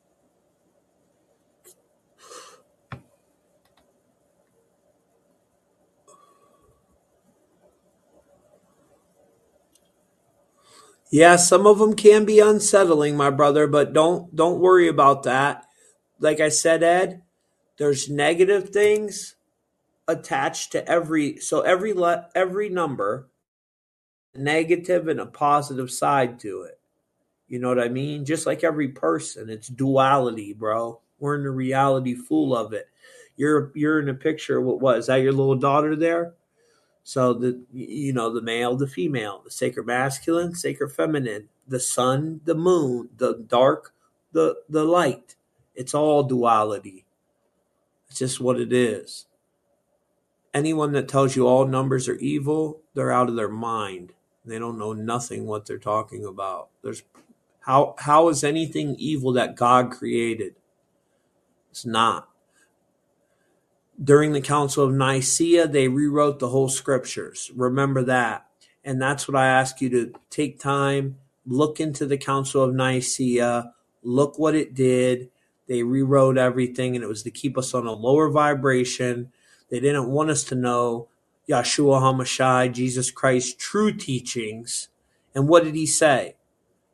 Yeah, some of them can be unsettling, my brother, but don't don't worry about that. Like I said, Ed, there's negative things attached to every so every le, every number, negative and a positive side to it. You know what I mean? Just like every person, it's duality, bro. We're in the reality full of it. You're you're in a picture. What was that? Your little daughter there? So the you know the male, the female, the sacred masculine, sacred feminine, the sun, the moon, the dark, the the light. It's all duality. It's just what it is. Anyone that tells you all numbers are evil, they're out of their mind. They don't know nothing what they're talking about. There's how how is anything evil that God created? It's not. During the Council of Nicaea, they rewrote the whole scriptures. Remember that. And that's what I ask you to take time, look into the Council of Nicaea, look what it did. They rewrote everything, and it was to keep us on a lower vibration. They didn't want us to know Yahshua HaMashiach, Jesus Christ's true teachings. And what did he say?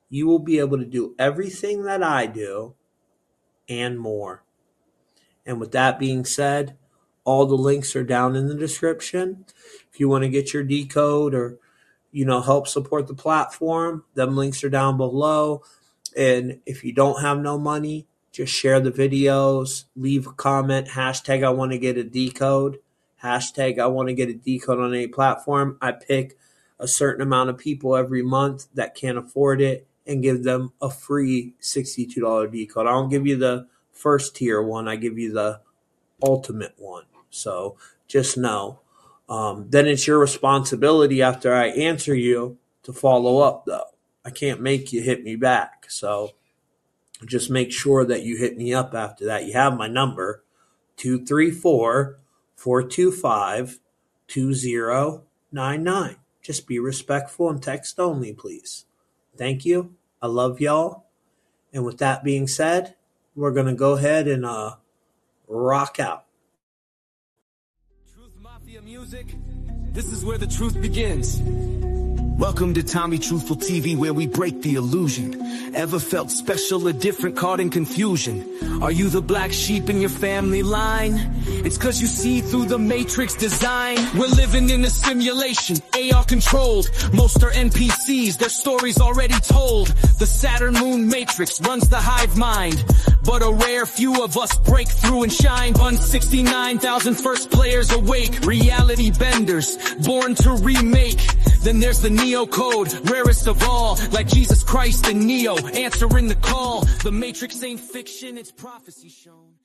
you will be able to do everything that I do and more. And with that being said, all the links are down in the description. If you want to get your decode or, you know, help support the platform, them links are down below. And if you don't have no money, just share the videos, leave a comment, hashtag I want to get a decode, hashtag I want to get a decode on any platform. I pick a certain amount of people every month that can't afford it and give them a free sixty-two dollars decode. I don't give you the first tier one. I give you the ultimate one. So just know. Um, then it's your responsibility after I answer you to follow up, though. I can't make you hit me back. So just make sure that you hit me up after that. You have my number, two three four, four two five, two zero nine nine. Just be respectful and text only, please. Thank you. I love y'all. And with that being said, we're going to go ahead and uh, rock out. Truth Mafia Music, this is where the truth begins. Welcome to Tommy Truthful T V, where we break the illusion. Ever felt special or different, caught in confusion? Are you the black sheep in your family line? It's cause you see through the matrix design. We're living in a simulation, A R controlled. Most are N P Cs, their stories already told. The Saturn moon matrix runs the hive mind, but a rare few of us break through and shine. one sixty-nine thousand first players awake, reality benders, born to remake. Then there's the Neo code, rarest of all, like Jesus Christ and Neo, answering the call. The Matrix ain't fiction, it's prophecy shown.